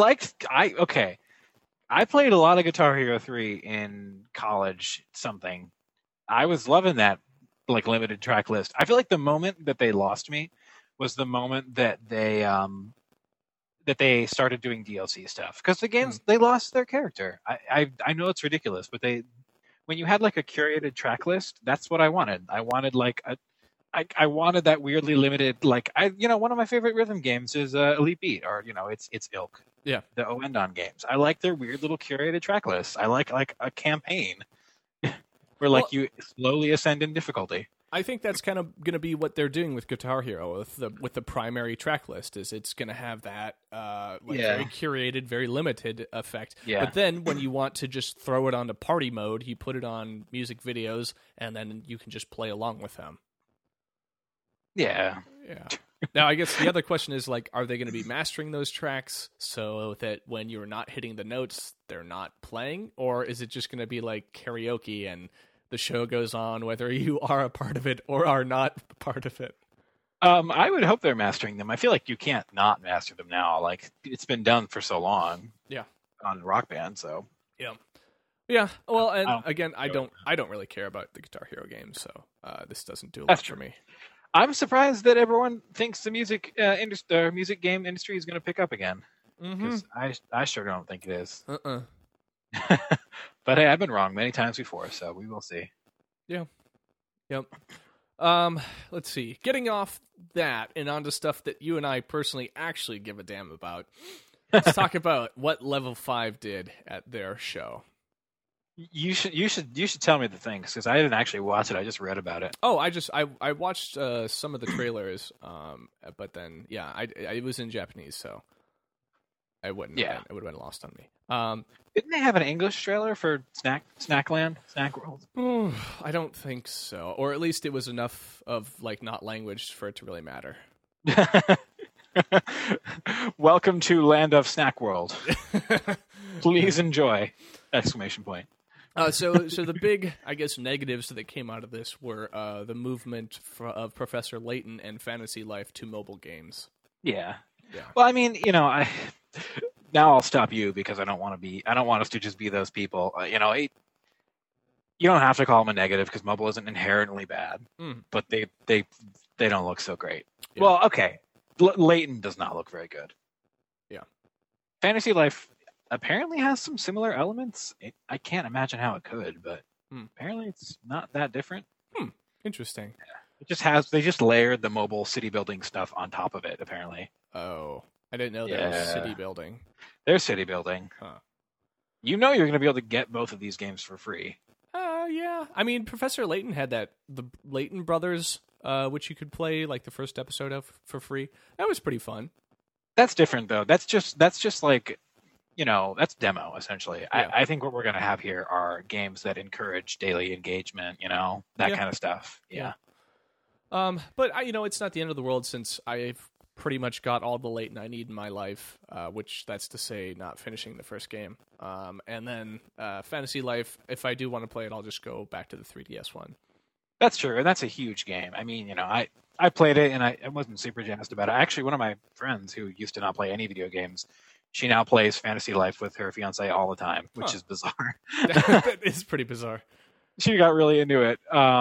Speaker 2: played a lot of Guitar Hero 3 in college something. I was loving that like limited track list. I feel like the moment that they lost me was the moment that they started doing DLC stuff, because the games they lost their character. I know it's ridiculous, but when you had like a curated track list, that's what I wanted. I wanted like I wanted that weirdly limited, like one of my favorite rhythm games is Elite Beat, or it's Ilk.
Speaker 1: Yeah.
Speaker 2: The Oendon games. I like their weird little curated track lists. I like a campaign where you slowly ascend in difficulty.
Speaker 1: I think that's kind of going to be what they're doing with Guitar Hero with the primary track list. Is it's going to have that very curated, very limited effect.
Speaker 2: Yeah.
Speaker 1: But then when you want to just throw it onto party mode, you put it on music videos, and then you can just play along with them.
Speaker 2: Yeah.
Speaker 1: Yeah. Now, I guess the other question is, are they going to be mastering those tracks so that when you're not hitting the notes, they're not playing? Or is it just going to be like karaoke and the show goes on whether you are a part of it or are not a part of it?
Speaker 2: I would hope they're mastering them. I feel like you can't not master them now. Like, it's been done for so long.
Speaker 1: Yeah.
Speaker 2: On Rock Band, so.
Speaker 1: Yeah. Yeah. Well, and I don't really care about the Guitar Hero games, so this doesn't do a lot for me.
Speaker 2: I'm surprised that everyone thinks the music game industry is going to pick up again. Because I sure don't think it is. But hey, I've been wrong many times before, so we will see.
Speaker 1: Yeah. Yep. Let's see. Getting off that and onto stuff that you and I personally actually give a damn about. Let's talk about what Level 5 did at their show.
Speaker 2: You should tell me the things, because I didn't actually watch it. I just read about it.
Speaker 1: Oh, I watched some of the trailers, but then it was in Japanese, so I wouldn't. Yeah, it would have been lost on me.
Speaker 2: Didn't they have an English trailer for Snackland, Snack World?
Speaker 1: I don't think so, or at least it was enough of like not language for it to really matter.
Speaker 2: Welcome to Land of Snack World. Please enjoy! Exclamation point.
Speaker 1: So the big, I guess, negatives that came out of this were the movement of Professor Layton and Fantasy Life to mobile games.
Speaker 2: Yeah. Well, I mean, now I'll stop you because I don't want us to just be those people. You don't have to call them a negative because mobile isn't inherently bad, but they don't look so great. Yeah. Well, okay, Layton does not look very good.
Speaker 1: Yeah.
Speaker 2: Fantasy Life apparently has some similar elements. I can't imagine how it could, but apparently it's not that different.
Speaker 1: Interesting.
Speaker 2: Yeah. They just layered the mobile city building stuff on top of it, apparently.
Speaker 1: Oh, I didn't know that was city building.
Speaker 2: They're city building.
Speaker 1: Huh.
Speaker 2: You're going to be able to get both of these games for free.
Speaker 1: Yeah. I mean, Professor Layton had the Layton Brothers, which you could play like the first episode of for free. That was pretty fun. That's
Speaker 2: different though. That's just like, that's demo essentially. Yeah. I think what we're going to have here are games that encourage daily engagement, that kind of stuff. Yeah.
Speaker 1: But it's not the end of the world since I've pretty much got all the Layton I need in my life, which that's to say not finishing the first game. And then Fantasy Life, if I do want to play it, I'll just go back to the 3DS one.
Speaker 2: That's true, and that's a huge game. I mean, I played it, and I wasn't super jazzed about it. Actually, one of my friends who used to not play any video games, she now plays Fantasy Life with her fiancé all the time, which is bizarre.
Speaker 1: That is pretty bizarre.
Speaker 2: She got really into it.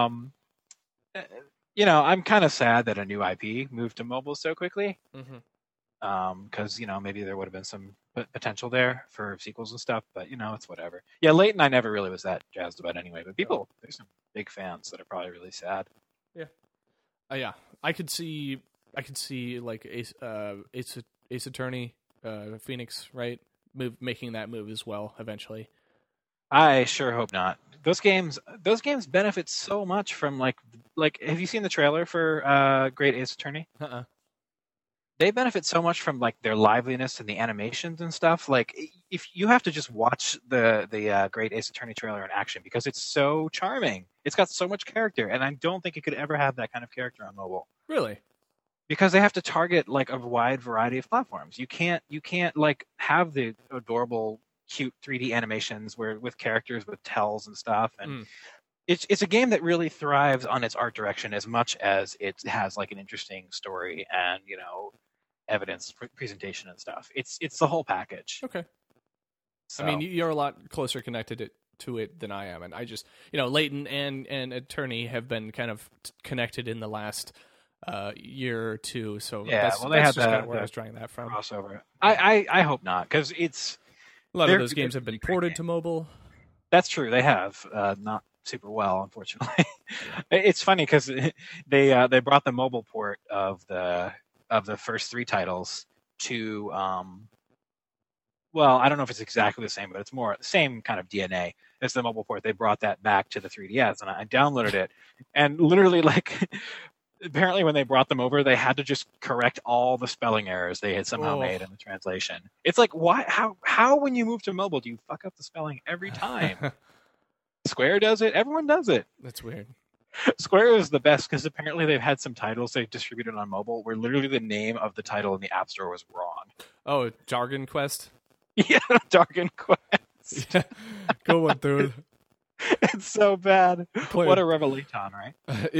Speaker 2: I'm kind of sad that a new IP moved to mobile so quickly. Because, maybe there would have been some potential there for sequels and stuff, but, it's whatever. Yeah, Layton I never really was that jazzed about anyway, but there's some big fans that are probably really sad.
Speaker 1: Yeah. Yeah. I could see like Ace Attorney, Phoenix, right? Making that move as well eventually.
Speaker 2: I sure hope not. Those games benefit so much from like have you seen the trailer for Great Ace Attorney? They benefit so much from like their liveliness and the animations and stuff. Like if you have to just watch the Great Ace Attorney trailer in action because it's so charming. It's got so much character, and I don't think it could ever have that kind of character on mobile.
Speaker 1: Really?
Speaker 2: Because they have to target like a wide variety of platforms. You can't like have the adorable, cute 3D animations with characters with tells and stuff, and it's a game that really thrives on its art direction as much as it has like an interesting story and evidence presentation and stuff. It's the whole package.
Speaker 1: Okay. So. I mean, you're a lot closer connected to it than I am, and I just Layton and Attorney have been kind of connected in the last year or two. So that's just kind of where I was drawing that from.
Speaker 2: Crossover. I hope not, because it's
Speaker 1: a lot of those games have been ported to mobile.
Speaker 2: That's true. They have not super well, unfortunately. It's funny because they brought the mobile port of the first three titles to well, I don't know if it's exactly the same, but it's more the same kind of DNA as the mobile port. They brought that back to the 3DS, and I downloaded it, and literally apparently when they brought them over, they had to just correct all the spelling errors they had somehow made in the translation. It's like, why? How when you move to mobile do you fuck up the spelling every time? Square does it. Everyone does it.
Speaker 1: That's weird.
Speaker 2: Square is the best because apparently they've had some titles they distributed on mobile where literally the name of the title in the App Store was wrong.
Speaker 1: Oh, Jargon Quest?
Speaker 2: Yeah, Jargon Quest.
Speaker 1: Yeah. Go one through.
Speaker 2: It's so bad. What a revelation, right?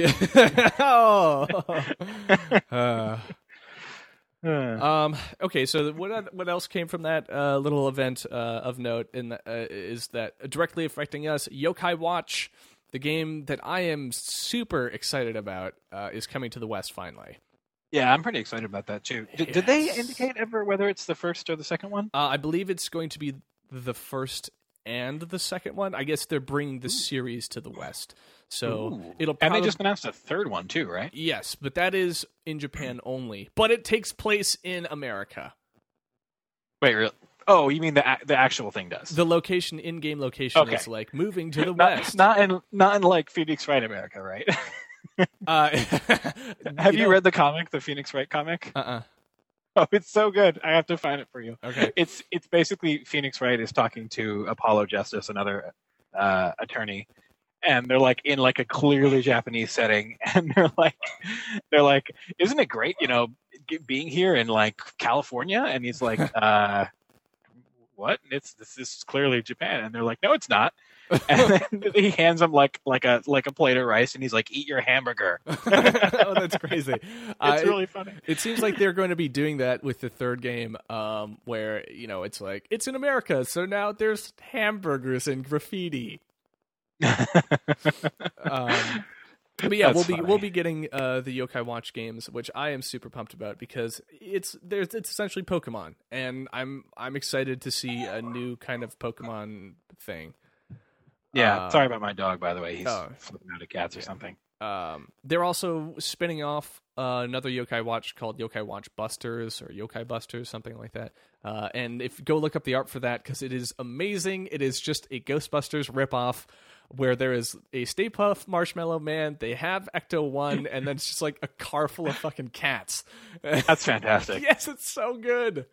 Speaker 1: Okay, so what else came from that little event of note is that directly affecting us, Yokai Watch the game that I am super excited about is coming to the West finally.
Speaker 2: Yeah, I'm pretty excited about that too. Did they indicate ever whether it's the first or the second one?
Speaker 1: I believe it's going to be the first and the second one. I guess they're bringing the series to the West, so it'll.
Speaker 2: And they just announced a third one too, right?
Speaker 1: Yes, but that is in Japan only. But it takes place in America.
Speaker 2: Wait, really? Oh, you mean the actual thing does?
Speaker 1: The location, in-game location, is like moving to the West.
Speaker 2: Not in like Phoenix Wright America, right? Have you read the comic, the Phoenix Wright comic? Oh, it's so good. I have to find it for you.
Speaker 1: Okay.
Speaker 2: It's basically Phoenix Wright is talking to Apollo Justice, another attorney, and they're like in like a clearly Japanese setting, and they're like, isn't it great, being here in like California? And he's like, what? This is clearly Japan, and they're like, no, it's not. And then he hands him like a plate of rice, and he's like, eat your hamburger.
Speaker 1: Oh, that's crazy.
Speaker 2: It's really funny.
Speaker 1: It seems like they're going to be doing that with the third game, where it's like it's in America, so now there's hamburgers and graffiti. But yeah, we'll be getting the Yokai Watch games, which I am super pumped about because it's essentially Pokemon, and I'm excited to see a new kind of Pokemon thing.
Speaker 2: Yeah, sorry about my dog, by the way. He's flipping out of cats or something.
Speaker 1: They're also spinning off another Yokai Watch called Yokai Watch Busters or Yokai Busters, something like that. And if go look up the art for that because it is amazing. It is just a Ghostbusters ripoff where there is a Stay Puft Marshmallow Man. They have Ecto-1, and then it's just like a car full of fucking cats.
Speaker 2: That's fantastic.
Speaker 1: Yes, it's so good.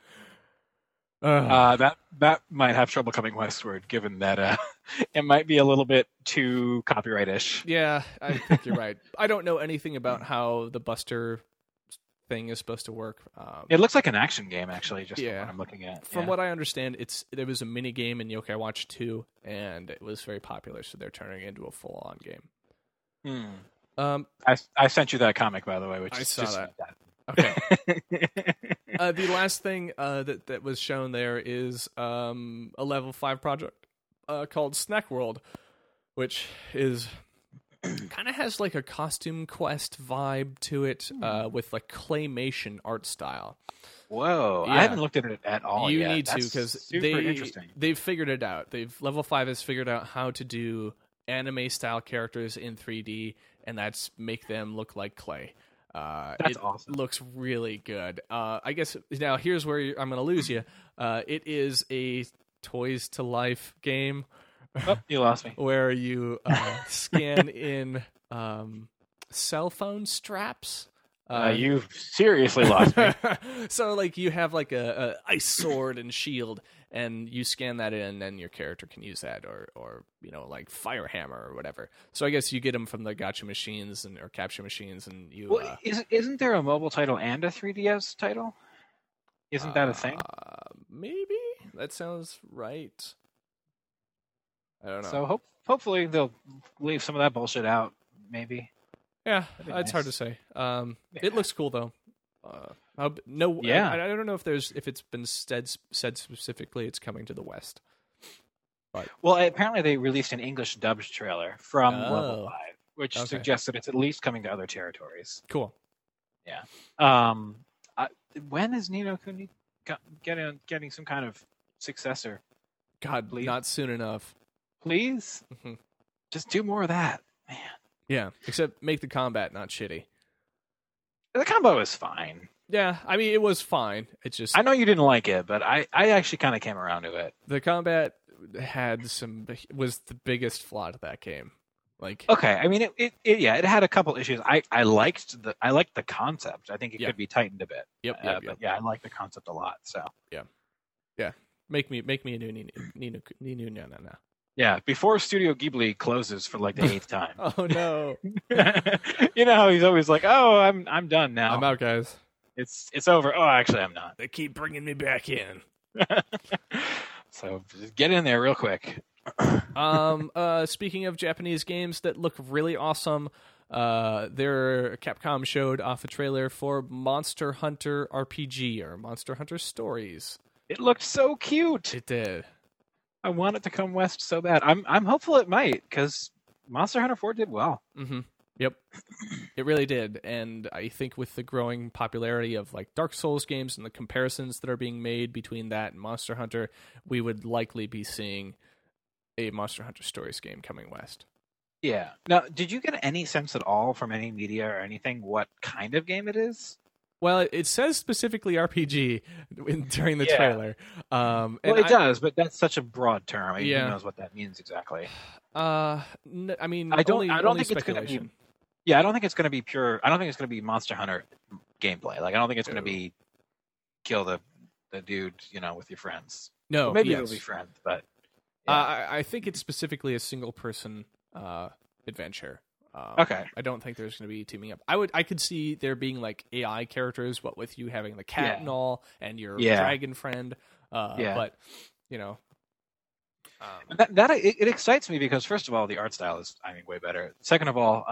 Speaker 2: That might have trouble coming westward, given that it might be a little bit too copyright-ish.
Speaker 1: Yeah, I think you're right. I don't know anything about how the Buster thing is supposed to work.
Speaker 2: It looks like an action game, actually, just from what I'm looking at.
Speaker 1: From what I understand, there was a mini game in Yokai Watch 2, and it was very popular, so they're turning it into a full-on game.
Speaker 2: I sent you that comic, by the way, which
Speaker 1: I
Speaker 2: is
Speaker 1: saw
Speaker 2: just
Speaker 1: that.
Speaker 2: Fantastic.
Speaker 1: Okay. The last thing that was shown there is a level 5 project called Snack World, which is kind of has like a Costume Quest vibe to it with like claymation art style.
Speaker 2: Whoa, yeah. I haven't looked at it at all
Speaker 1: You
Speaker 2: yet.
Speaker 1: need to because they've figured it out. Level 5 has figured out how to do anime style characters in 3D, and that's make them look like clay.
Speaker 2: That's awesome.
Speaker 1: Looks really good. I guess now here's where I'm going to lose you. It is a Toys to Life game.
Speaker 2: Oh, you lost me.
Speaker 1: Where you scan in cell phone straps.
Speaker 2: You've seriously lost me.
Speaker 1: So, like, you have like a ice sword and shield, and you scan that in, and your character can use that, or like fire hammer or whatever. So, I guess you get them from the gacha machines or capture machines, and you.
Speaker 2: Well, isn't there a mobile title and a 3DS title? Isn't that a thing?
Speaker 1: Maybe that sounds right. I don't know.
Speaker 2: So hopefully they'll leave some of that bullshit out. Maybe.
Speaker 1: Yeah, it's hard to say. It looks cool though. I don't know if it's been said specifically it's coming to the West. But
Speaker 2: well, apparently they released an English dubbed trailer from Level 5, which suggests that it's at least coming to other territories.
Speaker 1: Cool.
Speaker 2: Yeah. When is Ni no Kuni getting some kind of successor?
Speaker 1: God, please? Not soon enough.
Speaker 2: Please? Mm-hmm. Just do more of that, man.
Speaker 1: Yeah, except make the combat not shitty.
Speaker 2: The combo was fine.
Speaker 1: Yeah, I mean, it was fine. It's just...
Speaker 2: I know you didn't like it, but I actually kind of came around to it.
Speaker 1: The combat was the biggest flaw to that game. Like,
Speaker 2: okay, I mean, it had a couple issues. I liked the concept. I think it could be tightened a bit.
Speaker 1: Yep.
Speaker 2: But yeah, I like the concept a lot. So
Speaker 1: yeah. Make me a new no.
Speaker 2: Yeah, before Studio Ghibli closes for like the 8th time.
Speaker 1: Oh no!
Speaker 2: You know how he's always like, "Oh, I'm done now.
Speaker 1: I'm out, guys.
Speaker 2: It's over." Oh, actually, I'm not.
Speaker 1: They keep bringing me back in.
Speaker 2: So just get in there real quick.
Speaker 1: Speaking of Japanese games that look really awesome, Capcom showed off a trailer for Monster Hunter RPG or Monster Hunter Stories.
Speaker 2: It looked so cute.
Speaker 1: It did.
Speaker 2: I want it to come west so bad. I'm hopeful it might, because Monster Hunter 4 did well.
Speaker 1: Mm-hmm. Yep, it really did, and I think with the growing popularity of like Dark Souls games and the comparisons that are being made between that and Monster Hunter, we would likely be seeing a Monster Hunter Stories game coming west.
Speaker 2: Yeah. Now, did you get any sense at all from any media or anything what kind of game it is?
Speaker 1: Well, it says specifically RPG during the trailer.
Speaker 2: Well, it does, but that's such a broad term. I mean,
Speaker 1: Yeah.
Speaker 2: who knows what that means exactly?
Speaker 1: I mean,
Speaker 2: I don't
Speaker 1: only
Speaker 2: think it's going to be.
Speaker 1: speculation.
Speaker 2: Yeah, I don't think it's going to be pure. I don't think it's going to be Monster Hunter gameplay. Like, I don't think it's going to be kill the dude, with your friends.
Speaker 1: No,
Speaker 2: Well, maybe
Speaker 1: yes.
Speaker 2: it'll be friends, but
Speaker 1: I think it's specifically a single person adventure.
Speaker 2: Okay.
Speaker 1: I don't think there's going to be teaming up. I could see there being like AI characters, what with you having the cat and all, and your dragon friend. But
Speaker 2: it excites me because first of all, the art style is, way better. Second of all,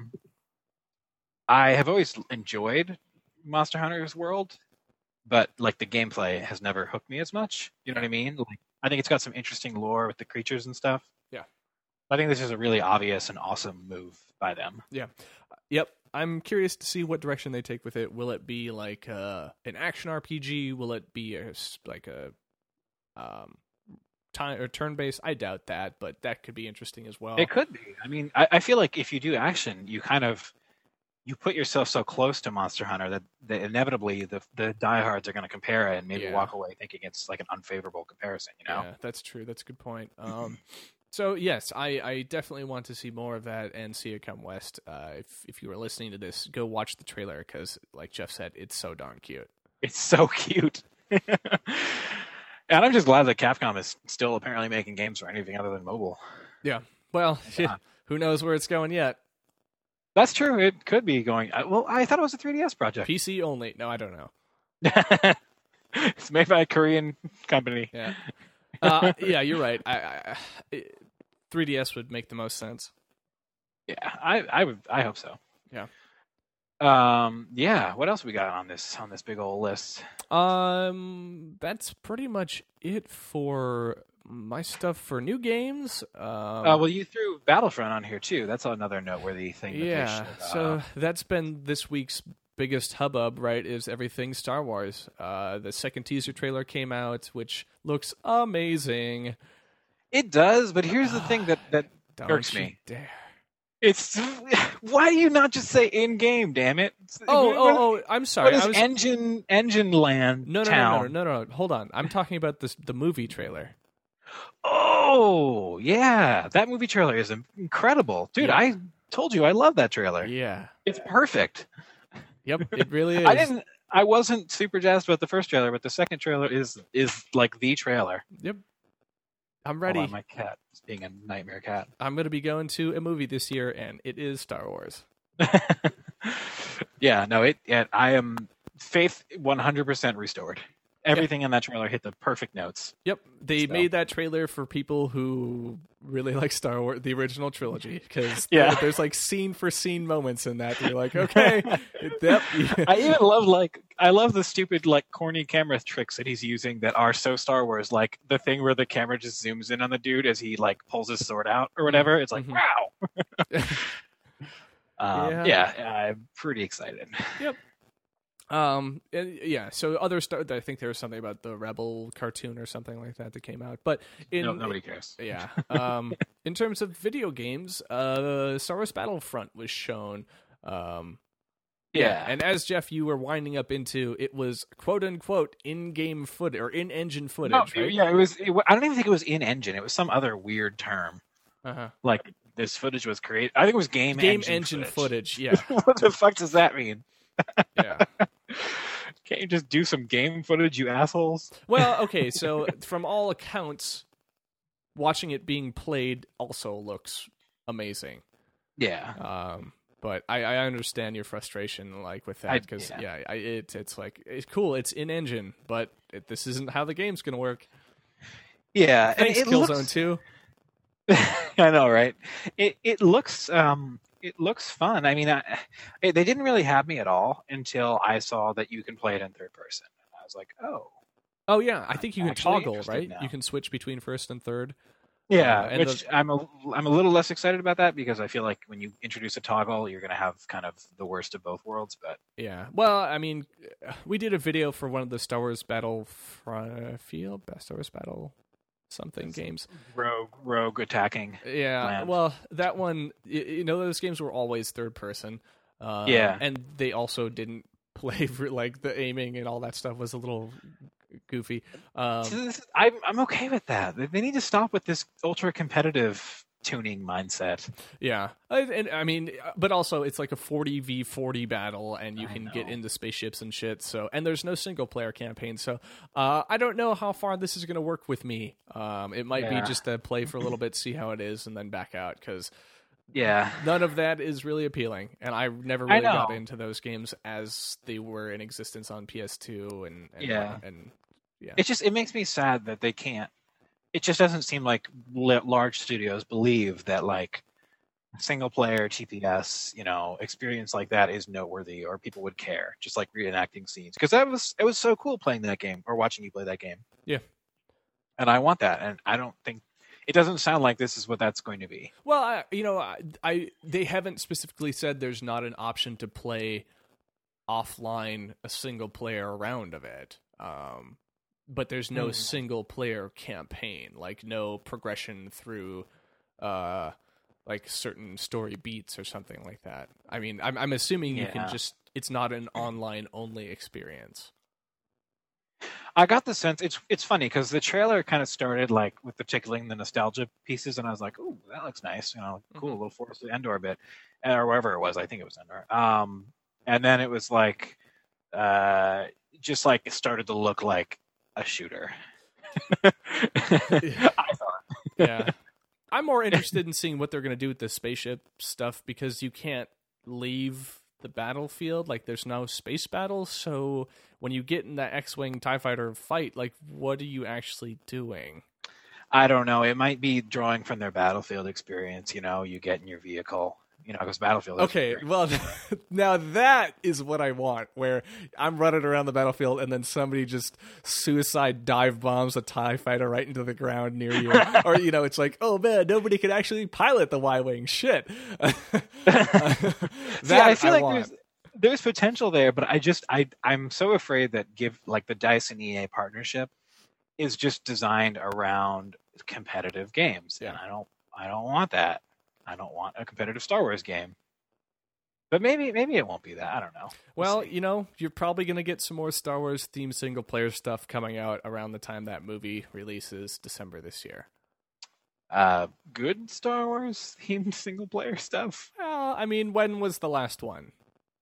Speaker 2: I have always enjoyed Monster Hunter's world, but like the gameplay has never hooked me as much. You know what I mean? Like, I think it's got some interesting lore with the creatures and stuff.
Speaker 1: Yeah.
Speaker 2: I think this is a really obvious and awesome move by them.
Speaker 1: Yeah. Yep. I'm curious to see what direction they take with it. Will it be like an action RPG? Will it be a time or turn-based? I doubt that, but that could be interesting as well.
Speaker 2: It could be. I mean, I feel like if you do action, you put yourself so close to Monster Hunter that inevitably the diehards are going to compare it and maybe walk away thinking it's like an unfavorable comparison.
Speaker 1: Yeah, that's true. That's a good point. So yes, I definitely want to see more of that and see it come west. If you are listening to this, go watch the trailer because, like Jeff said, it's so darn cute.
Speaker 2: It's so cute. And I'm just glad that Capcom is still apparently making games for anything other than mobile.
Speaker 1: Yeah. Well, who knows where it's going yet?
Speaker 2: That's true. It could be going. Well, I thought it was a 3DS project.
Speaker 1: PC only. No, I don't know.
Speaker 2: It's made by a Korean company.
Speaker 1: Yeah. Yeah, you're right. 3DS would make the most sense.
Speaker 2: Yeah, I hope so.
Speaker 1: Yeah.
Speaker 2: Yeah. What else we got on this big old list?
Speaker 1: That's pretty much it for my stuff for new games.
Speaker 2: Well, you threw Battlefront on here too. That's another noteworthy thing.
Speaker 1: Yeah. So that's been this week's biggest hubbub, right? Is everything Star Wars. The second teaser trailer came out, which looks amazing.
Speaker 2: It does, but here's the thing that irks me.
Speaker 1: Dare.
Speaker 2: It's why do you not just say in game? Damn it!
Speaker 1: I'm sorry.
Speaker 2: What is Engine Land?
Speaker 1: No. Hold on. I'm talking about the movie trailer.
Speaker 2: Oh yeah, that movie trailer is incredible, dude. Yeah. I told you I love that trailer.
Speaker 1: Yeah,
Speaker 2: it's perfect.
Speaker 1: Yep, it really is.
Speaker 2: I wasn't super jazzed about the first trailer, but the second trailer is like the trailer.
Speaker 1: Yep. I'm ready.
Speaker 2: Hold on, my cat is being a nightmare cat.
Speaker 1: I'm going to be going to a movie this year, and it is Star Wars.
Speaker 2: Yeah, no, I am faith 100% restored. Everything in that trailer hit the perfect notes.
Speaker 1: Yep, they made that trailer for people who really like Star Wars, the original trilogy, because there's like scene for scene moments in that. You're like, okay, yep. I love the stupid like corny camera tricks that he's using that are so Star Wars, like the thing where the camera just zooms in on the dude as he like pulls his sword out or whatever. It's like, wow. I'm pretty excited. Yep. So other stuff. I think there was something about the Rebel cartoon or something like that came out, but
Speaker 2: nobody cares.
Speaker 1: Yeah. In terms of video games, Star Wars Battlefront was shown. And as Jeff, you were winding up into, it was quote unquote in-game footage or in-engine footage, right?
Speaker 2: Yeah, it was. I don't even think it was in-engine. It was some other weird term. Like this footage was created. I think it was game engine footage.
Speaker 1: Yeah.
Speaker 2: What the fuck does that mean?
Speaker 1: Yeah.
Speaker 2: Can't you just do some game footage, you assholes?
Speaker 1: Well, okay, so from all accounts, watching it being played also looks amazing.
Speaker 2: Yeah.
Speaker 1: But I understand your frustration, like with that, because it's like it's cool, it's in engine, but this isn't how the game's gonna work.
Speaker 2: Yeah,
Speaker 1: thanks,
Speaker 2: and
Speaker 1: Killzone 2.
Speaker 2: I know, right? It looks fun. I mean, they didn't really have me at all until I saw that you can play it in third person. And I was like, oh
Speaker 1: yeah, I think you can toggle, right?
Speaker 2: Now.
Speaker 1: You can switch between first and third.
Speaker 2: Yeah,
Speaker 1: and
Speaker 2: which I'm a little less excited about that because I feel like when you introduce a toggle, you're going to have kind of the worst of both worlds. But
Speaker 1: yeah, well, I mean, we did a video for one of the Star Wars Battlefield, Star Wars Battle something games.
Speaker 2: Rogue attacking.
Speaker 1: Yeah,
Speaker 2: land.
Speaker 1: well, that one, those games were always third person.
Speaker 2: Yeah.
Speaker 1: And they also didn't play for, like, the aiming and all that stuff was a little goofy.
Speaker 2: I'm okay with that. They need to stop with this ultra competitive tuning mindset.
Speaker 1: Yeah, I mean, but also it's like a 40v40 battle, and you can get into spaceships and shit. So, and there's no single player campaign. So, I don't know how far this is going to work with me. It might be just to play for a little bit, see how it is, and then back out because.
Speaker 2: Yeah,
Speaker 1: none of that is really appealing, and I never really got into those games as they were in existence on PS2 and yeah.
Speaker 2: It makes me sad that they can't. It just doesn't seem like large studios believe that like single player TPS, experience like that is noteworthy or people would care. Just like reenacting scenes, because it was so cool playing that game or watching you play that game.
Speaker 1: Yeah,
Speaker 2: and I want that, and I don't think. It doesn't sound like this is what that's going to be.
Speaker 1: Well, they haven't specifically said there's not an option to play offline a single player round of it. But there's no single player campaign, like no progression through like certain story beats or something like that. I mean, I'm assuming you can it's not an online only experience.
Speaker 2: I got the sense it's funny because the trailer kind of started like with the tickling the nostalgia pieces, and I was like, "Ooh, that looks nice, cool, a little Forest Endor bit, or wherever it was. I think it was Endor." And then it was like, just like it started to look like a shooter. I thought,
Speaker 1: yeah, I'm more interested in seeing what they're going to do with the spaceship stuff because you can't leave the battlefield, like there's no space battles, so when you get in that X-Wing TIE fighter fight, like what are you actually doing?
Speaker 2: I don't know. It might be drawing from their Battlefield experience, you get in your vehicle, because Battlefield.
Speaker 1: Okay, well, now that is what I want, where I'm running around the battlefield and then somebody just suicide dive bombs a TIE fighter right into the ground near you. Or, it's like, oh man, nobody can actually pilot the Y-Wing. Shit.
Speaker 2: I feel like there's potential there, but I'm so afraid that the DICE and EA partnership is just designed around competitive games.
Speaker 1: Yeah.
Speaker 2: And I don't want that. I don't want a competitive Star Wars game. But maybe it won't be that. I don't know.
Speaker 1: Well, you're probably going to get some more Star Wars themed single player stuff coming out around the time that movie releases December this year.
Speaker 2: Good Star Wars themed single player stuff?
Speaker 1: Well, I mean, when was the last one?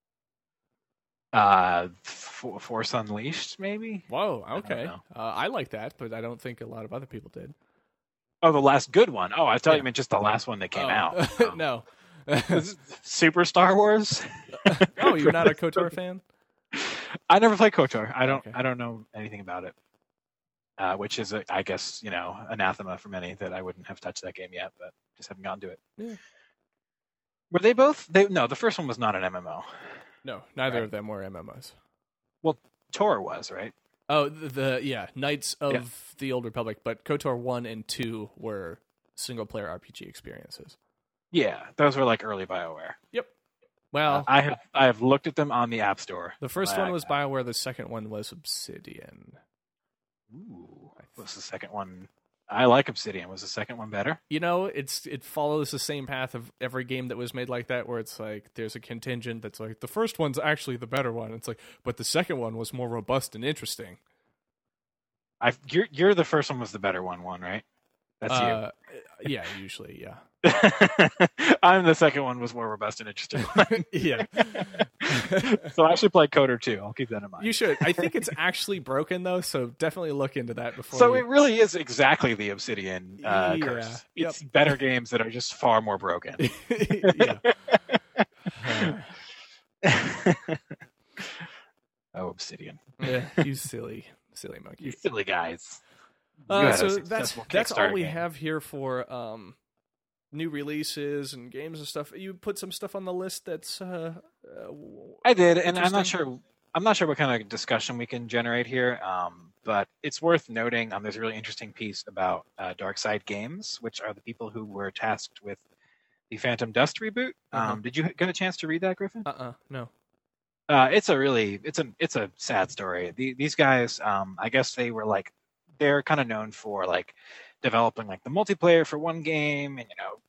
Speaker 2: Force Unleashed, maybe?
Speaker 1: Whoa, okay. I like that, but I don't think a lot of other people did.
Speaker 2: Oh, the last good one. Oh, I thought you meant just the last one that came out.
Speaker 1: No.
Speaker 2: Super Star Wars?
Speaker 1: Oh, you're not a KOTOR fan?
Speaker 2: I never played KOTOR. I don't know anything about it. Which is, I guess, anathema for many that I wouldn't have touched that game yet, but just haven't gotten to it.
Speaker 1: Yeah.
Speaker 2: Were they both? No, the first one was not an MMO.
Speaker 1: No, neither of them were MMOs.
Speaker 2: Well, Tor was, right?
Speaker 1: Oh, Knights of the Old Republic, but KOTOR 1 and 2 were single-player RPG experiences.
Speaker 2: Yeah, those were like early BioWare.
Speaker 1: Yep. Well,
Speaker 2: I have looked at them on the App Store.
Speaker 1: The first one was BioWare, the second one was Obsidian.
Speaker 2: Ooh, what's the second one? I like Obsidian. Was the second one better?
Speaker 1: It follows the same path of every game that was made like that, where it's like there's a contingent that's like the first one's actually the better one. It's like, but the second one was more robust and interesting.
Speaker 2: You're the first one was the better one, right? That's you.
Speaker 1: Yeah, usually, yeah.
Speaker 2: I'm the second one was more robust and interesting.
Speaker 1: Yeah.
Speaker 2: So I should play KOTOR 2. I'll keep that in mind.
Speaker 1: You should. I think it's actually broken though, so definitely look into that before.
Speaker 2: So it really is exactly the Obsidian curse.
Speaker 1: Yep.
Speaker 2: It's better games that are just far more broken.
Speaker 1: Yeah.
Speaker 2: Oh, Obsidian.
Speaker 1: Yeah, you silly monkey.
Speaker 2: You silly guys.
Speaker 1: So that's all we have here for new releases and games and stuff. You put some stuff on the list that's I
Speaker 2: did, and I'm not sure what kind of discussion we can generate here. but it's worth noting. There's a really interesting piece about Darkside Games, which are the people who were tasked with the Phantom Dust reboot. Did you get a chance to read that, Griffin?
Speaker 1: No.
Speaker 2: It's a sad story. These guys, I guess they're kind of known for like developing like the multiplayer for one game, and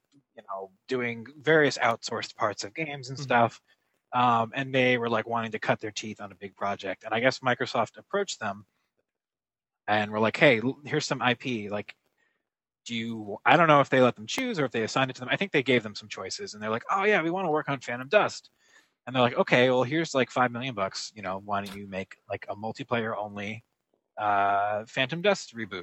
Speaker 2: doing various outsourced parts of games and stuff. And they were like wanting to cut their teeth on a big project, and I guess Microsoft approached them and were like, "Hey, here's some IP. Like, I don't know if they let them choose or if they assigned it to them. I think they gave them some choices, and they're like, oh yeah, we want to work on Phantom Dust." And they're like, okay, well, here's like $5 million. Why don't you make like a multiplayer only Phantom Dust reboot?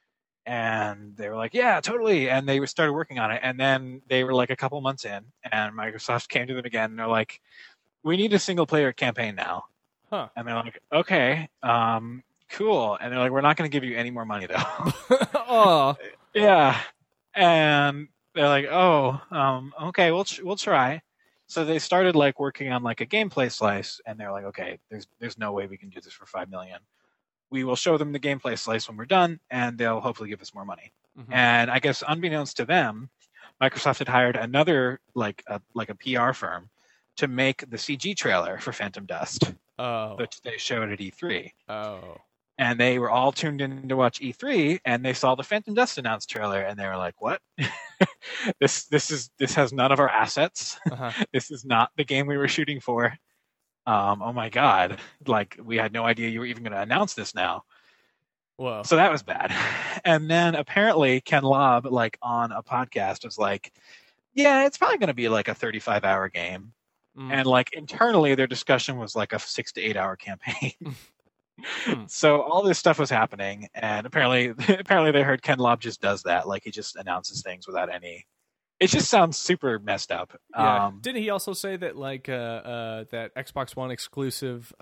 Speaker 2: And they were like, yeah, totally. And they started working on it. And then they were like a couple months in, and Microsoft came to them again, and they're like, we need a single player campaign now.
Speaker 1: Huh.
Speaker 2: And they're like, okay, cool. And they're like, we're not going to give you any more money though.
Speaker 1: Oh.
Speaker 2: Yeah. And they're like, oh, okay, we'll try. So they started like working on like a gameplay slice, and they're like, okay, there's no way we can do this for $5 million. We will show them the gameplay slice when we're done, and they'll hopefully give us more money. Mm-hmm. And I guess unbeknownst to them, Microsoft had hired another like a PR firm to make the CG trailer for Phantom Dust.
Speaker 1: Oh.
Speaker 2: Which they showed at E3.
Speaker 1: Oh.
Speaker 2: And they were all tuned in to watch E3, and they saw the Phantom Dust announced trailer, and they were like, "What? This has none of our assets. Uh-huh. This is not the game we were shooting for. Oh my god! Like, we had no idea you were even going to announce this now."
Speaker 1: Whoa.
Speaker 2: So that was bad. And then apparently Ken Lobb, like on a podcast, was like, "Yeah, it's probably going to be like a 35-hour game." And like internally, their discussion was like a 6 to 8 hour campaign. So all this stuff was happening, and apparently they heard Ken Lobb just does that. Like, he just announces things without any. It just sounds super messed up.
Speaker 1: Yeah. Didn't he also say that like that Xbox One exclusive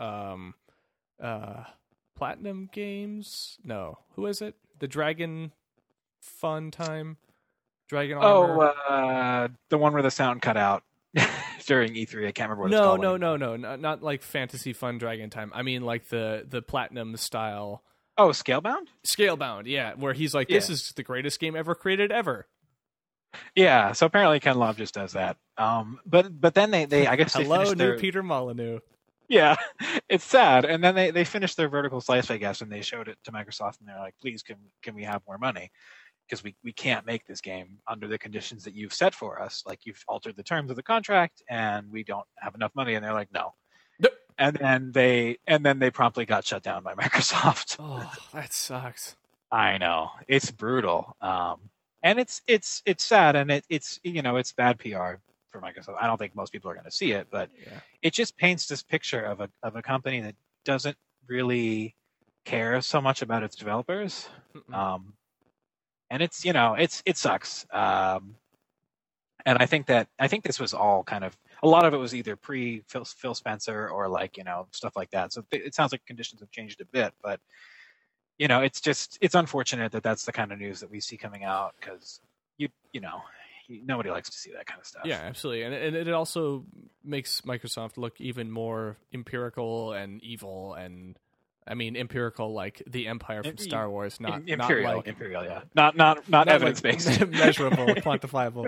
Speaker 1: Platinum Games? No, who is it? The Dragon Fun Time, Dragon Armor.
Speaker 2: Oh, the one where the sound cut out during E3. I can't remember what it's called.
Speaker 1: No, not like Fantasy Fun Dragon Time. I mean like the Platinum style.
Speaker 2: Oh, Scalebound,
Speaker 1: yeah, where he's like, this is the greatest game ever created ever.
Speaker 2: Yeah, so apparently Ken Lobb just does that. But then they I guess
Speaker 1: hello,
Speaker 2: they finished their...
Speaker 1: Peter Molyneux.
Speaker 2: Yeah, it's sad. And then they finished their vertical slice, I guess, and they showed it to Microsoft, and they're like, please, can we have more money? Because we can't make this game under the conditions that you've set for us. Like, you've altered the terms of the contract, and we don't have enough money. And they're like, no.
Speaker 1: Nope.
Speaker 2: And then they promptly got shut down by Microsoft.
Speaker 1: Oh, that sucks.
Speaker 2: I know, it's brutal. And it's sad, and it's bad PR for Microsoft. I don't think most people are going to see it, but it just paints this picture of a company that doesn't really care so much about its developers. And it's it sucks. And I think this was all kind of, a lot of it was either pre Phil Spencer or like stuff like that. So it sounds like conditions have changed a bit, but it's unfortunate that that's the kind of news that we see coming out, because nobody likes to see that kind of stuff.
Speaker 1: Yeah, absolutely, and it also makes Microsoft look even more empirical and evil, and I mean empirical like the Empire from Star Wars, not
Speaker 2: imperial, yeah, not evidence based,
Speaker 1: like measurable, quantifiable.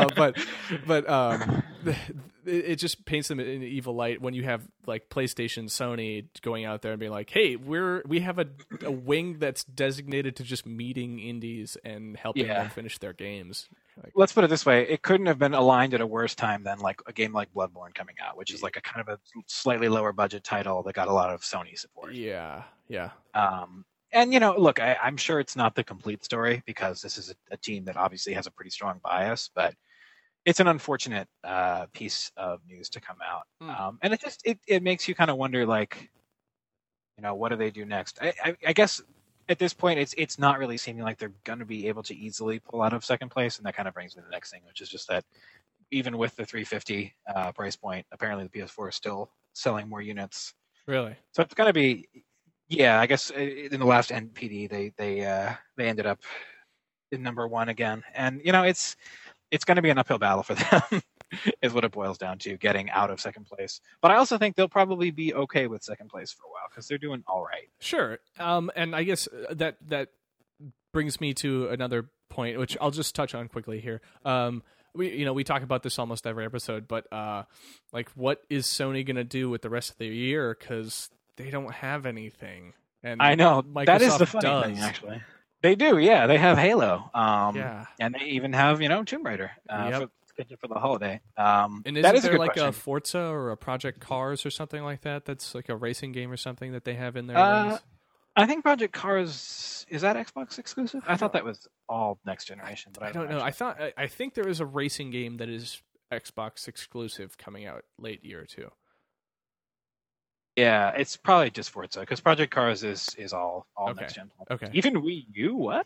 Speaker 1: But it just paints them in an evil light when you have like PlayStation, Sony going out there and being like, "Hey, we have a wing that's designated to just meeting indies and helping them finish their games." Like,
Speaker 2: let's put it this way: it couldn't have been aligned at a worse time than like a game like Bloodborne coming out, which is like a kind of a slightly lower budget title that got a lot of Sony support.
Speaker 1: Yeah.
Speaker 2: And look, I'm sure it's not the complete story, because this is a team that obviously has a pretty strong bias, but it's an unfortunate piece of news to come out. And it makes you kind of wonder, like, what do they do next? I guess at this point, it's not really seeming like they're going to be able to easily pull out of second place, and that kind of brings me to the next thing, which is just that even with the $350 price point, apparently the PS4 is still selling more units.
Speaker 1: Really?
Speaker 2: So it's going to be, I guess in the last NPD they ended up in number one again, and it's going to be an uphill battle for them. is what it boils down to, getting out of second place. But I also think they'll probably be okay with second place for a while because they're doing all right.
Speaker 1: Sure. And I guess that brings me to another point, which I'll just touch on quickly here. We talk about this almost every episode, but like, what is Sony going to do with the rest of the year? Because they don't have anything. And
Speaker 2: I know.
Speaker 1: Microsoft
Speaker 2: that is the funny thing, actually. They do, yeah. They have Halo. And they even have, Tomb Raider for the holiday.
Speaker 1: And isn't
Speaker 2: that is
Speaker 1: there
Speaker 2: a good
Speaker 1: like
Speaker 2: question.
Speaker 1: a Forza or a Project Cars or something like that? That's like a racing game or something that they have in there.
Speaker 2: I think Project Cars, is that Xbox exclusive? I thought that was all next generation, but
Speaker 1: I don't know. I think there is a racing game that is Xbox exclusive coming out late year too.
Speaker 2: Yeah, it's probably just Forza because Project Cars is all
Speaker 1: Okay.
Speaker 2: next gen.
Speaker 1: Okay.
Speaker 2: Even Wii U, what?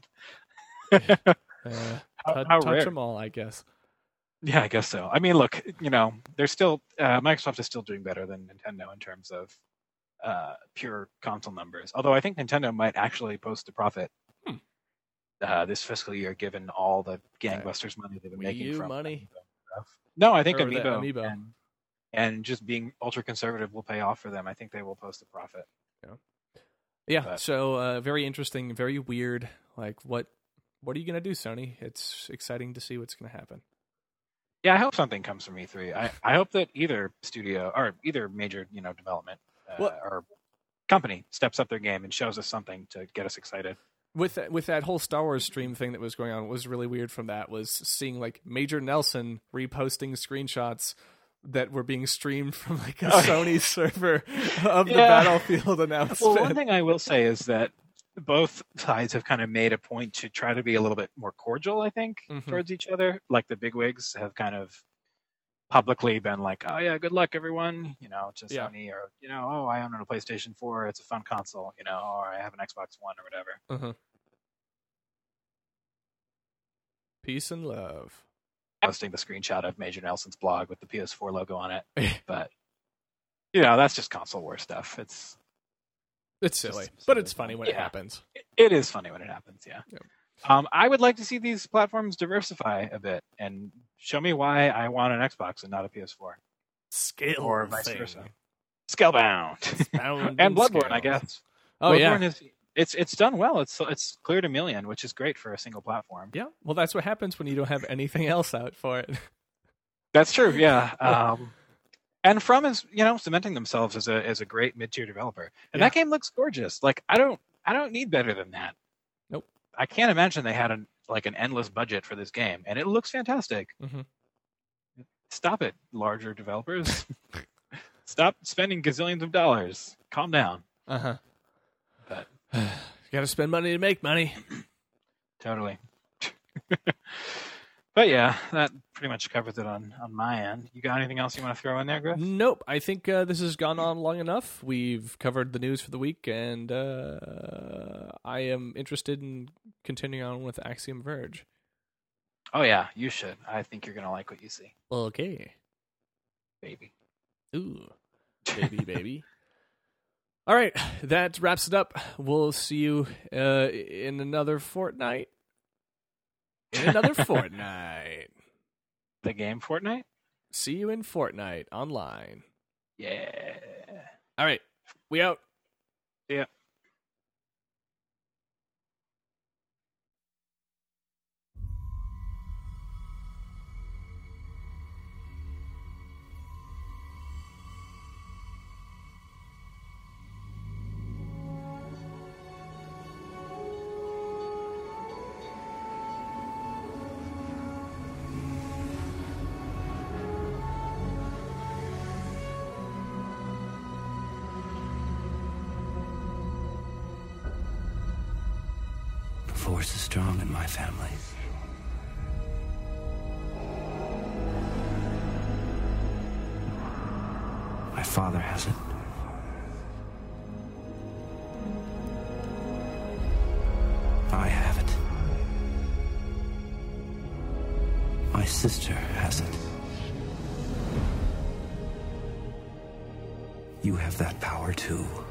Speaker 2: How
Speaker 1: Touch
Speaker 2: rare.
Speaker 1: them all, I guess.
Speaker 2: Yeah, I guess so. I mean, look, they're still Microsoft is still doing better than Nintendo in terms of pure console numbers. Although I think Nintendo might actually post a profit this fiscal year, given all the gangbusters money they've been
Speaker 1: Wii
Speaker 2: making
Speaker 1: U
Speaker 2: from
Speaker 1: money.
Speaker 2: stuff. No, I think
Speaker 1: Or the
Speaker 2: Amiibo.
Speaker 1: Amiibo.
Speaker 2: And just being ultra conservative will pay off for them. I think they will post a profit.
Speaker 1: Yeah.
Speaker 2: But-
Speaker 1: So very interesting, very weird. Like, what are you gonna do, Sony? It's exciting to see what's gonna happen.
Speaker 2: Yeah, I hope something comes from E3. I hope that either studio or either major development or company steps up their game and shows us something to get us excited.
Speaker 1: With that whole Star Wars stream thing that was going on, what was really weird from that was seeing like Major Nelson reposting screenshots that were being streamed from like a Sony server of the Battlefield announcement.
Speaker 2: Well, one thing I will say is that both sides have kind of made a point to try to be a little bit more cordial, I think, towards each other. Like the bigwigs have kind of publicly been like, oh yeah, good luck everyone, to Sony, or, oh, I own a PlayStation 4, it's a fun console, or I have an Xbox One or whatever.
Speaker 1: Peace and love.
Speaker 2: Posting the screenshot of Major Nelson's blog with the PS4 logo on it. But, that's just console war stuff. It's
Speaker 1: silly, but it's funny when it happens.
Speaker 2: It is funny when it happens, yeah. I would like to see these platforms diversify a bit and show me why I want an Xbox and not a PS4.
Speaker 1: Scale
Speaker 2: or vice versa. Scalebound. And Bloodborne,
Speaker 1: scales.
Speaker 2: I guess.
Speaker 1: Oh,
Speaker 2: Bloodborne it's done well. It's cleared 1 million, which is great for a single platform.
Speaker 1: Yeah, well, that's what happens when you don't have anything else out for it.
Speaker 2: That's true, yeah. And From is, cementing themselves as a great mid-tier developer. And that game looks gorgeous. Like, I don't need better than that.
Speaker 1: Nope.
Speaker 2: I can't imagine they had an endless budget for this game, and it looks fantastic. Stop it, larger developers. Stop spending gazillions of dollars. Calm down. But
Speaker 1: you got to spend money to make money.
Speaker 2: Totally. But yeah, that pretty much covers it on my end. You got anything else you want to throw in there, Griff?
Speaker 1: Nope. I think this has gone on long enough. We've covered the news for the week, and I am interested in continuing on with Axiom Verge.
Speaker 2: Oh yeah, you should. I think you're going to like what you see.
Speaker 1: Okay.
Speaker 2: Baby.
Speaker 1: Ooh. Baby. All right. That wraps it up. We'll see you in another fortnight. Fortnite.
Speaker 2: The game Fortnite?
Speaker 1: See you in Fortnite online.
Speaker 2: Yeah.
Speaker 1: All right. We out.
Speaker 2: Yeah.
Speaker 3: The Force is strong in my family. My father has it. I have it. My sister has it. You have that power too.